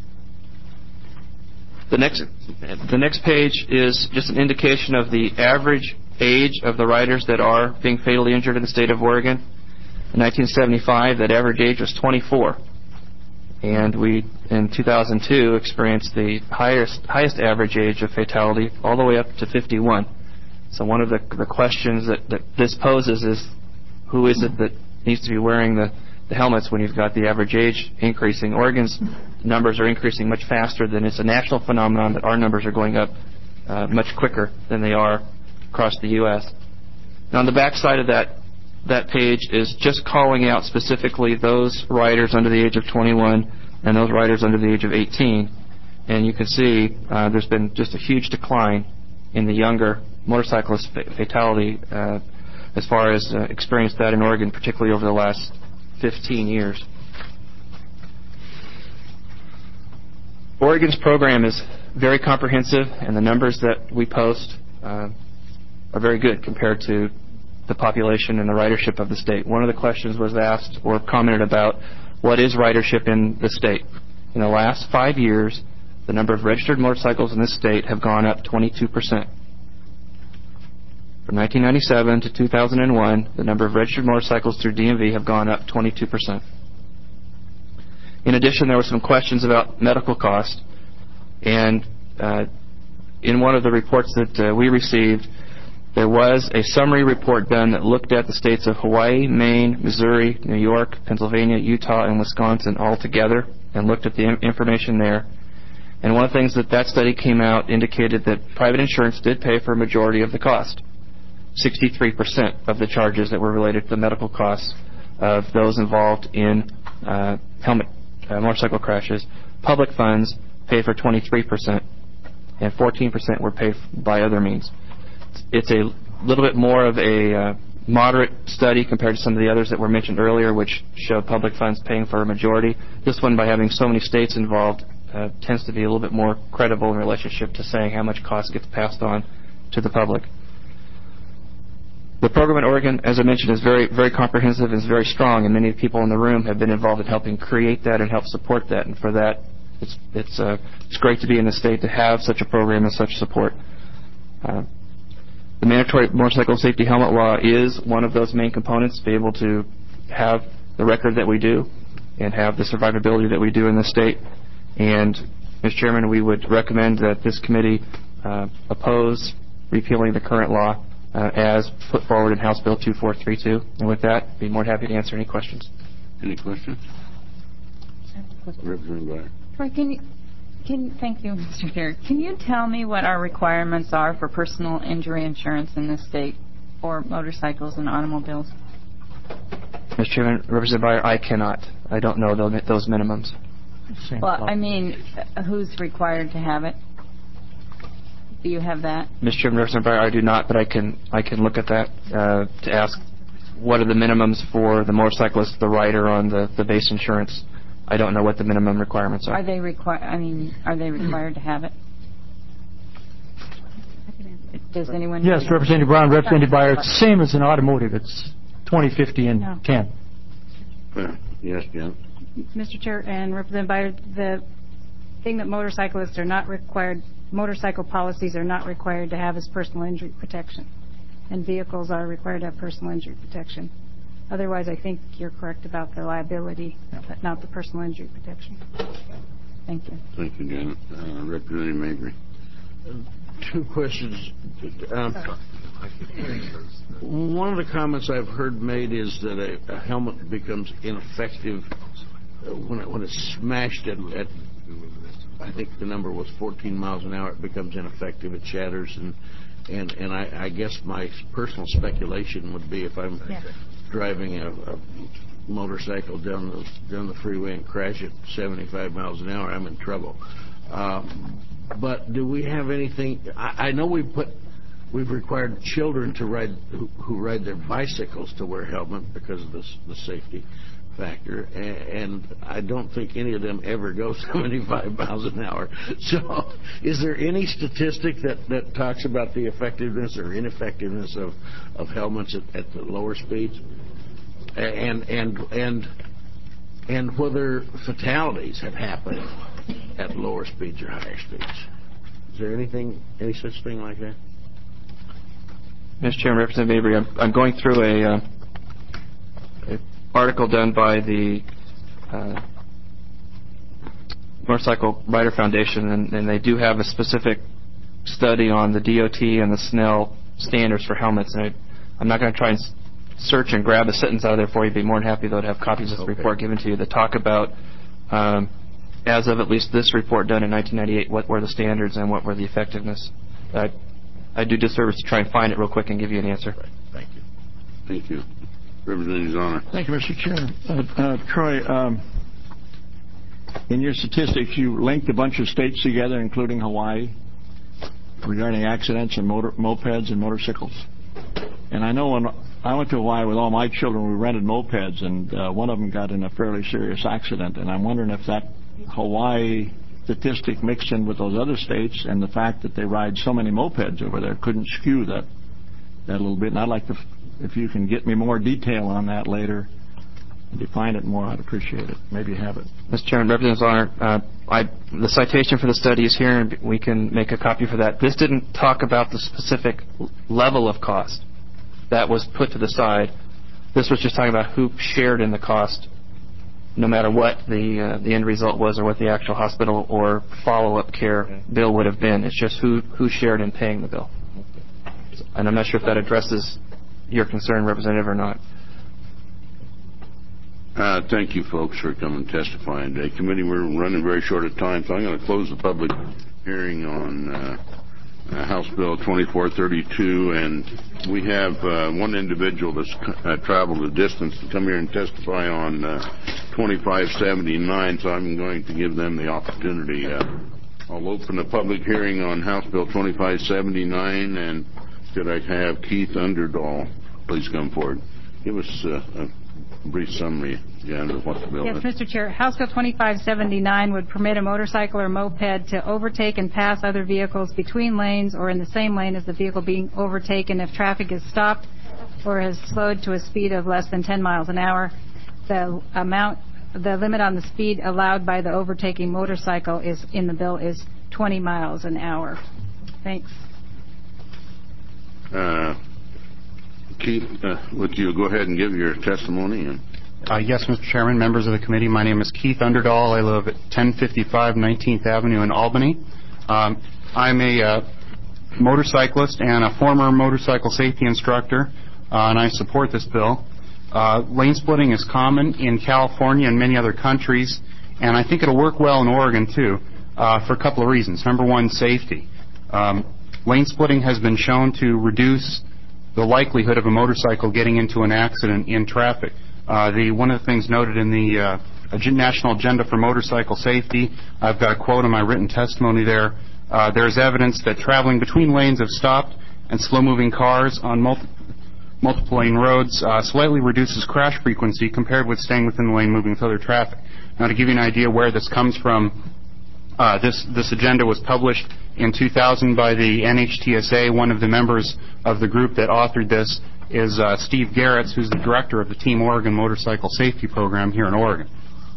The next, the next page is just an indication of the average age of the riders that are being fatally injured in the state of Oregon. In nineteen seventy-five, that average age was twenty-four. And we, in two thousand two, experienced the highest, highest average age of fatality all the way up to fifty-one. So one of the, the questions that, that this poses is, who is it that needs to be wearing the, the helmets when you've got the average age increasing? Oregon's numbers are increasing much faster than it's a national phenomenon, that our numbers are going up uh, much quicker than they are across the U S Now, on the back side of that, that page is just calling out specifically those riders under the age of twenty-one and those riders under the age of eighteen. And you can see uh, there's been just a huge decline in the younger motorcyclist fatality uh, as far as uh, experienced that in Oregon, particularly over the last fifteen years. Oregon's program is very comprehensive, and the numbers that we post uh, are very good compared to the population and the ridership of the state. One of the questions was asked or commented about, what is ridership in the state? In the last five years, the number of registered motorcycles in this state have gone up twenty-two percent. From nineteen ninety-seven to two thousand one, the number of registered motorcycles through D M V have gone up twenty-two percent. In addition, there were some questions about medical costs, and uh, in one of the reports that uh, we received, there was a summary report done that looked at the states of Hawaii, Maine, Missouri, New York, Pennsylvania, Utah, and Wisconsin all together, and looked at the information there. And one of the things that that study came out indicated that private insurance did pay for a majority of the cost. sixty-three percent of the charges that were related to the medical costs of those involved in uh, helmet uh, motorcycle crashes. Public funds paid for twenty-three percent, and fourteen percent were paid by other means. It's a little bit more of a uh, moderate study compared to some of the others that were mentioned earlier, which showed public funds paying for a majority. This one, by having so many states involved, uh, tends to be a little bit more credible in relationship to saying how much cost gets passed on to the public. The program in Oregon, as I mentioned, is very, very comprehensive and is very strong, and many people in the room have been involved in helping create that and help support that. And for that, it's it's uh, it's great to be in the state to have such a program and such support. Uh, The mandatory motorcycle safety helmet law is one of those main components to be able to have the record that we do and have the survivability that we do in the state. And, Mister Chairman, we would recommend that this committee uh, oppose repealing the current law uh, as put forward in House Bill two four three two. And with that, I'd be more than happy to answer any questions. Any questions? Representative Breyer. Troy, can you... Can, thank you, Mister Chair. Can you tell me what our requirements are for personal injury insurance in this state for motorcycles and automobiles? Mister Chairman, Representative Breyer, I cannot. I don't know those, those minimums. Well, I mean, who's required to have it? Do you have that? Mister Chairman, Representative Breyer, I do not, but I can I can look at that uh, to ask what are the minimums for the motorcyclist, the rider on the, the base insurance. I don't know what the minimum requirements are. Are they required? I mean, are they required to have it? Does anyone? Yes, Representative Brown, represented by, it's the same as an automotive. It's twenty, fifty, and No. ten. Yes, Jen. Mister Chair and Representative Byer, the thing that motorcyclists are not required, motorcycle policies are not required to have is personal injury protection, and vehicles are required to have personal injury protection. Otherwise, I think you're correct about the liability, but not the personal injury protection. Thank you. Thank you, Janet. Uh, Representative Mabry. Two questions. Um, one of the comments I've heard made is that a, a helmet becomes ineffective uh, when, it, when it's smashed at, at, I think the number was fourteen miles an hour, it becomes ineffective, it shatters, and and, and I, I guess my personal speculation would be if I'm Yeah. driving a, a motorcycle down the, down the freeway and crash at seventy-five miles an hour, I'm in trouble. Um, But do we have anything? I, I know we put, we've required children to ride who, who ride their bicycles to wear helmet because of the, the safety factor, and, and I don't think any of them ever go seventy-five miles an hour. So, is there any statistic that, that talks about the effectiveness or ineffectiveness of, of helmets at, at the lower speeds, and and and and whether fatalities have happened at lower speeds or higher speeds? Is there anything, any such thing like that? Mister Chairman, Representative Mabry, I'm, I'm going through a, uh, a article done by the uh, Motorcycle Rider Foundation, and, and they do have a specific study on the D O T and the Snell standards for helmets. And I, I'm not going to try and s- search and grab a sentence out of there for you. I'd be more than happy, though, to have copies of this Okay. report given to you that talk about um, as of at least this report done in nineteen ninety-eight, what were the standards and what were the effectiveness. I, I do disservice to try and find it real quick and give you an answer. Right. Thank you. Thank you. Representative Zahner. Thank you, Mister Chair. Uh, uh, Troy, um, in your statistics, you linked a bunch of states together, including Hawaii, regarding accidents and motor, mopeds and motorcycles. And I know when I went to Hawaii with all my children, we rented mopeds, and uh, one of them got in a fairly serious accident. And I'm wondering if that Hawaii statistic mixed in with those other states and the fact that they ride so many mopeds over there couldn't skew that that a little bit. And I'd like to, if you can get me more detail on that later, define it more, I'd appreciate it. Maybe you have it. Mister Chairman, Representative Zahner, uh, I, the citation for the study is here, and we can make a copy for that. This didn't talk about the specific level of cost. That was put to the side. This was just talking about who shared in the cost, no matter what the uh, the end result was or what the actual hospital or follow-up care okay. bill would have been. It's just who, who shared in paying the bill. And I'm not sure if that addresses your concern, Representative, or not. Uh, thank you, folks, for coming and testifying today. Committee, we're running very short of time, so I'm going to close the public hearing on uh, uh, House Bill twenty-four thirty-two, and we have uh, one individual that's uh, traveled a distance to come here and testify on uh, twenty-five seventy-nine, so I'm going to give them the opportunity. Uh, I'll open the public hearing on House Bill twenty-five seventy-nine, and could I have Keith Underdahl please come forward? Give us uh, a brief summary, Jan, of what the bill Yes, is. Mister Chair. House Bill twenty-five seventy-nine would permit a motorcycle or moped to overtake and pass other vehicles between lanes or in the same lane as the vehicle being overtaken if traffic is stopped or has slowed to a speed of less than ten miles an hour. The amount, the limit on the speed allowed by the overtaking motorcycle is in the bill is twenty miles an hour. Thanks. Uh, Keith, uh, would you go ahead and give your testimony? And Uh, yes, Mister Chairman, members of the committee, my name is Keith Underdahl. I live at ten fifty-five nineteenth Avenue in Albany. Um, I'm a uh, motorcyclist and a former motorcycle safety instructor, uh, and I support this bill. Uh, lane splitting is common in California and many other countries, and I think it'll work well in Oregon, too, uh, for a couple of reasons. Number one, safety. Um, lane splitting has been shown to reduce the likelihood of a motorcycle getting into an accident in traffic. Uh, the one of the things noted in the uh, National Agenda for Motorcycle Safety, I've got a quote in my written testimony there. Uh, there is evidence that traveling between lanes of stopped and slow-moving cars on multi- multiple lane roads uh, slightly reduces crash frequency compared with staying within the lane moving with other traffic. Now, to give you an idea where this comes from, Uh, this, this agenda was published in two thousand by the N H T S A. One of the members of the group that authored this is uh, Steve Garretts, who's the director of the Team Oregon Motorcycle Safety Program here in Oregon.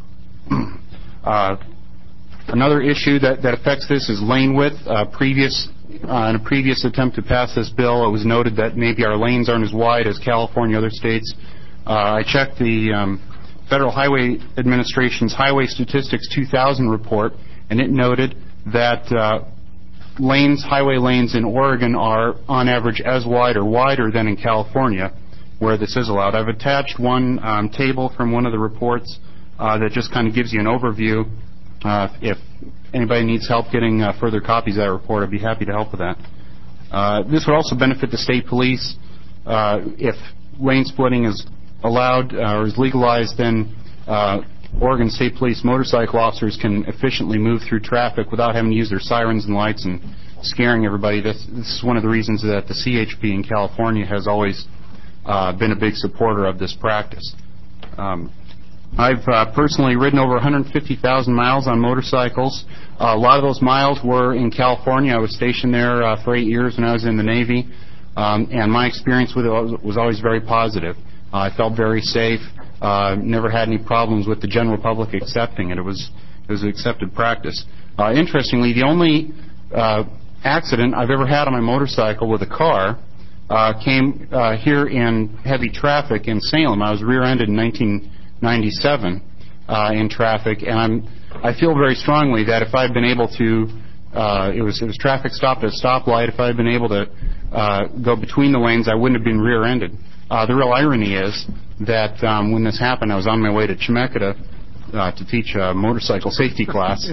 uh, another issue that, that affects this is lane width. Uh, previous, uh, in a previous attempt to pass this bill, it was noted that maybe our lanes aren't as wide as California and other states. Uh, I checked the um, Federal Highway Administration's Highway Statistics two thousand report, and it noted that uh, lanes, highway lanes in Oregon are on average as wide or wider than in California, where this is allowed. I've attached one um, table from one of the reports uh, that just kind of gives you an overview. Uh, if anybody needs help getting uh, further copies of that report, I'd be happy to help with that. Uh, this would also benefit the state police. Uh, if lane splitting is allowed uh, or is legalized, then uh, Oregon State Police motorcycle officers can efficiently move through traffic without having to use their sirens and lights and scaring everybody. This, this is one of the reasons that the C H P in California has always uh, been a big supporter of this practice. Um, I've uh, personally ridden over one hundred fifty thousand miles on motorcycles. Uh, a lot of those miles were in California. I was stationed there uh, for eight years when I was in the Navy, um, and my experience with it was always very positive. Uh, I felt very safe. Uh, never had any problems with the general public accepting it. It was it was an accepted practice. Uh, interestingly, the only uh, accident I've ever had on my motorcycle with a car uh, came uh, here in heavy traffic in Salem. I was rear-ended in nineteen ninety-seven uh, in traffic, and I'm I feel very strongly that if I had been able to, uh, it was it was traffic stopped at a stoplight. If I had been able to uh, go between the lanes, I wouldn't have been rear-ended. Uh, the real irony is that um, when this happened, I was on my way to Chemeketa uh, to teach a motorcycle safety class.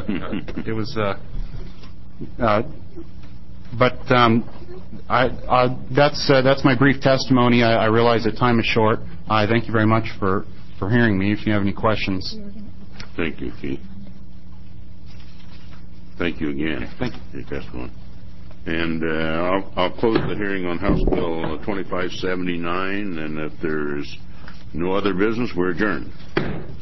It was, uh, uh, but um, I, uh, that's uh, that's my brief testimony. I, I realize that time is short. I thank you very much for, for hearing me. If you have any questions. Thank you, Keith. Thank you again. Thank you for your testimony. And uh, I'll, I'll close the hearing on House Bill twenty-five seventy-nine, and if there's no other business, we're adjourned.